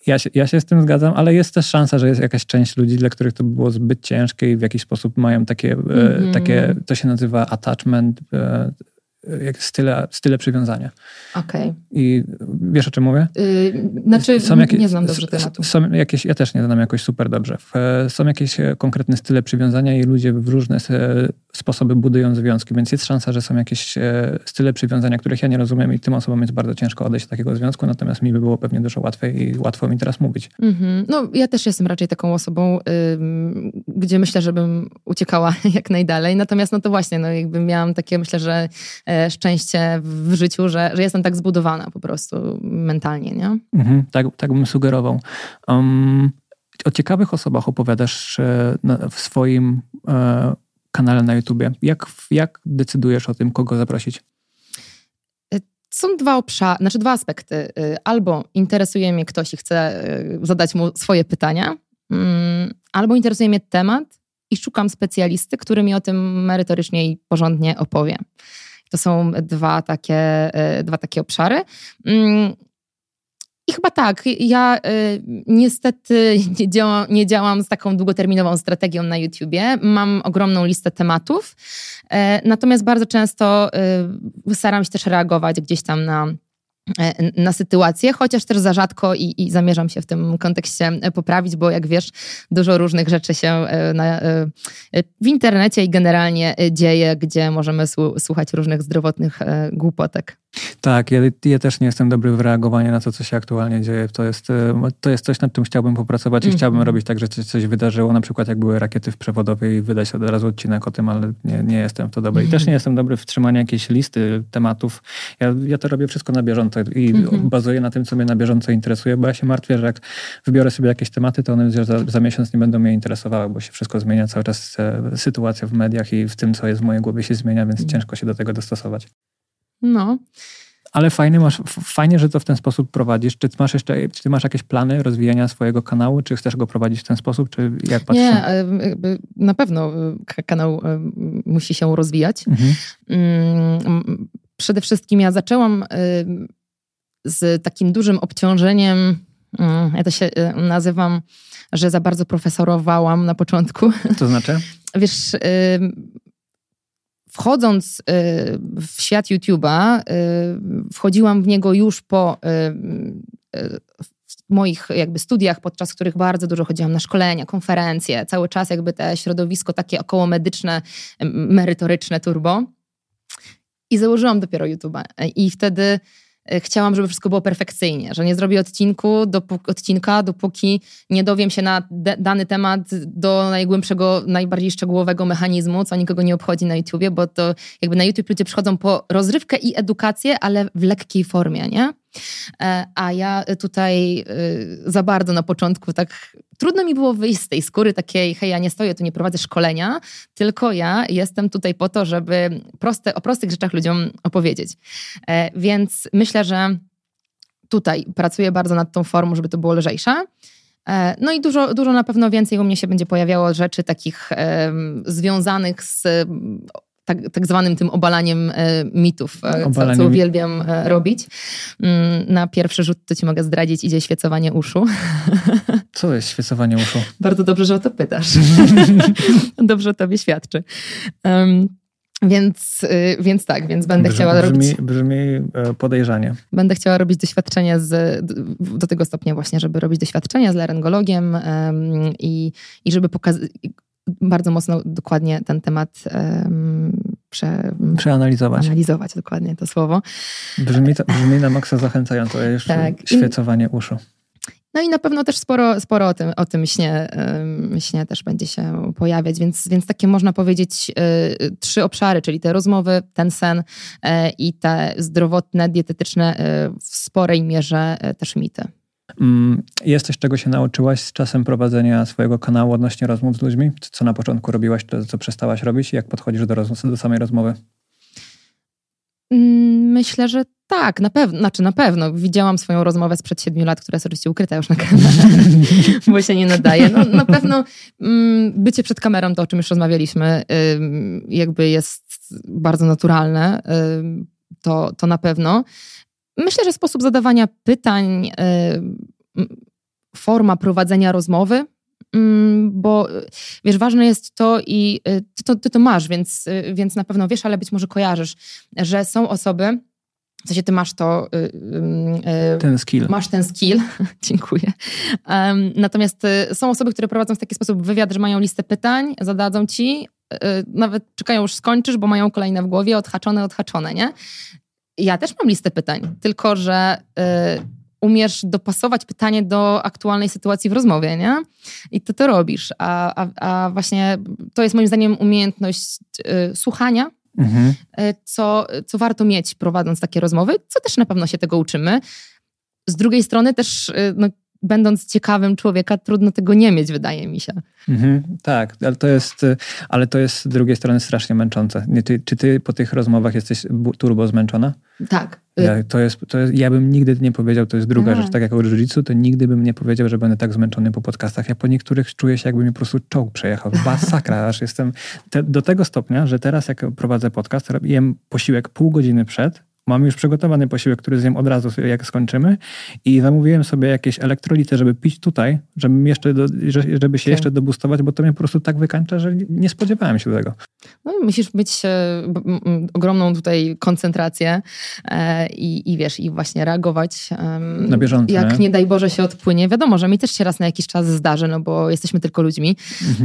Ja się z tym zgadzam, ale jest też szansa, że jest jakaś część ludzi, dla których to było zbyt ciężkie i w jakiś sposób mają takie, to się nazywa attachment, jak style przywiązania. Okej. I wiesz, o czym mówię? Nie znam dobrze tematu. Ja też nie znam jakoś super dobrze. Są jakieś konkretne style przywiązania i ludzie w różne sposoby budują związki, więc jest szansa, że są jakieś style przywiązania, których ja nie rozumiem i tym osobom jest bardzo ciężko odejść do takiego związku, natomiast mi by było pewnie dużo łatwiej i łatwo mi teraz mówić. No, ja też jestem raczej taką osobą, gdzie myślę, żebym uciekała jak najdalej, natomiast no to właśnie, no jakby miałam takie, myślę, że szczęście w życiu, że jestem tak zbudowana po prostu mentalnie, nie? Tak bym sugerował. O ciekawych osobach opowiadasz w swoim kanale na YouTubie. Jak decydujesz o tym, kogo zaprosić? Są dwa aspekty. Albo interesuje mnie ktoś i chcę zadać mu swoje pytania, albo interesuje mnie temat i szukam specjalisty, który mi o tym merytorycznie i porządnie opowie. To są dwa takie obszary. I chyba tak, ja niestety nie działam z taką długoterminową strategią na YouTubie. Mam ogromną listę tematów, natomiast bardzo często staram się też reagować gdzieś tam na sytuację, chociaż też za rzadko i zamierzam się w tym kontekście poprawić, bo jak wiesz, dużo różnych rzeczy się w internecie i generalnie dzieje, gdzie możemy słuchać różnych zdrowotnych głupotek. Tak, ja też nie jestem dobry w reagowaniu na to, co się aktualnie dzieje. To jest coś, nad czym chciałbym popracować i chciałbym robić tak, że coś wydarzyło, na przykład jak były rakiety w przewodowej i wydać od razu odcinek o tym, ale nie jestem w to dobry. I też nie jestem dobry w trzymaniu jakiejś listy tematów. Ja to robię wszystko na bieżąco i bazuję na tym, co mnie na bieżąco interesuje, bo ja się martwię, że jak wybiorę sobie jakieś tematy, to one za miesiąc nie będą mnie interesowały, bo się wszystko zmienia, cały czas sytuacja w mediach i w tym, co jest w mojej głowie się zmienia, więc ciężko się do tego dostosować. No. Ale fajnie, że to w ten sposób prowadzisz. Czy ty masz jakieś plany rozwijania swojego kanału? Czy chcesz go prowadzić w ten sposób? Czy jak patrzysz? Nie, na pewno kanał musi się rozwijać. Przede wszystkim ja zaczęłam z takim dużym obciążeniem, ja to się nazywam, że za bardzo profesorowałam na początku. To znaczy? Wiesz, wchodząc w świat YouTube'a, wchodziłam w niego już po moich jakby studiach, podczas których bardzo dużo chodziłam na szkolenia, konferencje, cały czas jakby te środowisko takie około medyczne, merytoryczne, turbo. I założyłam dopiero YouTube'a. I wtedy chciałam, żeby wszystko było perfekcyjnie, że nie zrobię odcinka, dopóki nie dowiem się na dany temat do najgłębszego, najbardziej szczegółowego mechanizmu, co nikogo nie obchodzi na YouTubie, bo to jakby na YouTube ludzie przychodzą po rozrywkę i edukację, ale w lekkiej formie, nie? A ja tutaj za bardzo na początku tak trudno mi było wyjść z tej skóry takiej, hej, ja nie stoję tu, nie prowadzę szkolenia, tylko ja jestem tutaj po to, żeby o prostych rzeczach ludziom opowiedzieć. Więc myślę, że tutaj pracuję bardzo nad tą formą, żeby to było lżejsze. No i dużo na pewno więcej u mnie się będzie pojawiało rzeczy takich związanych z tak zwanym tym obalaniem mitów, co uwielbiam robić. Na pierwszy rzut to ci mogę zdradzić, idzie świecowanie uszu. Co jest świecowanie uszu? Bardzo dobrze, że o to pytasz. Dobrze o tobie świadczy. Więc będę chciała robić... Brzmi podejrzanie. Będę chciała robić doświadczenia do tego stopnia właśnie, żeby robić doświadczenia z laryngologiem i żeby bardzo mocno dokładnie ten temat przeanalizować. Analizować, dokładnie to słowo. Brzmi na maksa zachęcająco, już tak. Świecowanie uszu. No i na pewno też sporo o tym śnie też będzie się pojawiać, więc takie można powiedzieć 3 obszary, czyli te rozmowy, ten sen i te zdrowotne, dietetyczne, w sporej mierze też mity. Jest coś, czego się nauczyłaś z czasem prowadzenia swojego kanału odnośnie rozmów z ludźmi? Co na początku robiłaś, co przestałaś robić i jak podchodzisz do samej rozmowy? Myślę, że tak, na pewno. Widziałam swoją rozmowę sprzed 7 lat, która jest oczywiście ukryta już na kanale, bo się nie nadaje. No, na pewno bycie przed kamerą, to o czym już rozmawialiśmy, jakby jest bardzo naturalne. To na pewno. Myślę, że sposób zadawania pytań forma prowadzenia rozmowy, bo wiesz, ważne jest to i ty to masz, więc na pewno wiesz, ale być może kojarzysz, że są osoby, w sensie ty masz to... ten skill. Masz ten skill, dziękuję. Natomiast są osoby, które prowadzą w taki sposób wywiad, że mają listę pytań, zadadzą ci, nawet czekają, już skończysz, bo mają kolejne w głowie, odhaczone, nie? Ja też mam listę pytań, tylko że umiesz dopasować pytanie do aktualnej sytuacji w rozmowie, nie? I ty to robisz. A właśnie to jest moim zdaniem umiejętność słuchania, co warto mieć prowadząc takie rozmowy, co też na pewno się tego uczymy. Z drugiej strony też będąc ciekawym człowieka, trudno tego nie mieć, wydaje mi się. Tak, ale to jest z drugiej strony strasznie męczące. Czy ty po tych rozmowach jesteś turbo zmęczona? Tak. Ja bym nigdy nie powiedział, to jest druga rzecz, tak jak o jiu-jitsu, to nigdy bym nie powiedział, że będę tak zmęczony po podcastach. Ja po niektórych czuję się, jakby mi po prostu czołg przejechał. Masakra, aż jestem do tego stopnia, że teraz jak prowadzę podcast, jem posiłek pół godziny przed, mam już przygotowany posiłek, który zjem od razu, jak skończymy i zamówiłem sobie jakieś elektrolity, żeby pić tutaj, żeby się jeszcze dobustować, bo to mnie po prostu tak wykańcza, że nie spodziewałem się tego. No musisz mieć ogromną tutaj koncentrację i wiesz, i właśnie reagować na bieżąco. Jak nie daj Boże się odpłynie. Wiadomo, że mi też się raz na jakiś czas zdarzy, no bo jesteśmy tylko ludźmi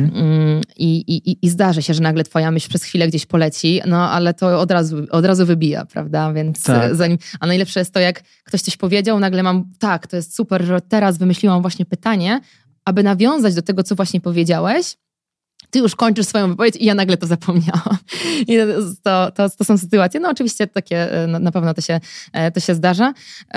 i zdarzy się, że nagle twoja myśl przez chwilę gdzieś poleci, no ale to od razu wybija, prawda? Więc tak. A najlepsze jest to, jak ktoś coś powiedział, nagle mam, tak, to jest super, że teraz wymyśliłam właśnie pytanie, aby nawiązać do tego, co właśnie powiedziałeś. Ty już kończysz swoją wypowiedź i ja nagle to zapomniałam. I to są sytuacje, no oczywiście takie, na pewno to się zdarza.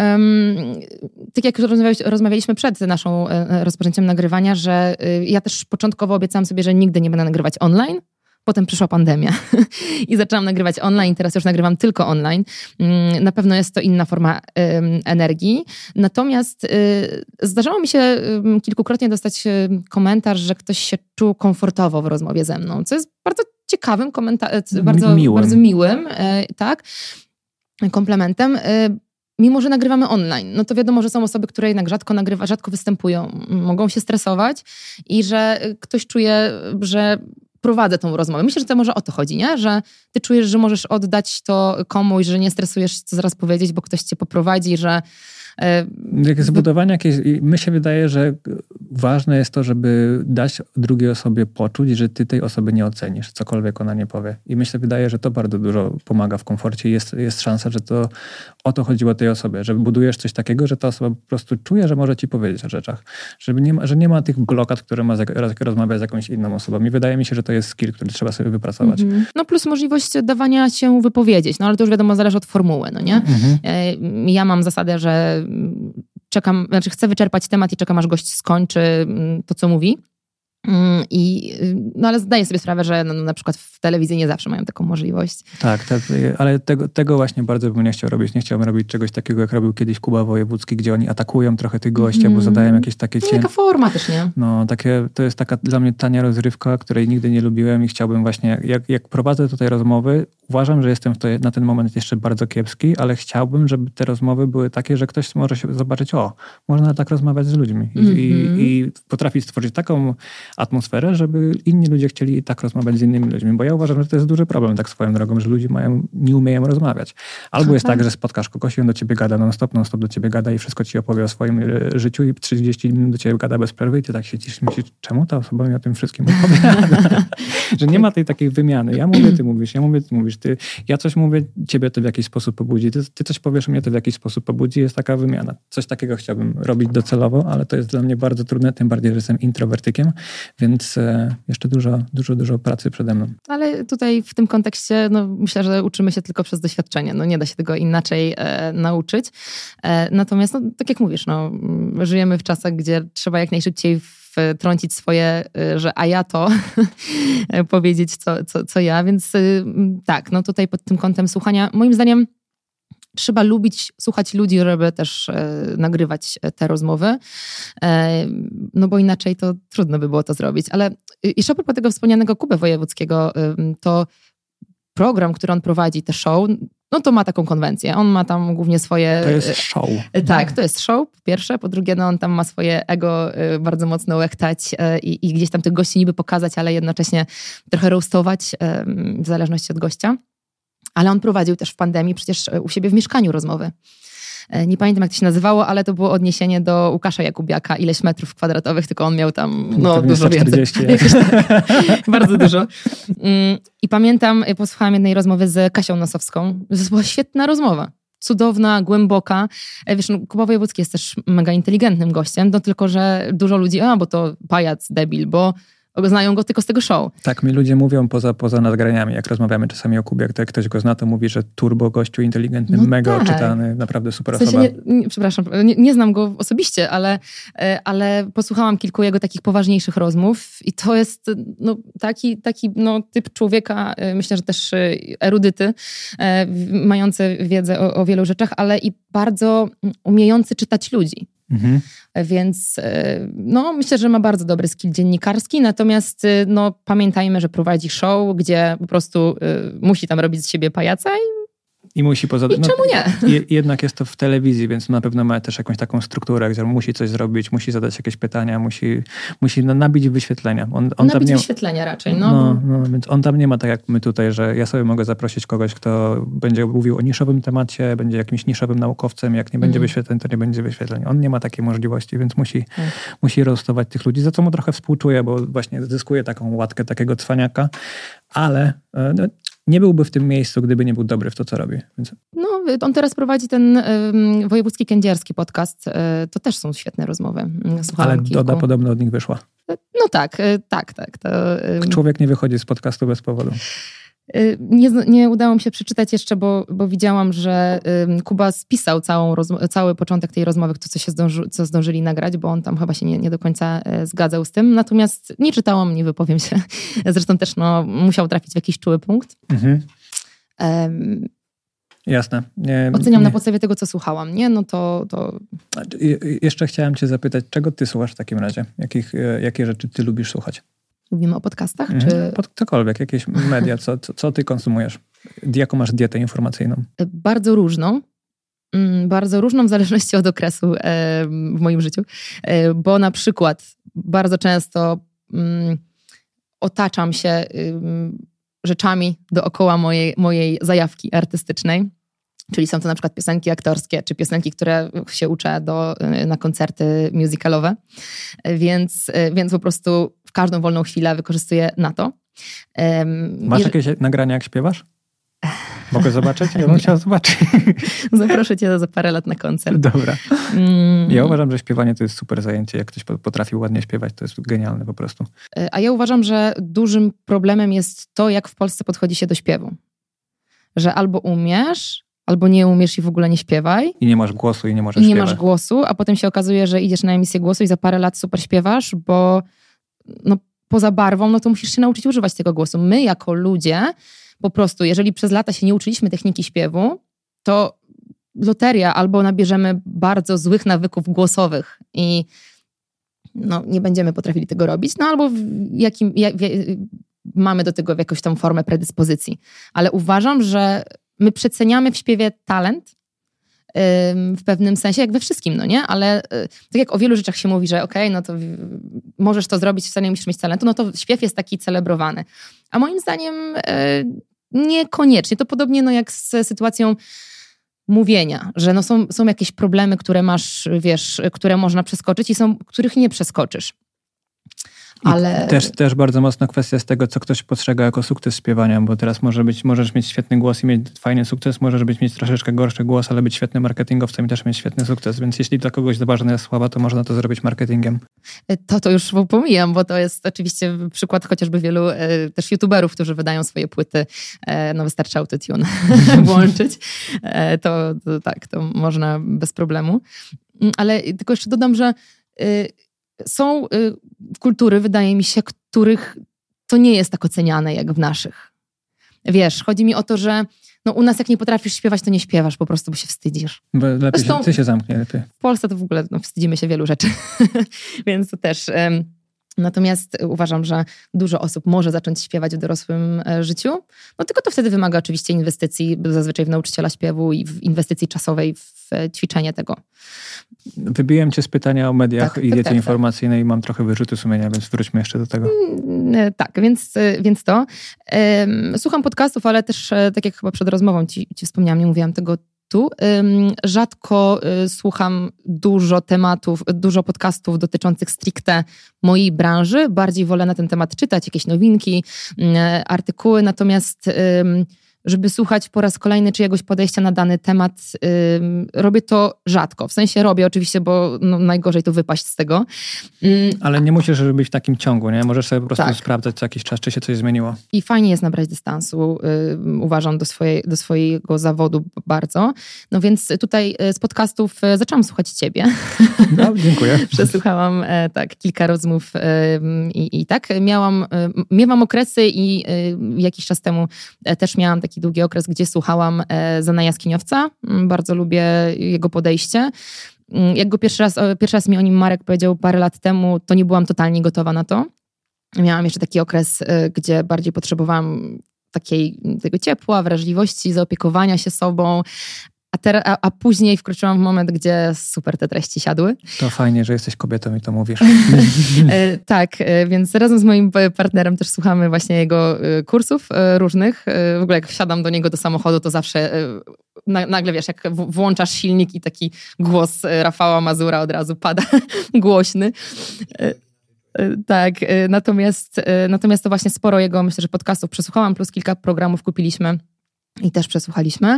Tak jak rozmawialiśmy przed naszą rozpoczęciem nagrywania, że ja też początkowo obiecałam sobie, że nigdy nie będę nagrywać online. Potem przyszła pandemia i zaczęłam nagrywać online, teraz już nagrywam tylko online. Na pewno jest to inna forma energii. Natomiast zdarzało mi się kilkukrotnie dostać komentarz, że ktoś się czuł komfortowo w rozmowie ze mną, co jest bardzo ciekawym komentarzem, bardzo miłym, tak, komplementem. Mimo że nagrywamy online, no to wiadomo, że są osoby, które jednak rzadko występują, mogą się stresować i że ktoś czuje, że prowadzę tą rozmowę. Myślę, że to może o to chodzi, nie? Że ty czujesz, że możesz oddać to komuś, że nie stresujesz się, co zaraz powiedzieć, bo ktoś cię poprowadzi, że... Zbudowanie jakieś... Mi się wydaje, że ważne jest to, żeby dać drugiej osobie poczuć, że ty tej osoby nie ocenisz, cokolwiek ona nie powie. I mi się wydaje, że to bardzo dużo pomaga w komforcie. Jest szansa, że to o to chodziło tej osobie, że budujesz coś takiego, że ta osoba po prostu czuje, że może ci powiedzieć o rzeczach. Że nie ma tych blokad, które ma rozmawiać z jakąś inną osobą. I wydaje mi się, że to jest skill, który trzeba sobie wypracować. No plus możliwość dawania się wypowiedzieć. No ale to już wiadomo, zależy od formuły, no nie? Ja mam zasadę, że czekam, chcę wyczerpać temat i czekam, aż gość skończy to, co mówi. No ale zdaję sobie sprawę, że na przykład w telewizji nie zawsze mają taką możliwość. Tak, ale tego właśnie bardzo bym nie chciał robić. Nie chciałbym robić czegoś takiego, jak robił kiedyś Kuba Wojewódzki, gdzie oni atakują trochę tych gości, albo zadają jakieś takie... Taka forma też, nie? No, to jest taka dla mnie tania rozrywka, której nigdy nie lubiłem i chciałbym właśnie, jak prowadzę tutaj rozmowy, uważam, że jestem na ten moment jeszcze bardzo kiepski, ale chciałbym, żeby te rozmowy były takie, że ktoś może się zobaczyć, można tak rozmawiać z ludźmi i potrafić stworzyć taką atmosferę, żeby inni ludzie chcieli tak rozmawiać z innymi ludźmi, bo ja uważam, że to jest duży problem tak swoją drogą, że ludzie nie umieją rozmawiać. Albo jest tak, że spotkasz kogoś i on do ciebie gada non-stop do ciebie gada i wszystko ci opowie o swoim życiu i 30 minut do ciebie gada bez przerwy i ty tak siedzisz i myślisz, czemu ta osoba mi o tym wszystkim opowiada? Że nie ma tej takiej wymiany. Ja mówię, ty mówisz, ja coś mówię, ciebie to w jakiś sposób pobudzi, ty coś powiesz, mnie to w jakiś sposób pobudzi, jest taka wymiana. Coś takiego chciałbym robić docelowo, ale to jest dla mnie bardzo trudne, tym bardziej, że jestem introwertykiem, więc jeszcze dużo pracy przede mną. Ale tutaj w tym kontekście myślę, że uczymy się tylko przez doświadczenie. Nie da się tego inaczej nauczyć. Natomiast, tak jak mówisz, żyjemy w czasach, gdzie trzeba jak najszybciej wtrącić swoje, że a ja to powiedzieć, co ja. Więc tak, tutaj pod tym kątem słuchania, moim zdaniem trzeba lubić słuchać ludzi, żeby też nagrywać te rozmowy, bo inaczej to trudno by było to zrobić. Ale jeszcze a propos tego wspomnianego Kuby Wojewódzkiego, to program, który on prowadzi, te show, to ma taką konwencję. On ma tam głównie swoje... To jest show. Tak, to jest show. po pierwsze. Po drugie, no on tam ma swoje ego bardzo mocno łechtać i gdzieś tam tych gości niby pokazać, ale jednocześnie trochę roastować w zależności od gościa. Ale on prowadził też w pandemii przecież u siebie w mieszkaniu rozmowy. Nie pamiętam, jak to się nazywało, ale to było odniesienie do Łukasza Jakubiaka, ileś metrów kwadratowych, tylko on miał tam dużo więcej. Bardzo dużo. I pamiętam, posłuchałam jednej rozmowy z Kasią Nosowską. To była świetna rozmowa. Cudowna, głęboka. Wiesz, Kuba Wojewódzki jest też mega inteligentnym gościem, no tylko, że dużo ludzi, bo to pajac, debil, bo znają go tylko z tego show. Tak, mi ludzie mówią poza nagraniami, jak rozmawiamy czasami o Kubie, jak ktoś go zna, to mówi, że turbo gościu inteligentny, mega oczytany, naprawdę super osoba. Przepraszam, nie znam go osobiście, ale posłuchałam kilku jego takich poważniejszych rozmów i to jest taki typ człowieka, myślę, że też erudyty, mający wiedzę o wielu rzeczach, ale i bardzo umiejący czytać ludzi. Więc myślę, że ma bardzo dobry skill dziennikarski, natomiast pamiętajmy, że prowadzi show, gdzie po prostu musi tam robić z siebie pajaca i musi I czemu nie? Jednak jest to w telewizji, więc na pewno ma też jakąś taką strukturę, gdzie musi coś zrobić, musi zadać jakieś pytania, musi nabić wyświetlenia. Nabić wyświetlenia raczej. Więc on tam nie ma tak jak my tutaj, że ja sobie mogę zaprosić kogoś, kto będzie mówił o niszowym temacie, będzie jakimś niszowym naukowcem, jak nie będzie wyświetleń, to nie będzie wyświetleń. On nie ma takiej możliwości, więc musi roastować tych ludzi, za co mu trochę współczuję, bo właśnie zyskuje taką łatkę takiego cwaniaka, ale nie byłby w tym miejscu, gdyby nie był dobry w to, co robi. Więc... On teraz prowadzi ten wojewódzki kędzierski podcast. To też są świetne rozmowy. Słuchałam ale Doda podobno od nich wyszła. Tak. Człowiek nie wychodzi z podcastu bez powodu. Nie udało mi się przeczytać jeszcze, bo widziałam, że Kuba spisał cały początek tej rozmowy, to co zdążyli nagrać, bo on tam chyba się nie do końca zgadzał z tym. Natomiast nie czytałam, nie wypowiem się. Zresztą też musiał trafić w jakiś czuły punkt. Jasne. Oceniam na podstawie tego, co słuchałam. To... Jeszcze chciałem cię zapytać, czego ty słuchasz w takim razie? Jakie rzeczy ty lubisz słuchać? Mówimy o podcastach? Czy... Cokolwiek, jakieś media, co ty konsumujesz? Jaką masz dietę informacyjną? Bardzo różną. Bardzo różną w zależności od okresu w moim życiu. Bo na przykład bardzo często otaczam się rzeczami dookoła mojej zajawki artystycznej. Czyli są to na przykład piosenki aktorskie, czy piosenki, które się uczę na koncerty musicalowe. Więc po prostu w każdą wolną chwilę wykorzystuję na to. Masz jakieś nagrania, jak śpiewasz? Mogę zobaczyć? Ja bym chciała zobaczyć. Zaproszę cię za parę lat na koncert. Dobra. Ja uważam, że śpiewanie to jest super zajęcie. Jak ktoś potrafi ładnie śpiewać, to jest genialne po prostu. A ja uważam, że dużym problemem jest to, jak w Polsce podchodzi się do śpiewu. Że albo umiesz, albo nie umiesz i w ogóle nie śpiewaj. I nie masz głosu i nie możesz śpiewać. Nie masz głosu, a potem się okazuje, że idziesz na emisję głosu i za parę lat super śpiewasz, bo poza barwą, to musisz się nauczyć używać tego głosu. My jako ludzie, po prostu, jeżeli przez lata się nie uczyliśmy techniki śpiewu, to loteria albo nabierzemy bardzo złych nawyków głosowych i nie będziemy potrafili tego robić, albo mamy do tego jakąś tam formę predyspozycji. Ale uważam, że my przeceniamy w śpiewie talent w pewnym sensie, jak we wszystkim, nie? Ale tak jak o wielu rzeczach się mówi, że to możesz to zrobić, wcale nie musisz mieć talentu, to śpiew jest taki celebrowany. A moim zdaniem niekoniecznie. To podobnie jak z sytuacją mówienia, że są jakieś problemy, które masz, które można przeskoczyć i są, których nie przeskoczysz. Ale... Też bardzo mocno kwestia z tego, co ktoś postrzega jako sukces śpiewania, bo teraz możesz mieć świetny głos i mieć fajny sukces, możesz mieć troszeczkę gorszy głos, ale być świetnym marketingowcem i też mieć świetny sukces, więc jeśli dla kogoś ważna jest sława, to można to zrobić marketingiem. To już pomijam, bo to jest oczywiście przykład chociażby wielu też youtuberów, którzy wydają swoje płyty, wystarczy autotune włączyć, to można bez problemu. Ale tylko jeszcze dodam, że są kultury, wydaje mi się, których to nie jest tak oceniane jak w naszych. Chodzi mi o to, że u nas jak nie potrafisz śpiewać, to nie śpiewasz po prostu, bo się wstydzisz. Bo lepiej ty się zamknie lepiej. W Polsce to w ogóle wstydzimy się wielu rzeczy. Więc to też Natomiast uważam, że dużo osób może zacząć śpiewać w dorosłym życiu, no tylko to wtedy wymaga oczywiście inwestycji, zazwyczaj w nauczyciela śpiewu i w inwestycji czasowej w ćwiczenie tego. Wybiłem cię z pytania o mediach i diecie informacyjnej i mam trochę wyrzuty sumienia, więc wróćmy jeszcze do tego. Tak, więc to. Słucham podcastów, ale też, tak jak chyba przed rozmową ci wspomniałam, nie mówiłam tego tu. Rzadko słucham dużo podcastów dotyczących stricte mojej branży. Bardziej wolę na ten temat czytać, jakieś nowinki, artykuły. Natomiast żeby słuchać po raz kolejny czyjegoś podejścia na dany temat, robię to rzadko. W sensie robię oczywiście, bo najgorzej to wypaść z tego. Ale nie musisz być w takim ciągu, nie? Możesz sobie po prostu sprawdzać co jakiś czas, czy się coś zmieniło. I fajnie jest nabrać dystansu, uważam, do swojego zawodu bardzo. No więc tutaj z podcastów zaczęłam słuchać ciebie. No, dziękuję. Przesłuchałam kilka rozmów i tak. Miewam okresy i jakiś czas temu też miałam taki długi okres, gdzie słuchałam Zana Jaskiniowca. Bardzo lubię jego podejście. Jak go pierwszy raz mi o nim Marek powiedział parę lat temu, to nie byłam totalnie gotowa na to. Miałam jeszcze taki okres, gdzie bardziej potrzebowałam tego ciepła, wrażliwości, zaopiekowania się sobą. A później wkroczyłam w moment, gdzie super te treści siadły. To fajnie, że jesteś kobietą i to mówisz. Tak, więc razem z moim partnerem też słuchamy właśnie jego kursów różnych. W ogóle jak wsiadam do niego do samochodu, to zawsze nagle wiesz, jak włączasz silnik i taki głos Rafała Mazura od razu pada głośny. Tak, natomiast to właśnie sporo jego, myślę, że podcastów przesłuchałam, plus kilka programów kupiliśmy i też przesłuchaliśmy.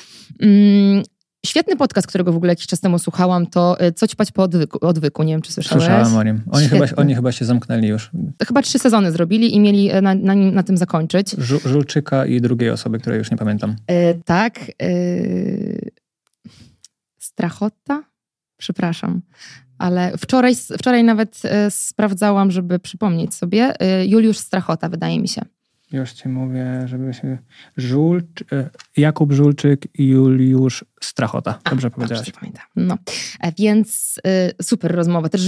Świetny podcast, którego w ogóle jakiś czas temu słuchałam, to Co ćpać po odwyku. Nie wiem, czy słyszałeś? Słyszałem o nim. Oni chyba się zamknęli już. Chyba 3 sezony zrobili i mieli na tym zakończyć. Żulczyka i drugiej osoby, której już nie pamiętam. Tak. Strachota? Przepraszam. Ale wczoraj nawet sprawdzałam, żeby przypomnieć sobie. Juliusz Strachota, wydaje mi się. Już ci mówię, żeby się... Jakub Żulczyk i Juliusz Strachota. Dobrze powiedziałaś. Dobrze pamiętam. No. Więc super rozmowa. Też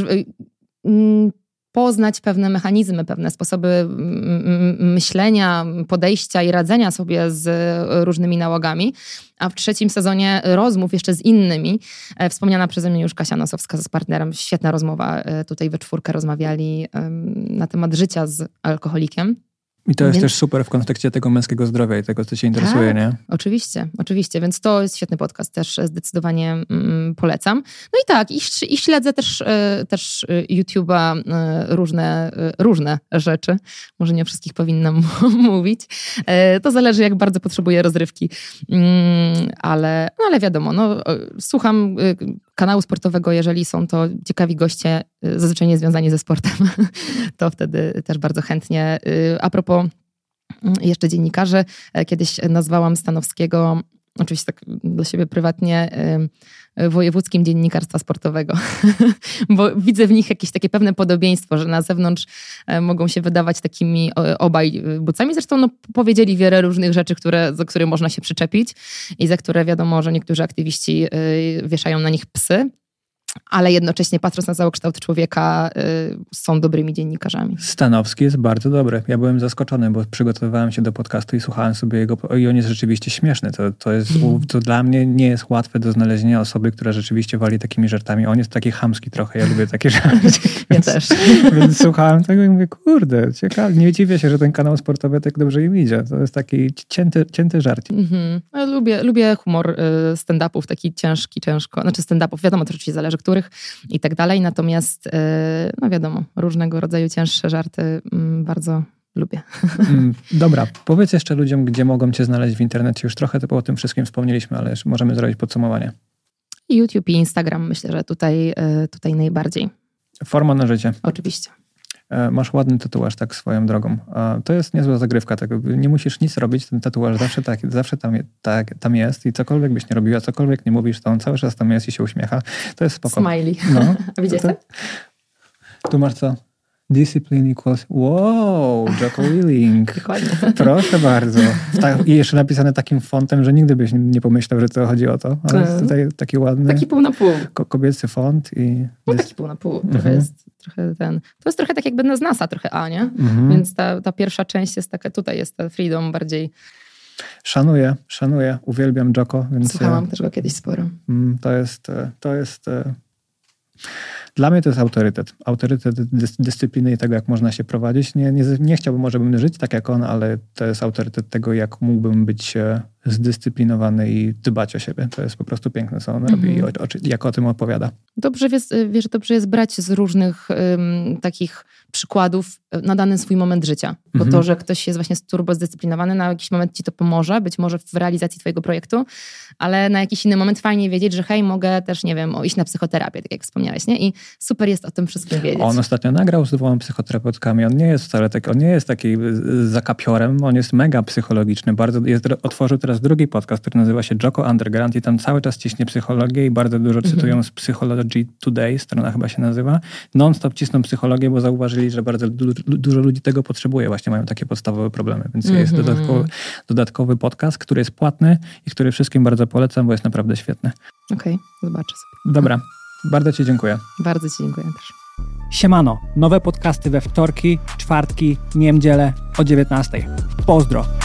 poznać pewne mechanizmy, pewne sposoby myślenia, podejścia i radzenia sobie z różnymi nałogami. A w 3. sezonie rozmów jeszcze z innymi. Wspomniana przeze mnie już Kasia Nosowska z partnerem. Świetna rozmowa. Tutaj we 4 rozmawiali na temat życia z alkoholikiem. I to jest też super w kontekście tego męskiego zdrowia i tego, co cię interesuje, tak, nie? Oczywiście. Więc to jest świetny podcast, też zdecydowanie polecam. No i tak, i śledzę też YouTube'a różne rzeczy. Może nie o wszystkich powinnam mówić. To zależy, jak bardzo potrzebuję rozrywki. Ale wiadomo, słucham kanału sportowego, jeżeli są to ciekawi goście, zazwyczaj nie związani ze sportem, to wtedy też bardzo chętnie. A propos jeszcze dziennikarzy, kiedyś nazwałam Stanowskiego, oczywiście tak do siebie prywatnie, wojewódzkim dziennikarstwa sportowego, bo widzę w nich jakieś takie pewne podobieństwo, że na zewnątrz mogą się wydawać takimi obaj bucami. Zresztą powiedzieli wiele różnych rzeczy, za które można się przyczepić i za które wiadomo, że niektórzy aktywiści wieszają na nich psy. Ale jednocześnie patrząc na całokształt człowieka są dobrymi dziennikarzami. Stanowski jest bardzo dobry. Ja byłem zaskoczony, bo przygotowywałem się do podcastu i słuchałem sobie jego i on jest rzeczywiście śmieszny. To dla mnie nie jest łatwe do znalezienia osoby, która rzeczywiście wali takimi żartami. On jest taki chamski trochę, ja lubię takie żarty. Ja też. Więc słuchałem tego i mówię, kurde, ciekawe. Nie dziwię się, że ten kanał sportowy tak dobrze im idzie. To jest taki cięty żart. Lubię humor stand-upów, taki ciężko. Znaczy stand-upów, wiadomo, to oczywiście zależy, których i tak dalej. Natomiast, wiadomo, różnego rodzaju cięższe żarty bardzo lubię. Dobra, powiedz jeszcze ludziom, gdzie mogą cię znaleźć w internecie. Już trochę o tym wszystkim wspomnieliśmy, ale możemy zrobić podsumowanie. YouTube i Instagram, myślę, że tutaj najbardziej. Forma na życie. Oczywiście. Masz ładny tatuaż, tak swoją drogą. To jest niezła zagrywka. Tak, nie musisz nic robić, ten tatuaż zawsze tam jest i cokolwiek byś nie robiła, cokolwiek nie mówisz, to on cały czas tam jest i się uśmiecha. To jest spoko. Smiley. No, Widzicie? Tu masz co? Discipline equals... Wow, Jocko Willink. Dokładnie. Proszę bardzo. I jeszcze napisane takim fontem, że nigdy byś nie pomyślał, że to chodzi o to. Ale jest tutaj taki ładny... Taki pół na pół. Kobiecy font i... No taki pół na pół. To jest trochę tak jakby z NASA trochę A, nie? Więc ta pierwsza część jest taka, tutaj jest ta freedom bardziej... Szanuję, uwielbiam Jocko. Więc słuchałam też go kiedyś sporo. To jest dla mnie to jest autorytet dyscypliny i tego, jak można się prowadzić. Nie chciałbym, może bym żyć tak jak on, ale to jest autorytet tego, jak mógłbym być zdyscyplinowany i dbać o siebie. To jest po prostu piękne, co on robi i jak o tym opowiada. Dobrze jest brać z różnych takich przykładów na dany swój moment życia. Bo to, że ktoś jest właśnie turbo zdyscyplinowany, na jakiś moment ci to pomoże, być może w realizacji twojego projektu, ale na jakiś inny moment fajnie wiedzieć, że hej, mogę też, nie wiem, iść na psychoterapię, tak jak wspomniałeś, nie? I super jest o tym wszystkim wiedzieć. On ostatnio nagrał z 2 psychoterapeutkami. On nie jest wcale taki, on nie jest taki zakapiorem, on jest mega psychologiczny. Otworzył teraz drugi podcast, który nazywa się Jocko Underground i tam cały czas ciśnie psychologię i bardzo dużo cytują z Psychology Today, strona chyba się nazywa. Non-stop cisną psychologię, bo zauważyli, że bardzo dużo ludzi tego potrzebuje. Właśnie mają takie podstawowe problemy. Więc jest dodatkowy podcast, który jest płatny i który wszystkim bardzo polecam, bo jest naprawdę świetny. Okej, zobaczę sobie. Dobra, bardzo ci dziękuję. Bardzo ci dziękuję też. Siemano, nowe podcasty we wtorki, czwartki, niedzielę o 19:00. Pozdro!